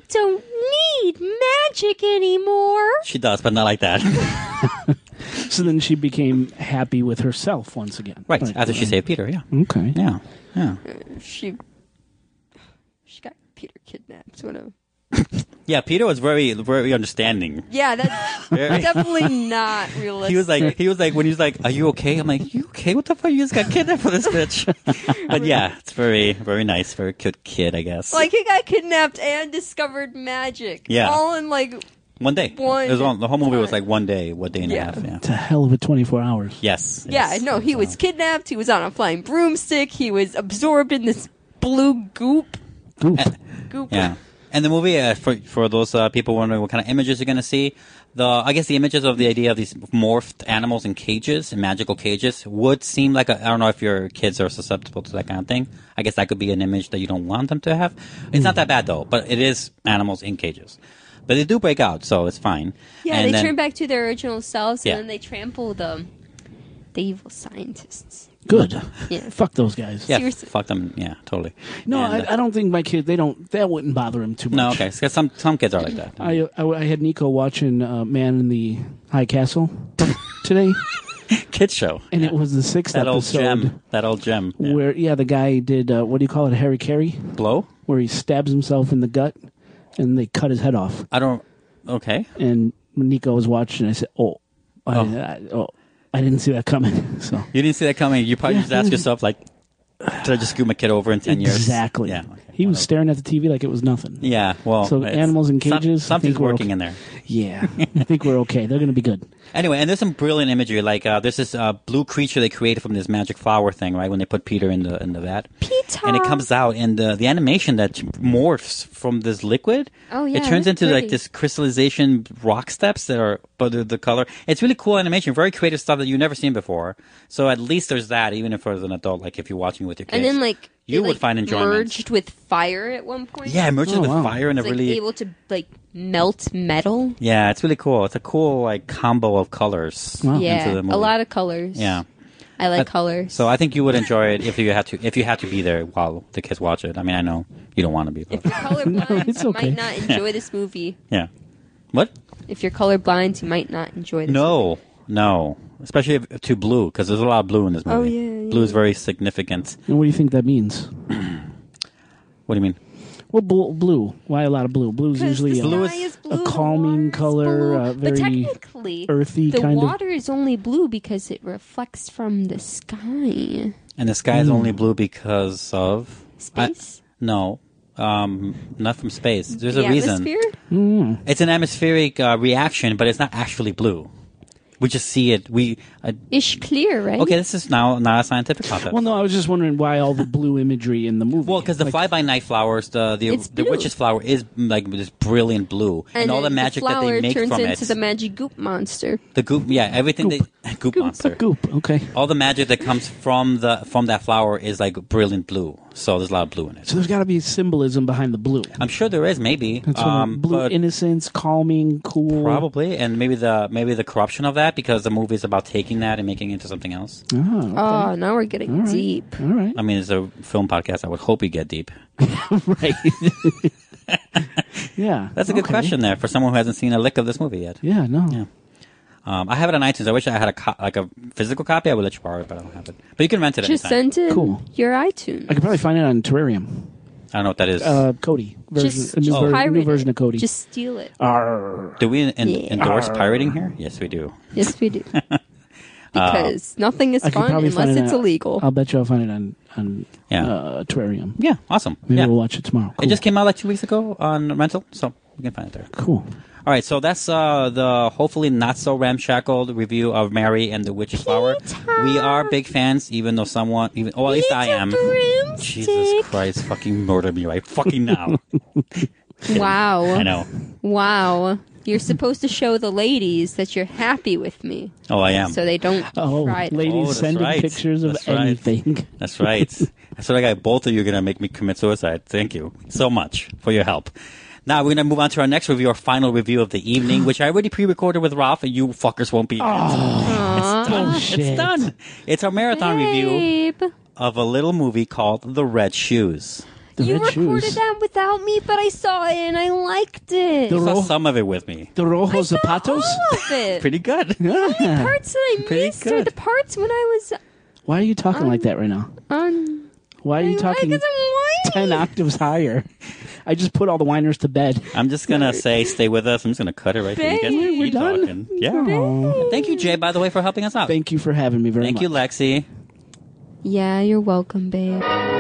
don't need magic anymore. She does, but not like that. So then she became happy with herself once again. Right, after she saved Peter, yeah. Okay. Yeah, yeah. She got Peter kidnapped. Yeah, Peter was very, very understanding. Yeah, that's definitely not realistic. He was like, when he's like, "Are you okay?" I'm like, "You okay? What the fuck? You just got kidnapped for this bitch." But yeah, it's very, very nice, very cute kid, I guess. Like he got kidnapped and discovered magic. Yeah. All in like one day. The whole movie was like one day and a half. Yeah. It's a hell of a 24 hours. Yes. Yeah, no, he was kidnapped. He was on a flying broomstick. He was absorbed in this blue goop. Goop. Yeah. And the movie, for those people wondering what kind of images you're going to see, I guess the images of the idea of these morphed animals in cages, in magical cages, would seem like I don't know if your kids are susceptible to that kind of thing. I guess that could be an image that you don't want them to have. It's not that bad, though, but it is animals in cages. But they do break out, so it's fine. Yeah, and they turn back to their original selves, Yeah. and then they trample the evil scientists. Good. Yeah. Fuck those guys. Yeah, Seriously. fuck them. Yeah, totally. No, And, I don't think my kid. That wouldn't bother him too much. No, okay. So some kids are like that. I had Nico watching Man in the High Castle today. Kids show. And it was the 6th episode. That old gem. Where, the guy did, what do you call it, Harry Carey? Blow? Where he stabs himself in the gut and they cut his head off. Okay. And Nico was watching, I said, I didn't see that coming. So You didn't see that coming. You probably just ask yourself, like, did I just scoop my kid over in 10 years? Exactly. Yeah. He was staring at the TV like it was nothing. Yeah, well. So animals in cages. Something's working in there. Yeah. I think we're okay. They're going to be good. Anyway, and there's some brilliant imagery. Like, there's this blue creature they created from this magic flower thing, right? When they put Peter in the vat. Peter! And it comes out, and the animation that morphs from this liquid, Oh, yeah, it turns that's into like pretty. this crystallization rock steps that are, but the color. It's really cool animation, very creative stuff that you've never seen before. So at least there's that, even if as an adult, like if you're watching with your kids. And then like you it, would find enjoyment. Merged with fire at one point. Yeah, it merges with fire and It's it like really. able to like melt metal. Yeah, it's really cool. It's a cool like combo of colors. Yeah, into the movie. a lot of colors. Yeah. I like colors. So I think you would enjoy it if you had to be there while the kids watch it. I mean, I know you don't want to be. But. If you're colorblind, it's you okay. might not enjoy this movie. Yeah. What? If you're colorblind, you might not enjoy this movie. No. Especially to blue, because there's a lot of blue in this movie. Oh, yeah. Blue is very significant. And what do you think that means? What do you mean? Well, blue. Why a lot of blue? Blue is usually a calming color, But very technically, earthy the kind of. water is only blue because it reflects from the sky. And the sky is only blue because of... Space? No. Not from space. There's The a reason. atmosphere? It's an atmospheric reaction, but it's not actually blue. We just see it. It's clear, right? Okay, this is now not a scientific concept. Well, no, I was just wondering why all the blue imagery in the movie. Well, because the fly-by-night flowers, the witch's flower is like this brilliant blue, and all the then magic the that they make flower from turns it. into the magic goop monster. The goop, yeah, everything goop monster. Goop, okay. All the magic that comes from that flower is like brilliant blue. So there's a lot of blue in it. So there's got to be symbolism behind the blue. I'm sure there is, maybe. That's blue but innocence, calming, cool. probably, and maybe the corruption of that, because the movie is about taking that and making it into something else. Oh, okay. Oh, now we're getting deep. All right. I mean, it's a film podcast. I would hope we get deep. Right. Yeah. That's a good question there for someone who hasn't seen a lick of this movie yet. Yeah, no. Yeah. I have it on iTunes. I wish I had a physical copy. I would let you borrow it, but I don't have it. But you can rent it Just anytime. send in Cool. your iTunes. I could probably find it on Terrarium. I don't know what that is. Cody. Just a new pirate version it. of Cody. Just steal it. Arr. Do we endorse Arr. pirating here? Yes, we do. Yes, we do. Because nothing is I could fun probably unless find it's it. illegal. I'll bet you I'll find it on Yeah. Terrarium. Yeah, awesome. Maybe Yeah. we'll watch it tomorrow. Cool. It just came out like 2 weeks ago on rental, so you can find it there. Cool. All right, so that's the hopefully not so ramshackled review of Mary and the Witch's Flower. We are big fans, even though at least I am. Jesus Christ, fucking murder me right fucking now. Wow. I know. Wow. You're supposed to show the ladies that you're happy with me. Oh, I am. So they don't try to. ladies that's sending right. pictures of That's right. anything. That's right. That's what I got. Both of you are going to make me commit suicide. Thank you so much for your help. Now we're going to move on to our next review, our final review of the evening, which I already pre-recorded with Ralph, and you fuckers won't be. It's done. Bullshit. It's done. It's our marathon review Babe. of a little movie called The Red Shoes. You red recorded shoes. that without me, but I saw it and I liked it. You saw some of it with me. The rojo zapatos? All of it. Pretty good. Yeah. Parts that I Pretty missed are good. the parts when I was Why are you talking like that right now? on. Why are you talking Because I'm 10 octaves higher? I just put all the whiners to bed. I'm just going to say stay with us. I'm just going to cut it right here. You guys Babe, we're keep done? talking. Yeah. Thank you, Jay, by the way, for helping us out. Thank you for having me very Thank much. you, Lexi. Yeah, you're welcome, babe.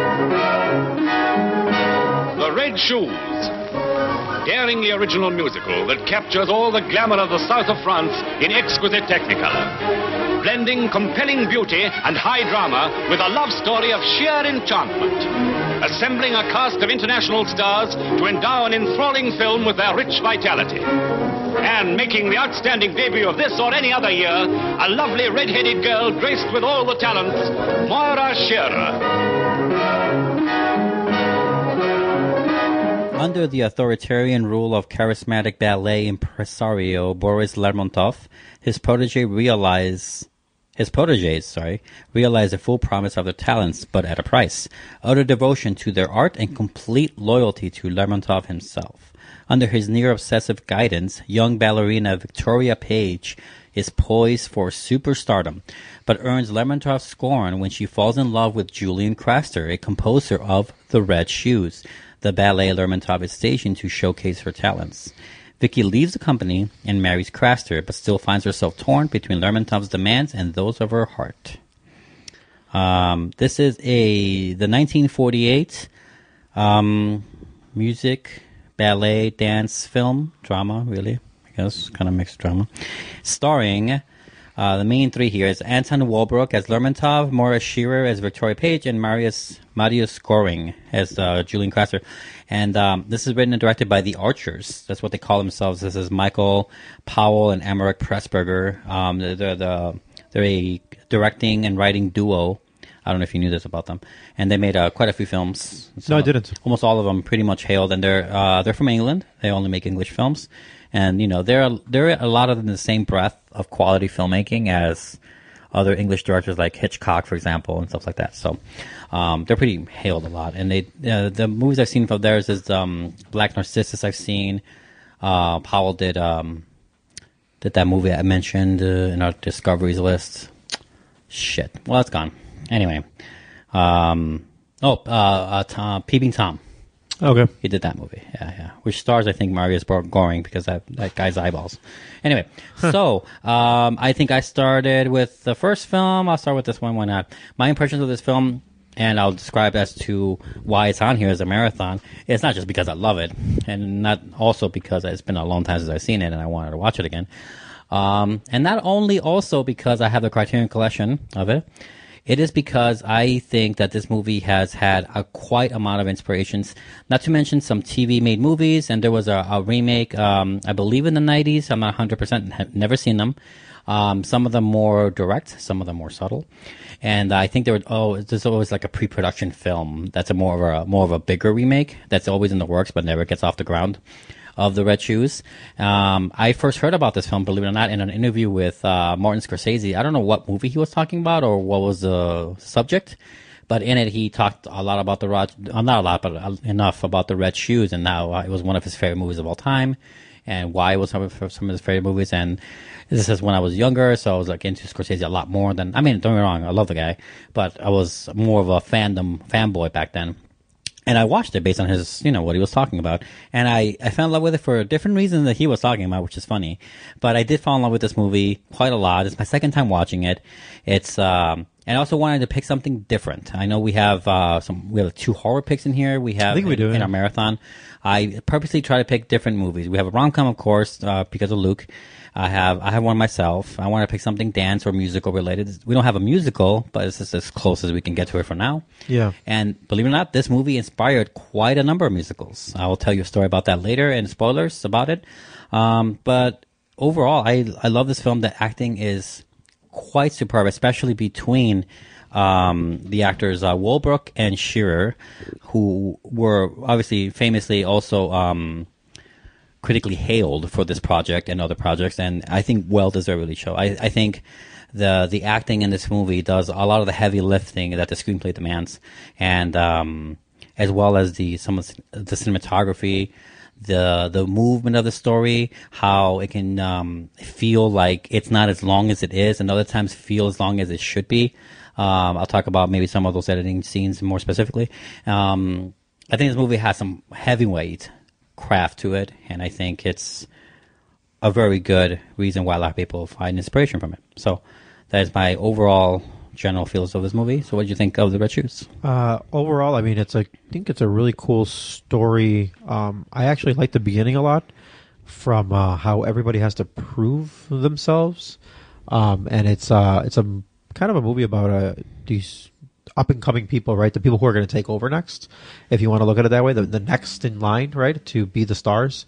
The Red Shoes. Daring the original musical that captures all the glamour of the south of France in exquisite technicolor. Blending compelling beauty and high drama with a love story of sheer enchantment. Assembling a cast of international stars to endow an enthralling film with their rich vitality. And making the outstanding debut of this or any other year, a lovely red-headed girl graced with all the talents, Moira Shearer. Under the authoritarian rule of charismatic ballet impresario Boris Lermontov, his proteges realize the full promise of their talents, but at a price. Utter devotion to their art and complete loyalty to Lermontov himself. Under his near-obsessive guidance, young ballerina Victoria Page is poised for superstardom, but earns Lermontov's scorn when she falls in love with Julian Craster, a composer of The Red Shoes, the ballet Lermontov is stationed to showcase her talents. Vicky leaves the company and marries Craster, but still finds herself torn between Lermontov's demands and those of her heart. This is the 1948 music, ballet, dance film, drama, really, I guess, kind of mixed drama, starring the main three here is Anton Walbrook as Lermontov, Moira Shearer as Victoria Page, and Marius Goring as Julian Craster. And this is written and directed by the Archers. That's what they call themselves. This is Michael Powell and Emmerich Pressburger. They're a directing and writing duo. I don't know if you knew this about them. And they made quite a few films. No, I didn't. Almost all of them pretty much hailed. And they're from England. They only make English films. And, you know, they're a lot of the same breadth of quality filmmaking as other English directors like Hitchcock, for example, and stuff like that. So they're pretty hailed a lot. And the movies I've seen from theirs is Black Narcissus I've seen. Powell did that movie I mentioned in our Discoveries list. Shit. Well, it's gone. Anyway. Peeping Tom. Okay. He did that movie. Yeah. Which stars, I think, Marius Goring because that guy's eyeballs. Anyway, so I think I started with the first film. I'll start with this one. Why not? My impressions of this film, and I'll describe as to why it's on here as a marathon. It's not just because I love it, and not also because it's been a long time since I've seen it and I wanted to watch it again. And not only also because I have the Criterion Collection of it. It is because I think that this movie has had a quite amount of inspirations, not to mention some TV-made movies, and there was a remake, I believe in the 90s. I'm not 100%, have never seen them. Some of them more direct, some of them more subtle. And I think there's always like a pre-production film that's more of a bigger remake that's always in the works but never gets off the ground. Of The Red Shoes. I first heard about this film, believe it or not, in an interview with Martin Scorsese. I don't know what movie he was talking about or what was the subject, but in it he talked a lot about enough about The Red Shoes and how it was one of his favorite movies of all time and why it was some of his favorite movies. And this is when I was younger, so I was like into Scorsese a lot more than, I mean, don't get me wrong, I love the guy, but I was more of a fanboy back then. And I watched it based on his, what he was talking about. And I fell in love with it for a different reason that he was talking about, which is funny. But I did fall in love with this movie quite a lot. It's my second time watching it. It's, and I also wanted to pick something different. I know we have, we have 2 horror picks in here. We have, in our marathon. I purposely try to pick different movies. We have a rom-com, of course, because of Luke. I have one myself. I want to pick something dance or musical related. We don't have a musical, but it's just as close as we can get to it for now. Yeah. And believe it or not, this movie inspired quite a number of musicals. I will tell you a story about that later and spoilers about it. But overall, I love this film. The acting is quite superb, especially between the actors Walbrook and Shearer, who were obviously famously also critically hailed for this project and other projects, and I think well deservedly so. I think the acting in this movie does a lot of the heavy lifting that the screenplay demands, and as well as some of the cinematography, the movement of the story, how it can feel like it's not as long as it is, and other times feel as long as it should be. I'll talk about maybe some of those editing scenes more specifically. I think this movie has some heavyweight craft to it, and I think it's a very good reason why a lot of people find inspiration from it. So that is my overall general feels of this movie. So what did you think of The Red Shoes? Overall, I mean, I think it's a really cool story. I actually like the beginning a lot, from how everybody has to prove themselves, and it's a kind of a movie about these up and coming people, right? The people who are going to take over next, if you want to look at it that way, the next in line, right, to be the stars.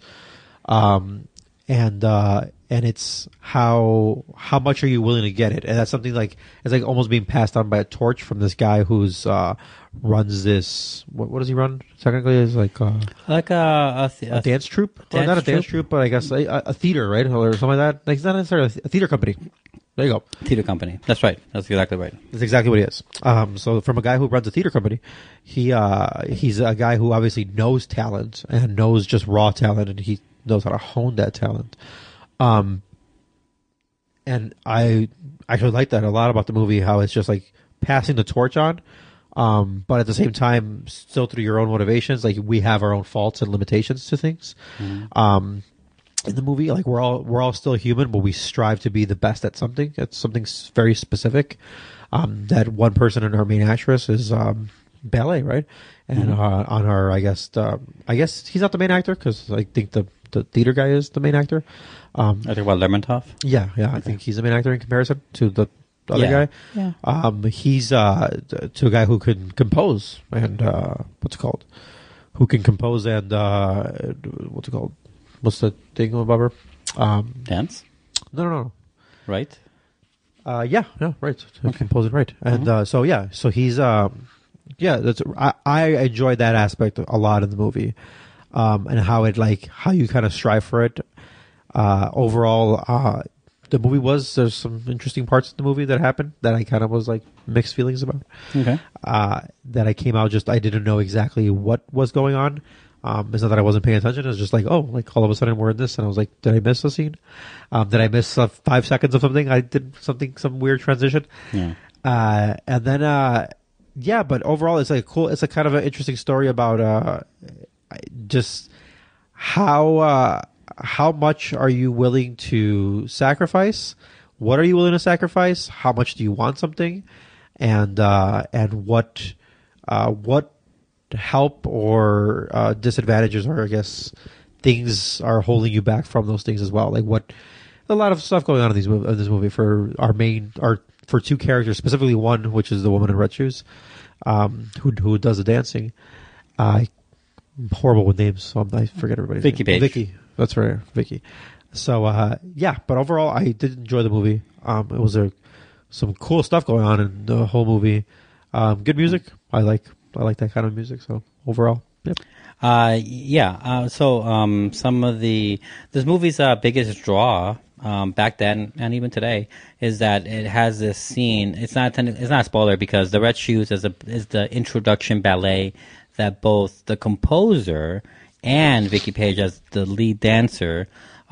And it's how much are you willing to get it? And that's something like, it's like almost being passed on by a torch from this guy who's runs this, what does he run? Technically, it's like a dance troupe, or not a dance troupe, but I guess a theater, right, or something like that. Like, it's not necessarily a theater company. There you go. Theater company. That's right. That's exactly right. That's exactly what he is. So from a guy who runs a theater company, he's a guy who obviously knows talent and knows just raw talent, and he knows how to hone that talent. And I actually like that a lot about the movie, how it's just like passing the torch on, but at the same time, still through your own motivations, like we have our own faults and limitations to things. Mm-hmm. In the movie, like we're all still human, but we strive to be the best at something. It's something very specific. That one person in our main actress is ballet, right? And on her, I guess he's not the main actor, because I think the theater guy is the main actor. I think about Lermontov. Yeah, okay. I think he's the main actor in comparison to the other guy. Yeah. He's to a guy who can compose and what's it called? Who can compose and what's it called? What's the thing about her? Dance? No. Right? Yeah, right. Okay. Composing, right. And so he's that's I enjoyed that aspect a lot in the movie, and how you kind of strive for it. Overall, the movie there's some interesting parts of the movie that happened that I kind of was like mixed feelings about. Okay. That I came out I didn't know exactly what was going on. It's not that I wasn't paying attention. It was just like, all of a sudden we're in this, and I was like, did I miss a scene? Did I miss 5 seconds of something? I did some weird transition. Yeah. And then, but overall it's it's a kind of an interesting story about, just how much are you willing to sacrifice? What are you willing to sacrifice? How much do you want something? And what help or disadvantages, or I guess things are holding you back from those things as well. Like a lot of stuff going on in this movie for for two characters, specifically one, which is the woman in red shoes, who does the dancing. I'm horrible with names, so I forget everybody's Vicky name. Page. Vicky, that's right, Vicky. So but overall, I did enjoy the movie. It was some cool stuff going on in the whole movie. Good music. I like that kind of music. So overall, yep. So some of this movie's biggest draw back then and even today is that it has this scene. It's not a spoiler, because the Red Shoes is the introduction ballet that both the composer and Vicky Page as the lead dancer,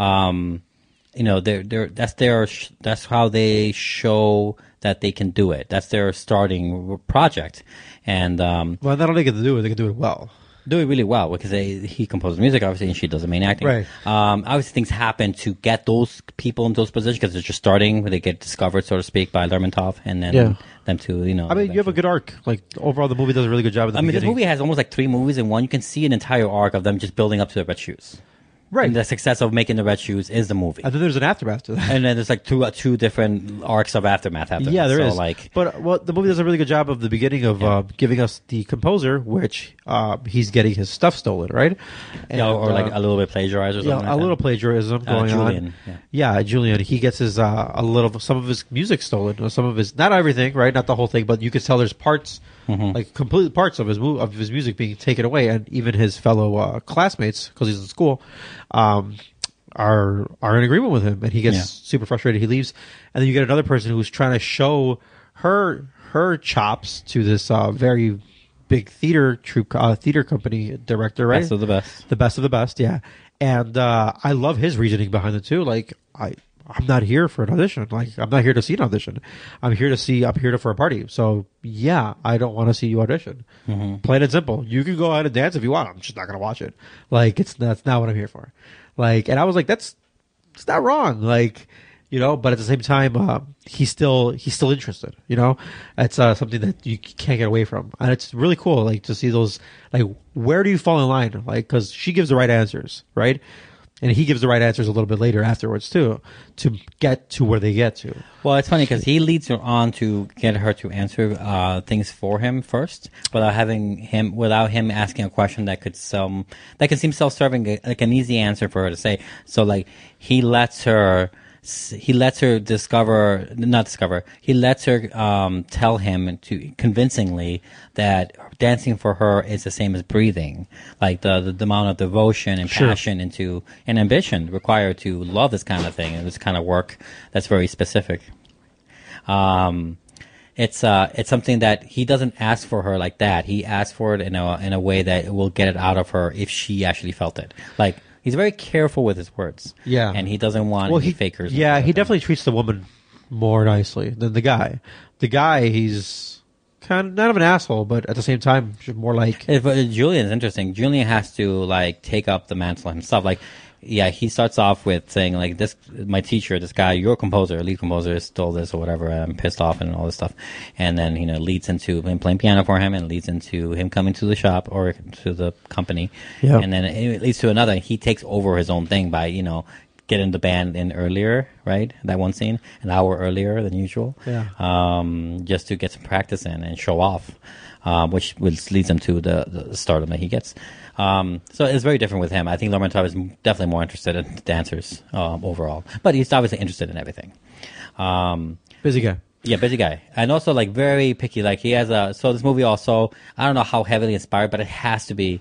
that's how they show that they can do it. That's their starting project. And well, not only can they do it, they can do it well. Do it really well, because he composes music, obviously, and she does the main acting. Right. Obviously, things happen to get those people in those positions, because they're just starting, where they get discovered, so to speak, by Lermontov, and then them to, I mean, you have a good arc. Like, overall, the movie does a really good job at the beginning. This movie has almost like 3 movies in one. You can see an entire arc of them just building up to the Red Shoes. Right. And the success of making the Red Shoes is the movie. And then there's an aftermath to that. And then there's like two different arcs of aftermath after Yeah, that. there is. But the movie does a really good job of the beginning of giving us the composer, which he's getting his stuff stolen, right? And, or like a little bit plagiarized or something. Yeah, a little plagiarism going Julian, on. Yeah, Julian. He gets his some of his music stolen, or some of his, not everything, right? Not the whole thing, but you could tell there's parts. Like complete parts of his music being taken away, and even his fellow classmates, because he's in school, are in agreement with him, and he gets super frustrated. He leaves, and then you get another person who's trying to show her chops to this very big theater company director, right? Best of the best. The best of the best, yeah. And I love his reasoning behind it too. Like I'm not here for an audition. Like I'm not here to see an audition. I'm here for a party. So yeah, I don't want to see you audition. Mm-hmm. Plain and simple. You can go out and dance if you want. I'm just not gonna watch it. Like that's not what I'm here for. Like, and I was like, it's not wrong. Like, you know, but at the same time, he's still interested. You know, it's something that you can't get away from, and it's really cool. Like to see those. Like, where do you fall in line? Like, because she gives the right answers, right? And he gives the right answers a little bit later afterwards too, to get to where they get to. Well, it's funny because he leads her on to get her to answer things for him first, without him asking a question that could seem self-serving, like an easy answer for her to say. So, like, he lets her tell him convincingly that dancing for her is the same as breathing. Like the amount of devotion and passion and ambition required to love this kind of thing and this kind of work that's very specific. It's something that he doesn't ask for her like that. He asks for it in a way that will get it out of her if she actually felt it. Like, he's very careful with his words. Yeah. And he doesn't want any fakers. Yeah, he definitely treats the woman more nicely than the guy. The guy, he's kind of not of an asshole, but at the same time, more like... But Julian's interesting. Julian has to, like, take up the mantle himself. Like, yeah, he starts off with saying, like, my teacher, this guy, your composer, lead composer, stole this or whatever. I'm pissed off and all this stuff. And then, you know, leads into him playing piano for him and leads into him coming to the shop or to the company. Yeah. And then it leads to another. He takes over his own thing by, you know, getting the band in earlier, right? That one scene, an hour earlier than usual. Yeah. Just to get some practice in and show off, which leads him to the stardom that he gets. So it's very different with him. I think Lermontov is definitely more interested in dancers overall, but he's obviously interested in everything. Busy guy. Yeah, busy guy, and also like very picky. Like he has so this movie also, I don't know how heavily inspired, but it has to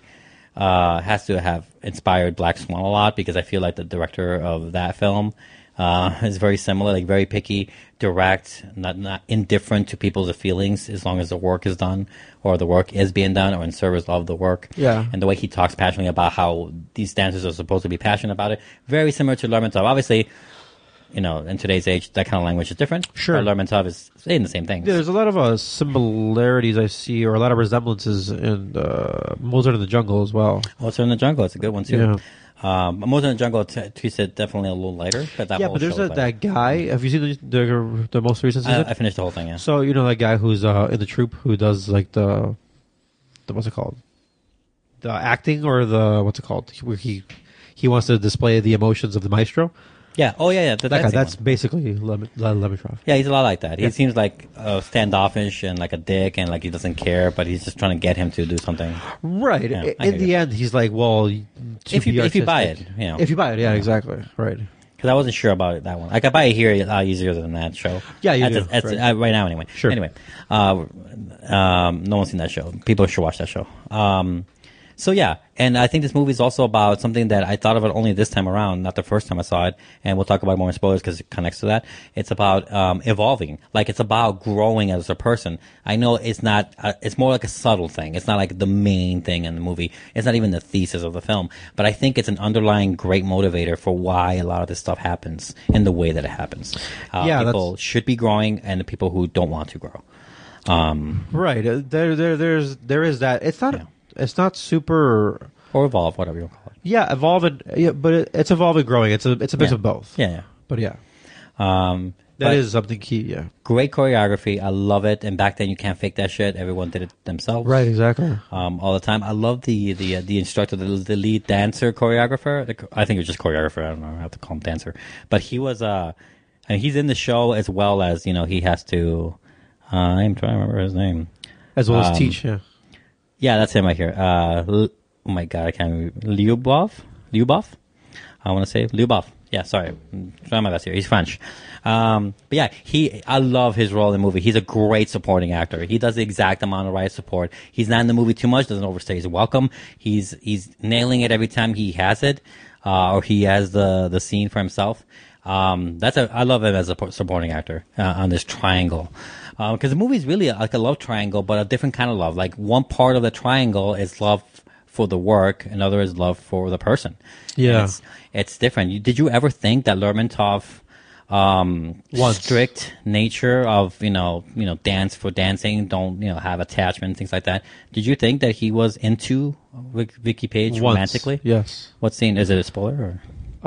have inspired Black Swan a lot, because I feel like the director of that film is very similar, like very picky, direct, not indifferent to people's feelings as long as the work is done or the work is being done or in service of the work. Yeah. And the way he talks passionately about how these dancers are supposed to be passionate about it, very similar to Lermontov. Obviously, you know, in today's age, that kind of language is different. Sure. But Lermontov is saying the same thing. Yeah, there's a lot of similarities I see, or a lot of resemblances in Mozart in the Jungle as well. Mozart in the Jungle, it's a good one too. Yeah. Mozart in the Jungle treats it definitely a little lighter. But there's that guy. Have you seen the most recent season? I finished the whole thing, yeah. So, you know that guy who's in the troupe who does like the what's it called? The acting, or what's it called? Where he wants to display the emotions of the maestro. Yeah. Oh, yeah. That guy. That's basically Lermontov. Yeah, he's a lot like that. He seems like standoffish and like a dick, and like he doesn't care, but he's just trying to get him to do something. Right. Yeah, in the end, he's like, well, if you buy it, you know. If you buy it, yeah, exactly. Right. Because I wasn't sure about that one. I could buy it here a lot easier than that show. Yeah, you do. Right now, anyway. Sure. Anyway, no one's seen that show. People should watch that show. So yeah, and I think this movie is also about something that I thought of it only this time around, not the first time I saw it, and we'll talk about more in spoilers because it connects to that. It's about evolving. Like, it's about growing as a person. I know it's not, it's more like a subtle thing. It's not like the main thing in the movie. It's not even the thesis of the film. But I think it's an underlying great motivator for why a lot of this stuff happens in the way that it happens. People should be growing, and the people who don't want to grow. Right. There is that. It's not... Yeah. It's not super, or evolve, whatever you call it. Yeah, evolving. Yeah, but it's evolving, growing. It's a bit of both. Yeah. But yeah, that is something key. Yeah, great choreography. I love it. And back then, you can't fake that shit. Everyone did it themselves. Right. Exactly. All the time. I love the instructor, the lead dancer choreographer. I think it was just choreographer. I don't know. I have to call him dancer. But he was and he's in the show as well as, you know, he has to. I'm trying to remember his name. As well as teach. Yeah. Yeah, that's him right here. Oh my God, I can't remember. Lyubov? I want to say Lyubov. Yeah, sorry. I'm trying my best here. He's French. But yeah, I love his role in the movie. He's a great supporting actor. He does the exact amount of right support. He's not in the movie too much, doesn't overstay his welcome. He's nailing it every time he has it, or he has the scene for himself. I love him as a supporting actor on this triangle. Because the movie is really like a love triangle, but a different kind of love. Like one part of the triangle is love for the work, another is love for the person. Yeah, it's different. Did you ever think that Lermontov strict nature of dance for dancing, don't have attachment, things like that? Did you think that he was into Vicky Page romantically? Yes. What scene is it? A spoiler?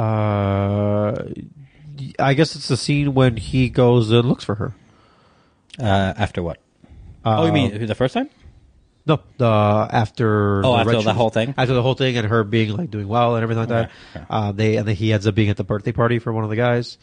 Or? I guess it's the scene when he goes and looks for her. After what? You mean the first time? No, after the whole thing. After the whole thing and her being like doing well and everything like that. He ends up being at the birthday party for one of the guys.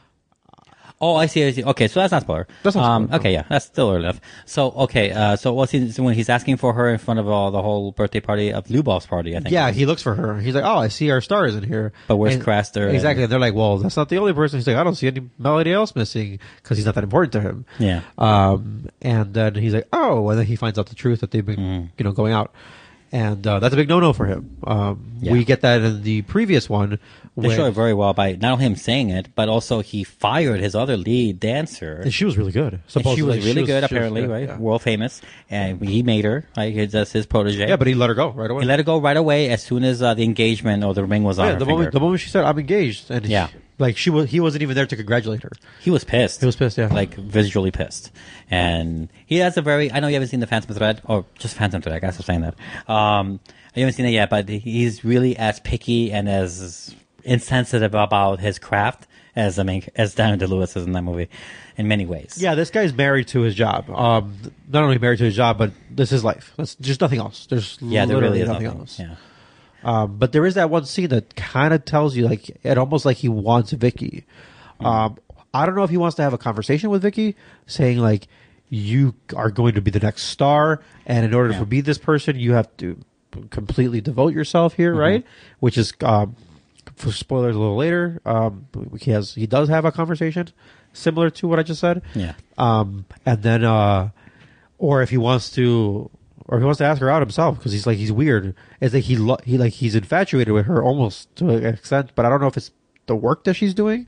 Oh, I see. Okay, so that's not spoiler. That's not spoiler. Okay, yeah, that's still early enough. So, okay, so when he's asking for her in front of the whole birthday party of Lubov's party, I think. Yeah, he looks for her. He's like, oh, I see our stars in here. But where's Craster? Exactly. And they're like, well, that's not the only person. He's like, I don't see anybody else missing because he's not that important to him. Yeah. And then he's like, oh, and then he finds out the truth that they've been, going out. And that's a big no-no for him. We get that in the previous one. They show it very well by not only him saying it, but also he fired his other lead dancer. And she was really good. She was really good, apparently, right? Yeah. World famous. And he made her. Right? That's his protege. Yeah, but he let her go right away. He let her go right away as soon as the engagement or the ring was on her finger. The moment she said, I'm engaged. And he wasn't even there to congratulate her. He was pissed. Yeah. Like, visually pissed. And he has I know you haven't seen the Phantom Thread, or just Phantom Thread, I guess I'm saying that. You haven't seen it yet, but he's really as picky and as insensitive about his craft as Daniel Day-Lewis is in that movie in many ways. Yeah, this guy's married to his job. Not only married to his job, but this is life. That's just nothing else. There's there really is nothing else. Yeah. But there is that one scene that kind of tells you, like, it almost like he wants Vicky. I don't know if he wants to have a conversation with Vicky, saying like, you are going to be the next star, and in order to be this person, you have to completely devote yourself here, right? Which is, for spoilers a little later, he does have a conversation similar to what I just said. Yeah. And then, or if he wants to ask her out himself, because he's weird. It's like he's infatuated with her almost to an extent, but I don't know if it's the work that she's doing,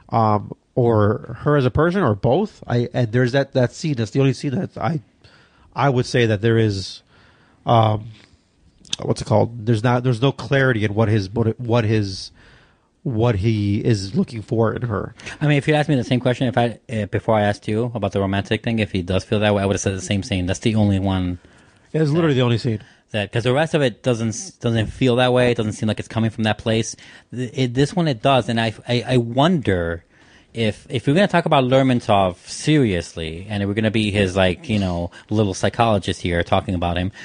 or her as a person, or both. And there's that scene. That's the only scene that I would say that there is. What's it called? There's no clarity in what he is looking for in her. I mean, if you asked me the same question before I asked you about the romantic thing, if he does feel that way, I would have said the same scene. That's the only one. It's literally the only scene. Because the rest of it doesn't feel that way. It doesn't seem like it's coming from that place. This one it does, and I wonder if we're going to talk about Lermontov seriously, and we're going to be his little psychologist here talking about him,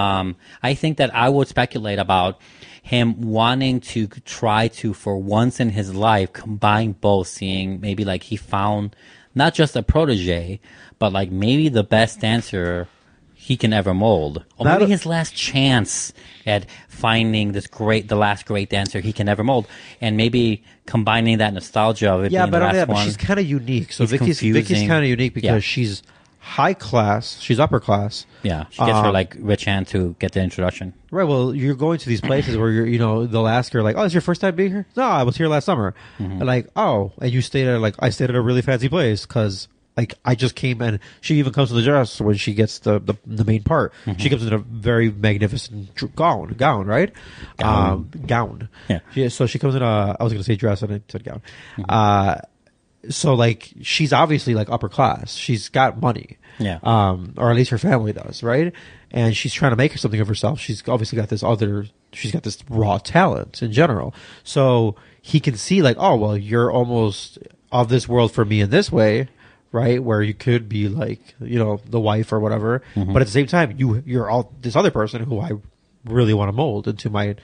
I think that I would speculate about him wanting to try to, for once in his life, combine both, seeing maybe like he found not just a protege, but like maybe the best dancer he can ever mold, or maybe his last chance at finding the last great dancer he can ever mold, and maybe combining that nostalgia of it being the last one. But she's kind of unique. So Vicky's kind of unique because she's high class, she's upper class. Yeah, she gets her like rich aunt to get the introduction. Right. Well, you're going to these places where they'll ask her like, "Oh, is your first time being here?" "No, I was here last summer." And like, "Oh," and you stayed at I stayed at a really fancy place because. Like, I just came in. She even comes to the dress when she gets the main part. She comes in a very magnificent gown, right? Gown. Yeah. So she comes in I was going to say dress and I said gown. So like, she's obviously like upper class. She's got money. Yeah. Or at least her family does, right? And she's trying to make something of herself. She's obviously got she's got this raw talent in general. So he can see like, oh, well, you're almost of this world for me in this way. Right, where you could be like, the wife or whatever, but at the same time, you're all this other person who I really want to mold into my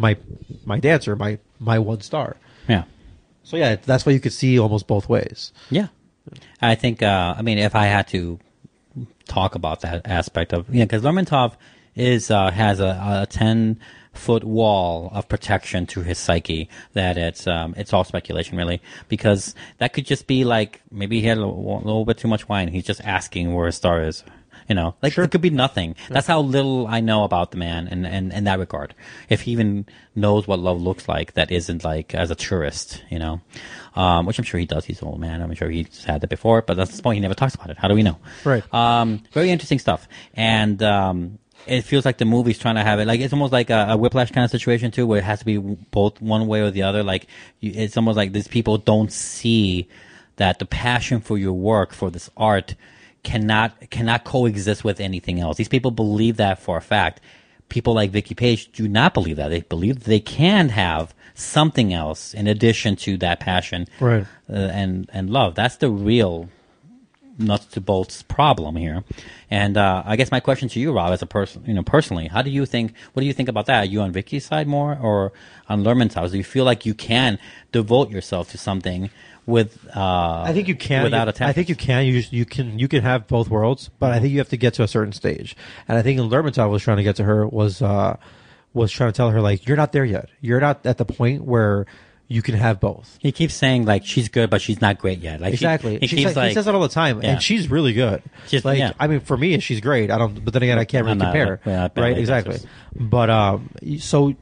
dancer, my one star. Yeah. So yeah, that's why you could see almost both ways. Yeah, I think. If I had to talk about that aspect of because Lermontov has a 10-foot wall of protection to his psyche that it's all speculation really, because that could just be like maybe he had a little bit too much wine. He's just asking where his star is You know, like it could be nothing. That's how little I know about the man in that regard. If he even knows what love looks like, that isn't like as a tourist, you know, which I'm sure he does. He's an old man. I'm sure he's had that before, but that's the point. He never talks about it. How do we know? Right. Very interesting stuff. And, it feels like the movie's trying to have it, like, it's almost like a Whiplash kind of situation too, where it has to be both one way or the other. Like, it's almost like these people don't see that the passion for your work, for this art, cannot coexist with anything else. These people believe that for a fact. People like Vicky Page do not believe that. They believe that they can have something else in addition to that passion, right? And love. That's the real nuts to bolts problem here. And I guess my question to you, Rob, as a person, you know, personally, what do you think about that? Are you on Vicky's side more or on Lerman's side? Do you feel like you can devote yourself to something with I think you can without attachment? I think you can. You can have both worlds, but I think you have to get to a certain stage. And I think Lermontov was trying to get to her was trying to tell her, like, you're not there yet. You're not at the point where you can have both. He keeps saying, like, she's good, but she's not great yet. Like, exactly. He says that all the time, yeah. and she's really good. I mean, for me, she's great. But then again, I can't really compare. Right? Exactly. But so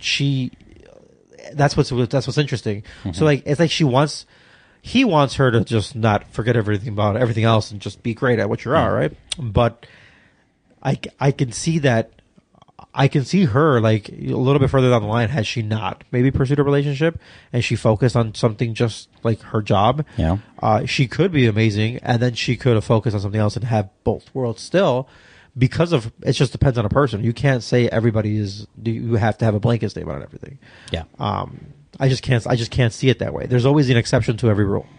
that's what's interesting. Mm-hmm. So like, it's like he wants her to just not forget everything about everything else and just be great at what you are, right? But I can see that. I can see her, like, a little bit further down the line, had she not maybe pursued a relationship and she focused on something just like her job. Yeah. She could be amazing, and then she could have focused on something else and have both worlds still, because of, it just depends on a person. You can't say everybody is, you have to have a blanket statement on everything. Yeah. I just can't see it that way. There's always an exception to every rule.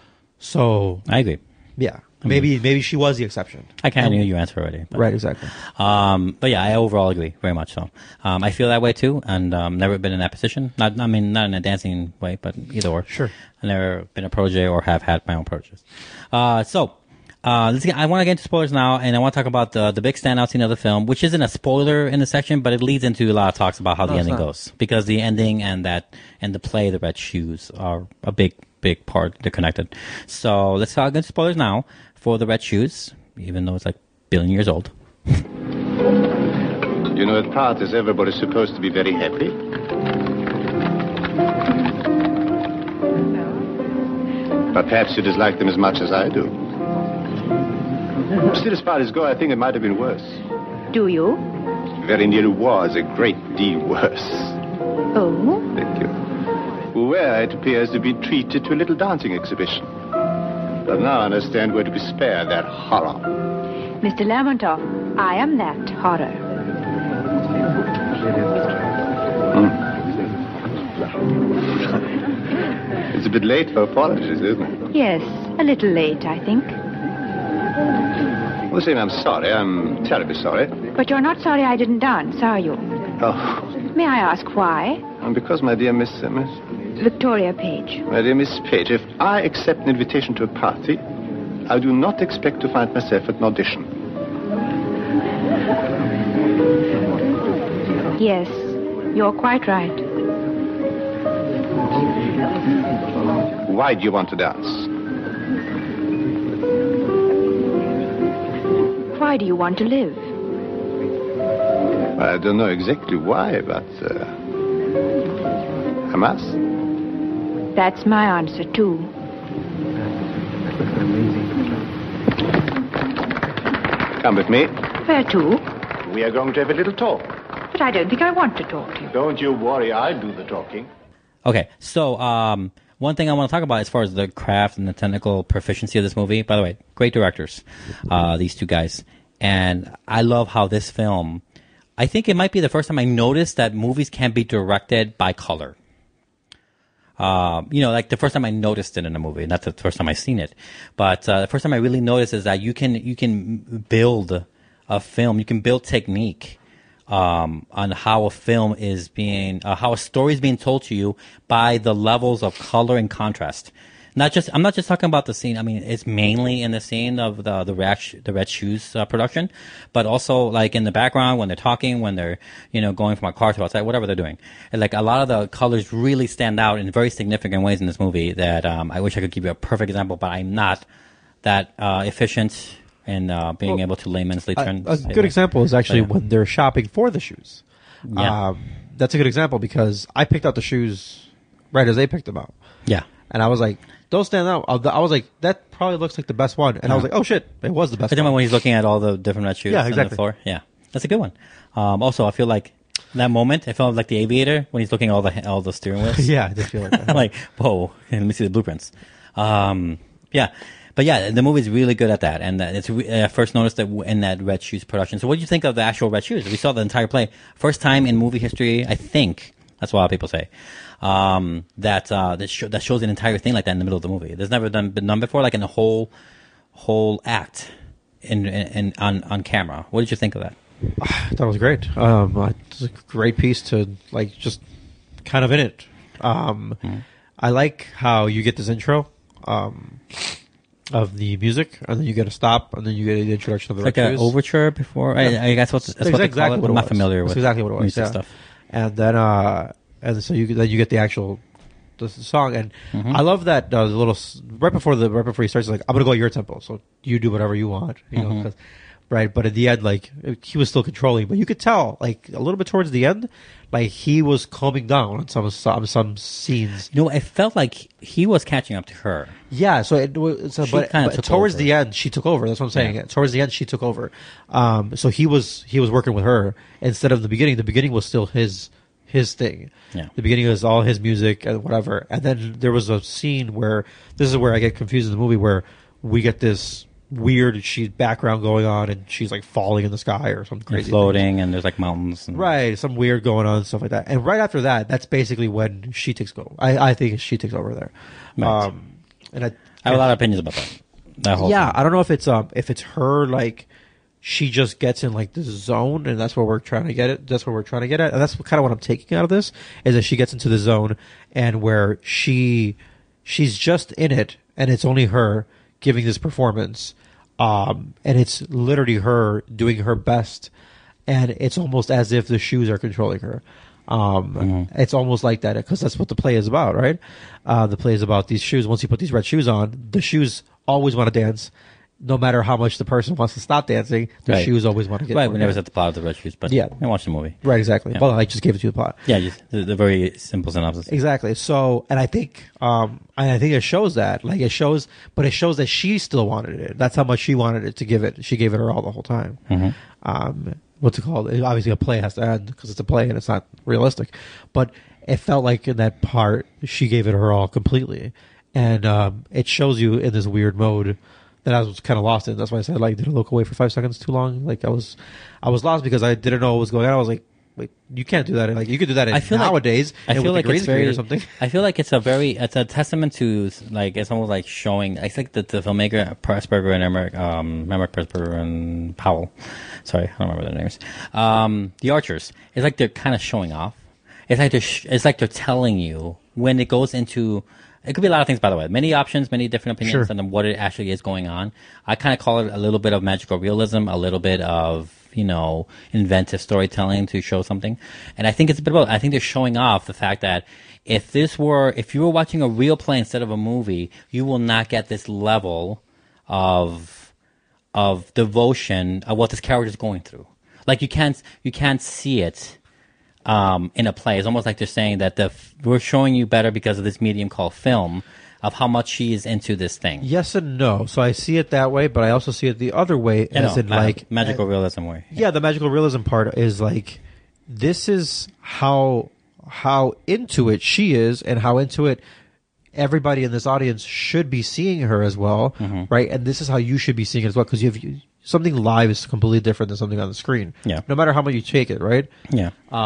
So I agree. Yeah. Maybe she was the exception. I kind of knew your answer already. But, right, exactly. But yeah, I overall agree very much so. I feel that way too, and never been in that position. Not in a dancing way, but either or. Sure. I've never been a protege or have had my own proteges. I want to get into spoilers now, and I want to talk about the big standout scene of the film, which isn't a spoiler in the section, but it leads into a lot of talks about how the ending goes, because the ending and the play, The Red Shoes, are a big part. They're connected. So let's talk into spoilers now for The Red Shoes, even though it's like a billion years old. You know, at parties, everybody's supposed to be very happy. But perhaps you dislike them as much as I do. Still, as far as go, I think it might have been worse. Do you? Very nearly was a great deal worse. Oh? Thank you. Where it appears to be treated to a little dancing exhibition. But now I understand we're to be spared that horror. Mr. Lermontov, I am that horror. It's a bit late for apologies, isn't it? Yes, a little late, I think. All the same, I'm sorry. I'm terribly sorry. But you're not sorry I didn't dance, are you? Oh. May I ask why? Because, my dear Miss Victoria Page. My dear Miss Page, if I accept an invitation to a party, I do not expect to find myself at an audition. Yes, you're quite right. Why do you want to dance? Why do you want to live? I don't know exactly why, but I must. That's my answer, too. Come with me. Where to? We are going to have a little talk. But I don't think I want to talk to you. Don't you worry, I'll do the talking. Okay, so one thing I want to talk about as far as the craft and the technical proficiency of this movie, by the way, great directors, these two guys. And I love how this film, I think it might be the first time I noticed that movies can be directed by color. Like the first time I noticed it in a movie, and that's the first time I've seen it. But the first time I really noticed is that you can build a film, you can build technique on how a film is being, how a story is being told to you by the levels of color and contrast. I'm not just talking about the scene. I mean, it's mainly in the scene of the Red Shoes production, but also like in the background when they're talking, when they're going from a car to outside, whatever they're doing. And like a lot of the colors really stand out in very significant ways in this movie. That I wish I could give you a perfect example, but I'm not that efficient and being able to laymanly turn. A good example is actually when they're shopping for the shoes. Yeah. That's a good example because I picked out the shoes right as they picked them out. Yeah. And I was like, those stand out. I was like, that probably looks like the best one. And I was like, oh shit, it was the best one. When he's looking at all the different red shoes on the floor. Yeah. That's a good one. Also, I feel like that moment, I felt like the Aviator when he's looking at all the steering wheels. Yeah, I did feel like that. Like, whoa, let me see the blueprints. Yeah. But yeah, the movie's really good at that. And I first noticed that in that Red Shoes production. So what do you think of the actual Red Shoes? We saw the entire play. First time in movie history, I think, that's what a lot of people say, that shows an entire thing like that in the middle of the movie. There's never been done before, like in the whole act on camera. What did you think of that? I thought it was great. It's a great piece to like just kind of in it. I like how you get this intro of the music, and then you get a stop, and then you get the introduction of the like an overture before. I guess that's what they call it. I'm not familiar with. That's exactly what it was. Music stuff. And then so you get the actual the song, and I love that the little right before he starts, like, I'm gonna go at your tempo, so you do whatever you want, you know. 'Cause, right, but at the end, like, he was still controlling, but you could tell, like, a little bit towards the end, like, he was calming down on some scenes. You know, it felt like he was catching up to her. Yeah, so but towards the end, she took over. That's what I'm saying. Yeah. Towards the end, she took over. So he was working with her instead of the beginning. The beginning was still his thing. Yeah. The beginning was all his music and whatever. And then there was a scene where, this is where I get confused in the movie, where we get this weird background going on, and she's like falling in the sky or something crazy, floating, and there's like mountains, right? Some weird going on and stuff like that. And right after that, that's basically when she takes over. I think she takes over there. Right. And I have a lot of opinions about that whole thing. I don't know if it's her, like, she just gets in like this zone, and that's what we're trying to get at. That's what we're trying to get at, and that's kind of what I'm taking out of this, is that she gets into the zone, and where she's just in it, and it's only her giving this performance, and it's literally her doing her best, and it's almost as if the shoes are controlling her. It's almost like that, because that's what the play is about, right? The play is about these shoes. Once you put these red shoes on, the shoes always want to dance. No matter how much the person wants to stop dancing, the shoes always want to get. Right, we never said the plot of the Red Shoes, but I watched the movie. Right, exactly. Yeah. Well, I just gave it to you the plot. Yeah, just the very simple synopsis. Exactly. So, and I think it shows that, like, it shows that she still wanted it. That's how much she wanted it to give it. She gave it her all the whole time. What's it called? Obviously, a play has to end because it's a play and it's not realistic. But it felt like in that part, she gave it her all completely, and it shows you in this weird mode that I was kind of lost in. That's why I said, like, did I look away for 5 seconds too long? Like, I was lost because I didn't know what was going on. I was like, wait, you can't do that. Like, you could do that nowadays. I feel like it's very, or something. I feel like it's a testament to, like, it's almost like showing, I think that the filmmaker, Pressburger and Emmerich Pressburger and Powell, sorry, I don't remember their names, The Archers, it's like they're kind of showing off. It's like they're telling you when it goes into, it could be a lot of things, by the way. Many options, many different opinions on what it actually is going on. I kind of call it a little bit of magical realism, a little bit of, inventive storytelling to show something. And I think it's a bit about, I think they're showing off the fact that if you were watching a real play instead of a movie, you will not get this level of devotion of what this character is going through. Like, you can't see it in a play. It's almost like they're saying that we're showing you better because of this medium called film, of how much she is into this thing. Yes and no. So I see it that way, but I also see it the other way, magical realism way. Yeah, the magical realism part is like, this is how into it she is, and how into it everybody in this audience should be seeing her as well, right? And this is how you should be seeing it as well, because something live is completely different than something on the screen. Yeah. No matter how much you take it, right? Yeah.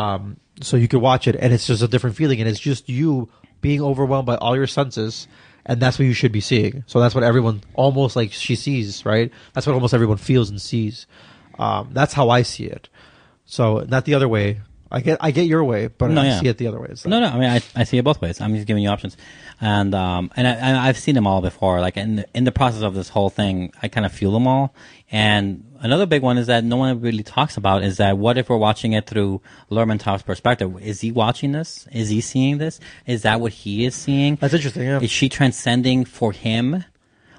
So you could watch it, and it's just a different feeling, and it's just you being overwhelmed by all your senses, and that's what you should be seeing. So that's what everyone almost like she sees, right? That's what almost everyone feels and sees. That's how I see it. So not the other way. I get your way, but I see it the other way. So. No. I mean, I see it both ways. I'm just giving you options, and I've seen them all before. Like in the process of this whole thing, I kind of feel them all. And another big one is that no one really talks about is that what if we're watching it through Lermontov's perspective? Is he watching this? Is he seeing this? Is that what he is seeing? That's interesting. Yeah. Is she transcending for him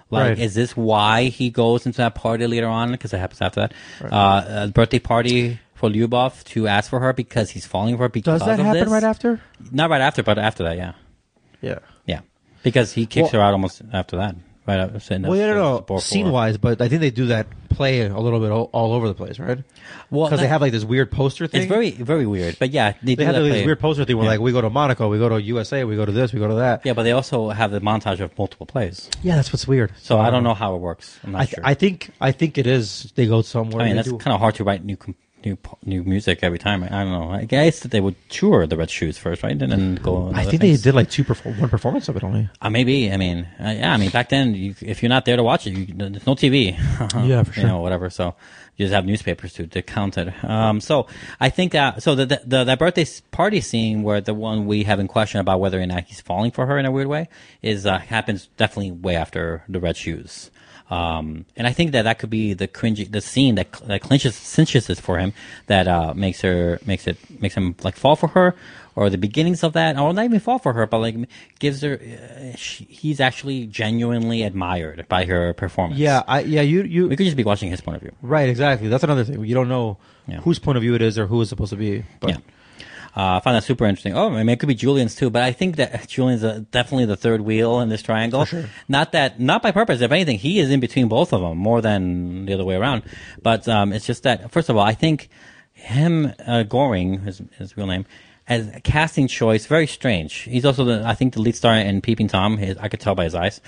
Like, Right. is this why he goes into that party later on? Because it happens after that. A birthday party for Lyubov to ask for her because he's falling for her because Does that of happen this? right after? Not right after, but after that, yeah. Yeah. Yeah. Because he kicks her out almost after that. Right after. Well, yeah, no, scene-wise, but I think they do that play a little bit all over the place, right? Well, because they have like this weird poster thing. It's very, very weird. But yeah, they have that this play. weird poster thing where like we go to Monaco, we go to USA, we go to this, we go to that. Yeah, but they also have the montage of multiple plays. Yeah, that's what's weird. So I don't know how it works. I'm not sure. I think it is. They go somewhere. I mean, that's kind of hard to write new music every time. I don't know. I guess that they would tour the Red Shoes first, right, and then go. I think they did like one performance of it only. Maybe. I mean, yeah. I mean, back then, if you're not there to watch it, there's no TV. Yeah, for sure. You know, whatever. So you just have newspapers to count it. So I think that that birthday party scene where the one we have in question about whether or not he's falling for her in a weird way is happens definitely way after the Red Shoes. And I think that could be the scene that cinches it for him, that makes him like fall for her, or the beginnings of that, or not even fall for her, but like gives her, he's actually genuinely admired by her performance. Yeah, you. We could just be watching his point of view. Right, exactly. That's another thing. You don't know whose point of view it is or who it's supposed to be. But. Yeah. I find that super interesting. Oh, I mean, it could be Julian's too, but I think that Julian's definitely the third wheel in this triangle. For sure. Not by purpose. If anything, he is in between both of them more than the other way around. But it's just that, first of all, I think him, Goring, his real name, as a casting choice, very strange. He's also I think the lead star in Peeping Tom. I could tell by his eyes.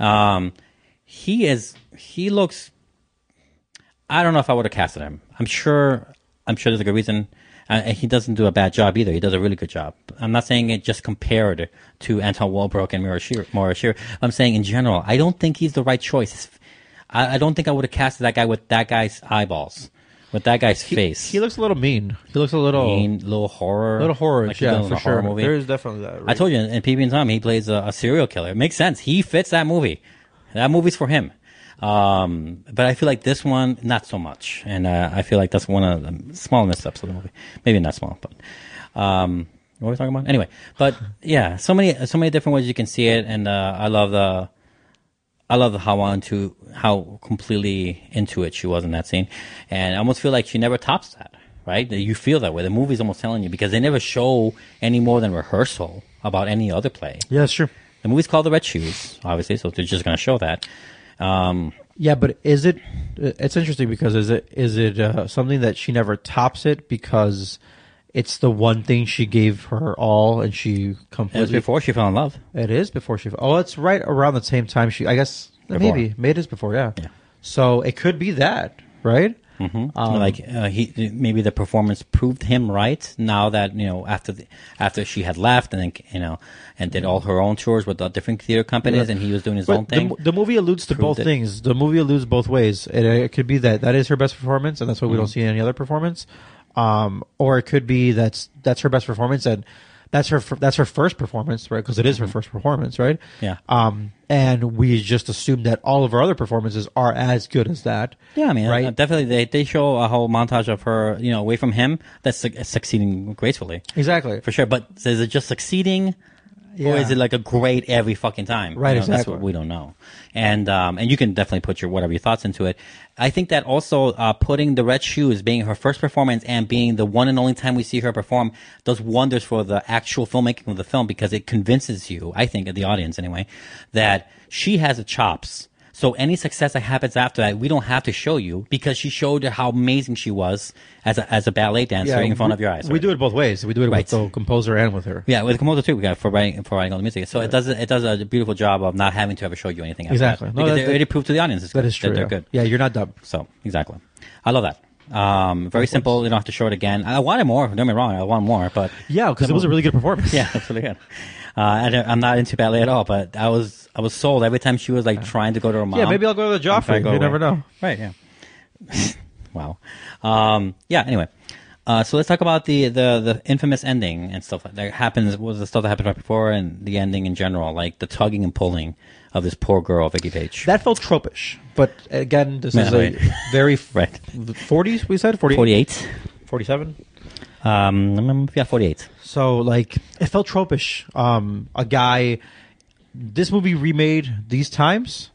He looks. I don't know if I would have casted him. I'm sure there's a good reason. He doesn't do a bad job either. He does a really good job. I'm not saying it just compared to Anton Walbrook and Maura Shearer. I'm saying in general, I don't think he's the right choice. I don't think I would have casted that guy with that guy's eyeballs, with that guy's face. He looks a little mean. He looks a little mean, little horror. Little horror, like yeah, for sure. Movie. There is definitely that. Right? I told you, in Peeping Tom, he plays a serial killer. It makes sense. He fits that movie. That movie's for him. But I feel like this one, not so much. And I feel like that's one of the small missteps of the movie. Maybe not small, but what were we talking about? Anyway, but yeah, so many different ways you can see it, and I love how completely into it she was in that scene, and I almost feel like she never tops that. Right? You feel that way. The movie's almost telling you, because they never show any more than rehearsal about any other play. Yeah, that's true. The movie's called The Red Shoes, obviously, so they're just going to show that. Yeah, but is it? It's interesting because is it something that she never tops it because it's the one thing she gave her all and she completely. It was before she fell in love. It is before she. Oh, it's right around the same time she. I guess before. maybe it is before. Yeah. So it could be that, right? Mm-hmm. Maybe the performance proved him right. Now that after she had left, and then and did all her own tours with the different theater companies, and he was doing his own thing. The movie alludes to both things. The movie alludes both ways. It could be that is her best performance, and that's why we don't see any other performance. Or it could be that's her best performance, and that's her first performance, right? Because it is her first performance, right? Yeah. And we just assume that all of her other performances are as good as that. Yeah, I mean, right? Definitely they show a whole montage of her, away from him, that's succeeding gracefully. Exactly. For sure. But is it just succeeding? Yeah. Or is it like a great every fucking time? Right, exactly. That's what we don't know. And you can definitely put your thoughts into it. I think that also putting The Red Shoes being her first performance and being the one and only time we see her perform does wonders for the actual filmmaking of the film, because it convinces you, I think, the audience anyway, that she has the chops. So any success that happens after that, we don't have to show you, because she showed how amazing she was as a ballet dancer in front of your eyes. We do it both ways. We do it with the composer and with her. Yeah, with the composer too. We got for writing all the music. So it does a beautiful job of not having to ever show you anything. Exactly. Because they already proved to the audience that is true. They're good. Yeah, you're not dumb. So exactly, I love that. Very simple. You don't have to show it again. I wanted more. Don't get me wrong. I want more, but yeah, because it was a really good performance. Yeah, it's really good. I'm not into ballet at all, but I was sold every time she was like trying to go to her mom. Yeah, maybe I'll go to the Joffrey. You never know. Right? Yeah. Wow. Yeah. Anyway, so let's talk about the infamous ending and stuff that happens. Was the stuff that happened right before, and the ending in general, like the tugging and pulling of this poor girl, Vicky Page. That felt tropish, but again, this is a very 40s. We said 48, 47. Yeah, 48. So, like, it felt tropish. A guy, this movie remade these times,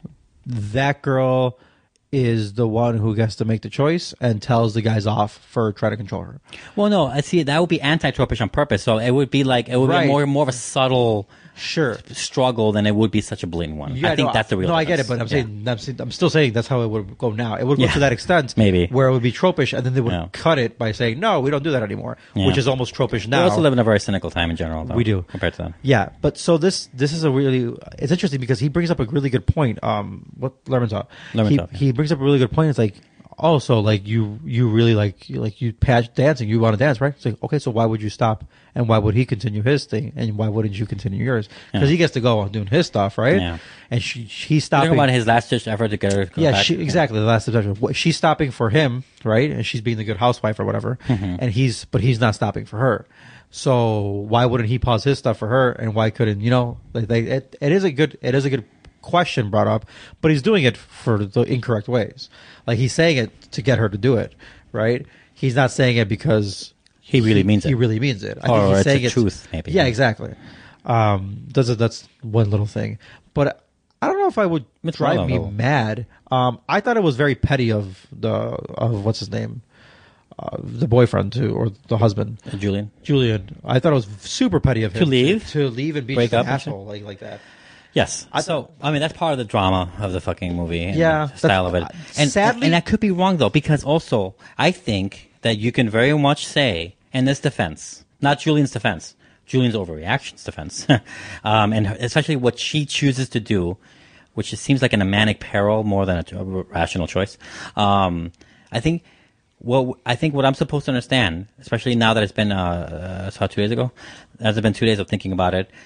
that girl is the one who gets to make the choice and tells the guys off for trying to control her. Well, no, I see that would be anti-tropish on purpose. So it would be like be more of a subtle struggle than it would be such a blatant one. I think that's the real. No, I get it, but I'm still saying that's how it would go now. It would go to that extent, maybe, where it would be tropish, and then they would cut it by saying, "No, we don't do that anymore," which is almost tropish now. We also live in a very cynical time in general, though. We do compared to them. Yeah, but so this is it's interesting because he brings up a really good point. What Lermontov? He brings up a really good point. It's like, oh, so like you really like you patch dancing, you want to dance, right? It's like, okay, so why would you stop, and why would he continue his thing, and why wouldn't you continue yours? Because he gets to go on doing his stuff, right? Yeah. And he's stopping. Talking about his last ditch effort to get her to go back. Exactly, the last ditch effort. She's stopping for him, right? And she's being the good housewife or whatever, and he's not stopping for her. So why wouldn't he pause his stuff for her, and why couldn't it is a good question brought up, but he's doing it for the incorrect ways. Like, he's saying it to get her to do it, right? He's not saying it because he really means it. He really means it. I or think he's it's saying the truth, maybe. Yeah, exactly. That's one little thing, but I don't know if I would drive me mad. I thought it was very petty of what's his name, the boyfriend too, or the husband, Julian. I thought it was super petty of him to leave and be break just up an asshole like that. Yes. I mean, that's part of the drama of the fucking movie. And the style of it. And sadly, and I could be wrong, though, because also, I think that you can very much say, in this defense, not Julian's defense, Julian's overreaction's defense, and especially what she chooses to do, which seems like a manic peril more than a rational choice. I think what I'm supposed to understand, especially now that it's been, I saw 2 days ago, as it's been 2 days of thinking about it,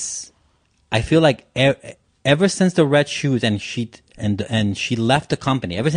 I feel like ever since the red shoes and she left the company, it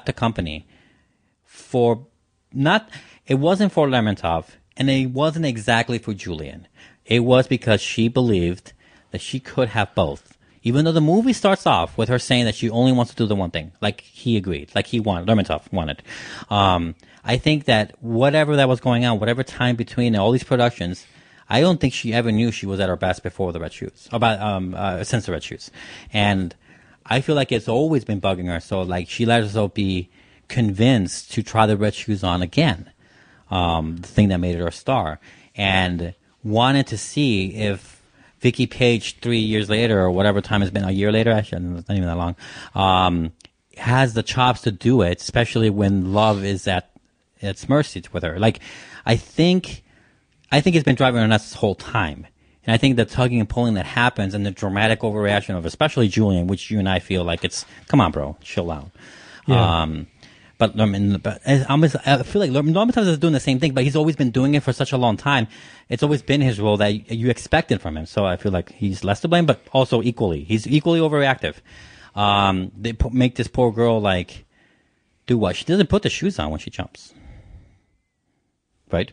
wasn't for Lermontov, and it wasn't exactly for Julian. It was because she believed that she could have both. Even though the movie starts off with her saying that she only wants to do the one thing, like he agreed, like Lermontov wanted. I think that whatever that was going on, whatever time between all these productions, I don't think she ever knew she was at her best before the red shoes, since the red shoes. And I feel like it's always been bugging her. So like she let herself be convinced to try the red shoes on again. The thing that made her a star, and wanted to see if Vicky Page 3 years later, or whatever time it's been, a year later, actually, it's not even that long, has the chops to do it, especially when love is at its mercy with her. Like, I think it's been driving her nuts this whole time. And I think the tugging and pulling that happens and the dramatic overreaction of especially Julian, which you and I feel like it's, come on, bro, chill out. Yeah. But I feel like Lermontov is doing the same thing, but he's always been doing it for such a long time. It's always been his role that you expect it from him. So I feel like he's less to blame, but also he's equally overreactive. They make this poor girl like do what? She doesn't put the shoes on when she jumps, right?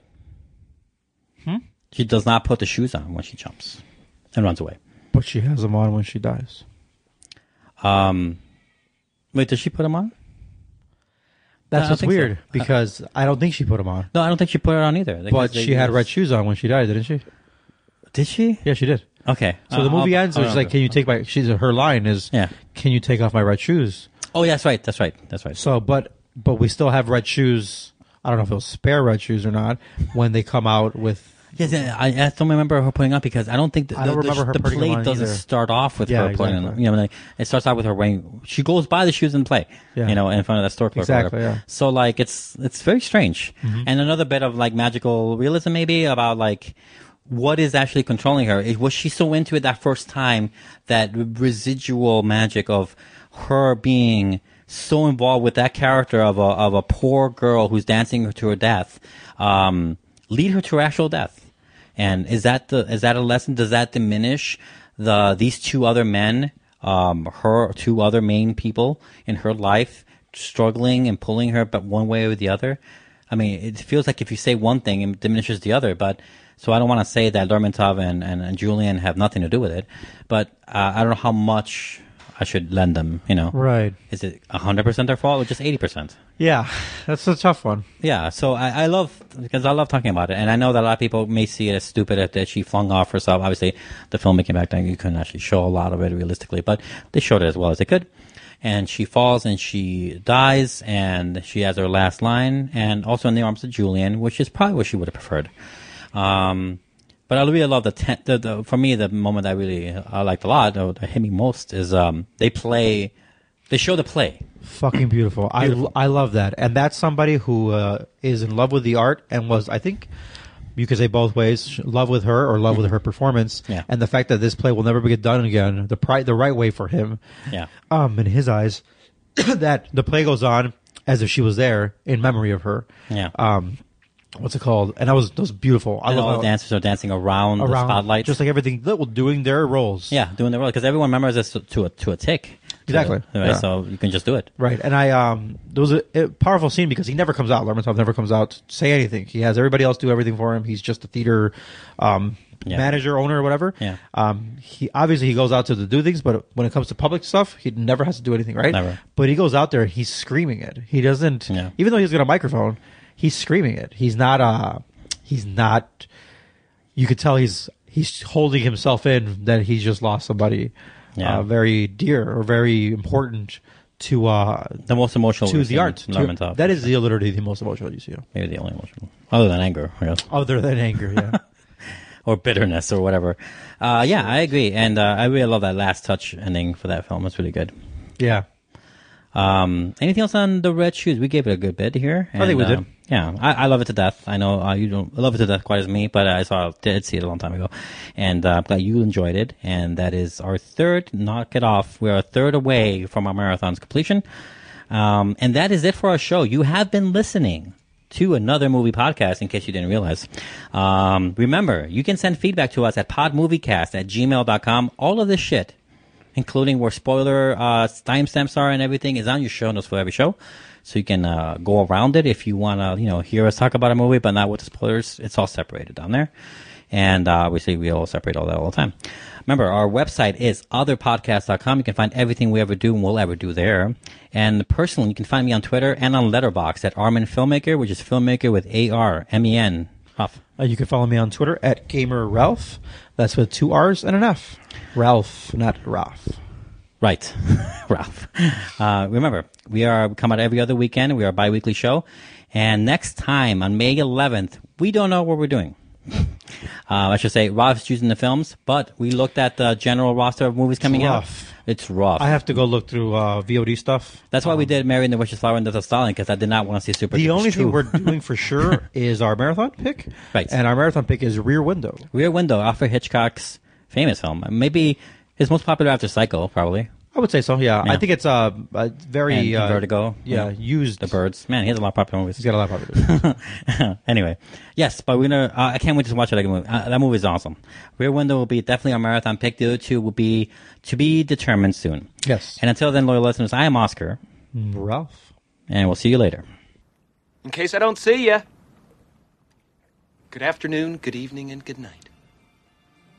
She does not put the shoes on when she jumps and runs away. But she has them on when she dies. Wait, does she put them on? That's what's weird, because I don't think she put them on. No, I don't think she put it on either. But she had red shoes on when she died, didn't she? Did she? Yeah, she did. Okay. So the movie ends, it's like, can you take my... her line is, can you take off my red shoes? Oh, yeah, that's right. So, but we still have red shoes. I don't know if it was spare red shoes or not, when they come out with... Yes, I don't remember her putting up, because I don't think the plate doesn't start off with her putting them. You know, it starts out with her wearing. She goes by the shoes in play, in front of that store clerk. Exactly. Yeah. So like it's very strange, and another bit of like magical realism maybe about like what is actually controlling her. Was she so into it that first time, that residual magic of her being so involved with that character of a poor girl who's dancing to her death, lead her to her actual death? And is that a lesson? Does that diminish these two other men, her two other main people in her life, struggling and pulling her, but one way or the other? I mean, it feels like if you say one thing, it diminishes the other. But so I don't want to say that Lermontov and Julian have nothing to do with it. But I don't know how much I should lend them. Right? Is it 100% their fault or just 80%? Yeah, that's a tough one. Yeah, so I love talking about it, and I know that a lot of people may see it as stupid that she flung off herself. Obviously, the filmmaking back then, you couldn't actually show a lot of it realistically, but they showed it as well as they could. and she falls and she dies, and she has her last line, and also in the arms of Julian, which is probably what she would have preferred. But I really love for me, the moment I liked a lot, or that hit me most, is they show the play. Fucking beautiful. I love that. And that's somebody who is in love with the art and was, I think, you could say both ways, love with her or love with her performance. Yeah. And the fact that this play will never get done again, the right way for him, in his eyes, that the play goes on as if she was there in memory of her. Yeah. What's it called? And that was beautiful. I love all the dancers are dancing around the spotlight, just like everything, doing their roles. Yeah, doing their role, because everyone remembers this to a tick. Exactly. So you can just do it. Right. And there was a powerful scene because he never comes out. Lermontov never comes out to say anything. He has everybody else do everything for him. He's just a theater manager, owner, or whatever. Yeah. He goes out to do things, but when it comes to public stuff, he never has to do anything, right? Never. But he goes out there and he's screaming it. He doesn't, even though he's got a microphone, he's screaming it. He's not, you could tell he's holding himself in that he's just lost somebody very dear or very important to the most emotional to the art. Lermontov. That is literally the most emotional you see. Maybe the only emotional, other than anger. I guess. Other than anger, yeah. Or bitterness or whatever. Yeah, I agree, and I really love that last touch ending for that film. It's really good. Yeah. Anything else on The Red Shoes? We gave it a good bit here. I think we did. Yeah, I love it to death. I know you don't love it to death quite as me, but I did see it a long time ago, and I'm glad you enjoyed it. And that is our third. Knock it off. We're a third away from our marathon's completion, and that is it for our show. You have been listening to another movie podcast, in case you didn't realize. Remember, you can send feedback to us at podmoviecast@gmail.com. All of this shit, including where spoiler timestamps are and everything, is on your show notes for every show. So you can go around it if you want to, hear us talk about a movie, but not with the spoilers. It's all separated down there. And obviously, we all separate all that all the time. Remember, our website is otherpodcast.com. You can find everything we ever do and will ever do there. And personally, you can find me on Twitter and on Letterboxd at Armen Filmmaker, which is filmmaker with A-R-M-E-N. You can follow me on Twitter at GamerRalph. That's with 2 R's and an F. Ralph, not Ralph. Right. Ralph. Remember, we come out every other weekend. We are a bi-weekly show. And next time, on May 11th, we don't know what we're doing. I should say, Ralph's choosing the films, but we looked at the general roster of movies coming out. It's rough. I have to go look through VOD stuff. That's why we did Mary and the Witch's Flower and Death of Stalin, because I did not want to see Super. The only thing we're doing for sure is our marathon pick. Right. And our marathon pick is Rear Window. Rear Window, Alfred Hitchcock's famous film. Maybe his most popular after Psycho, probably. I would say so, yeah. I think it's a very... Vertigo. Yeah, used... The Birds. Man, he has a lot of popular movies. He's got a lot of popular movies. Anyway. Yes, but we're going to... I can't wait to watch that movie. That movie is awesome. Rear Window will be definitely our marathon pick. The other two will be to be determined soon. Yes. And until then, loyal listeners, I am Oscar. Ralph. And we'll see you later. In case I don't see you, good afternoon, good evening, and good night.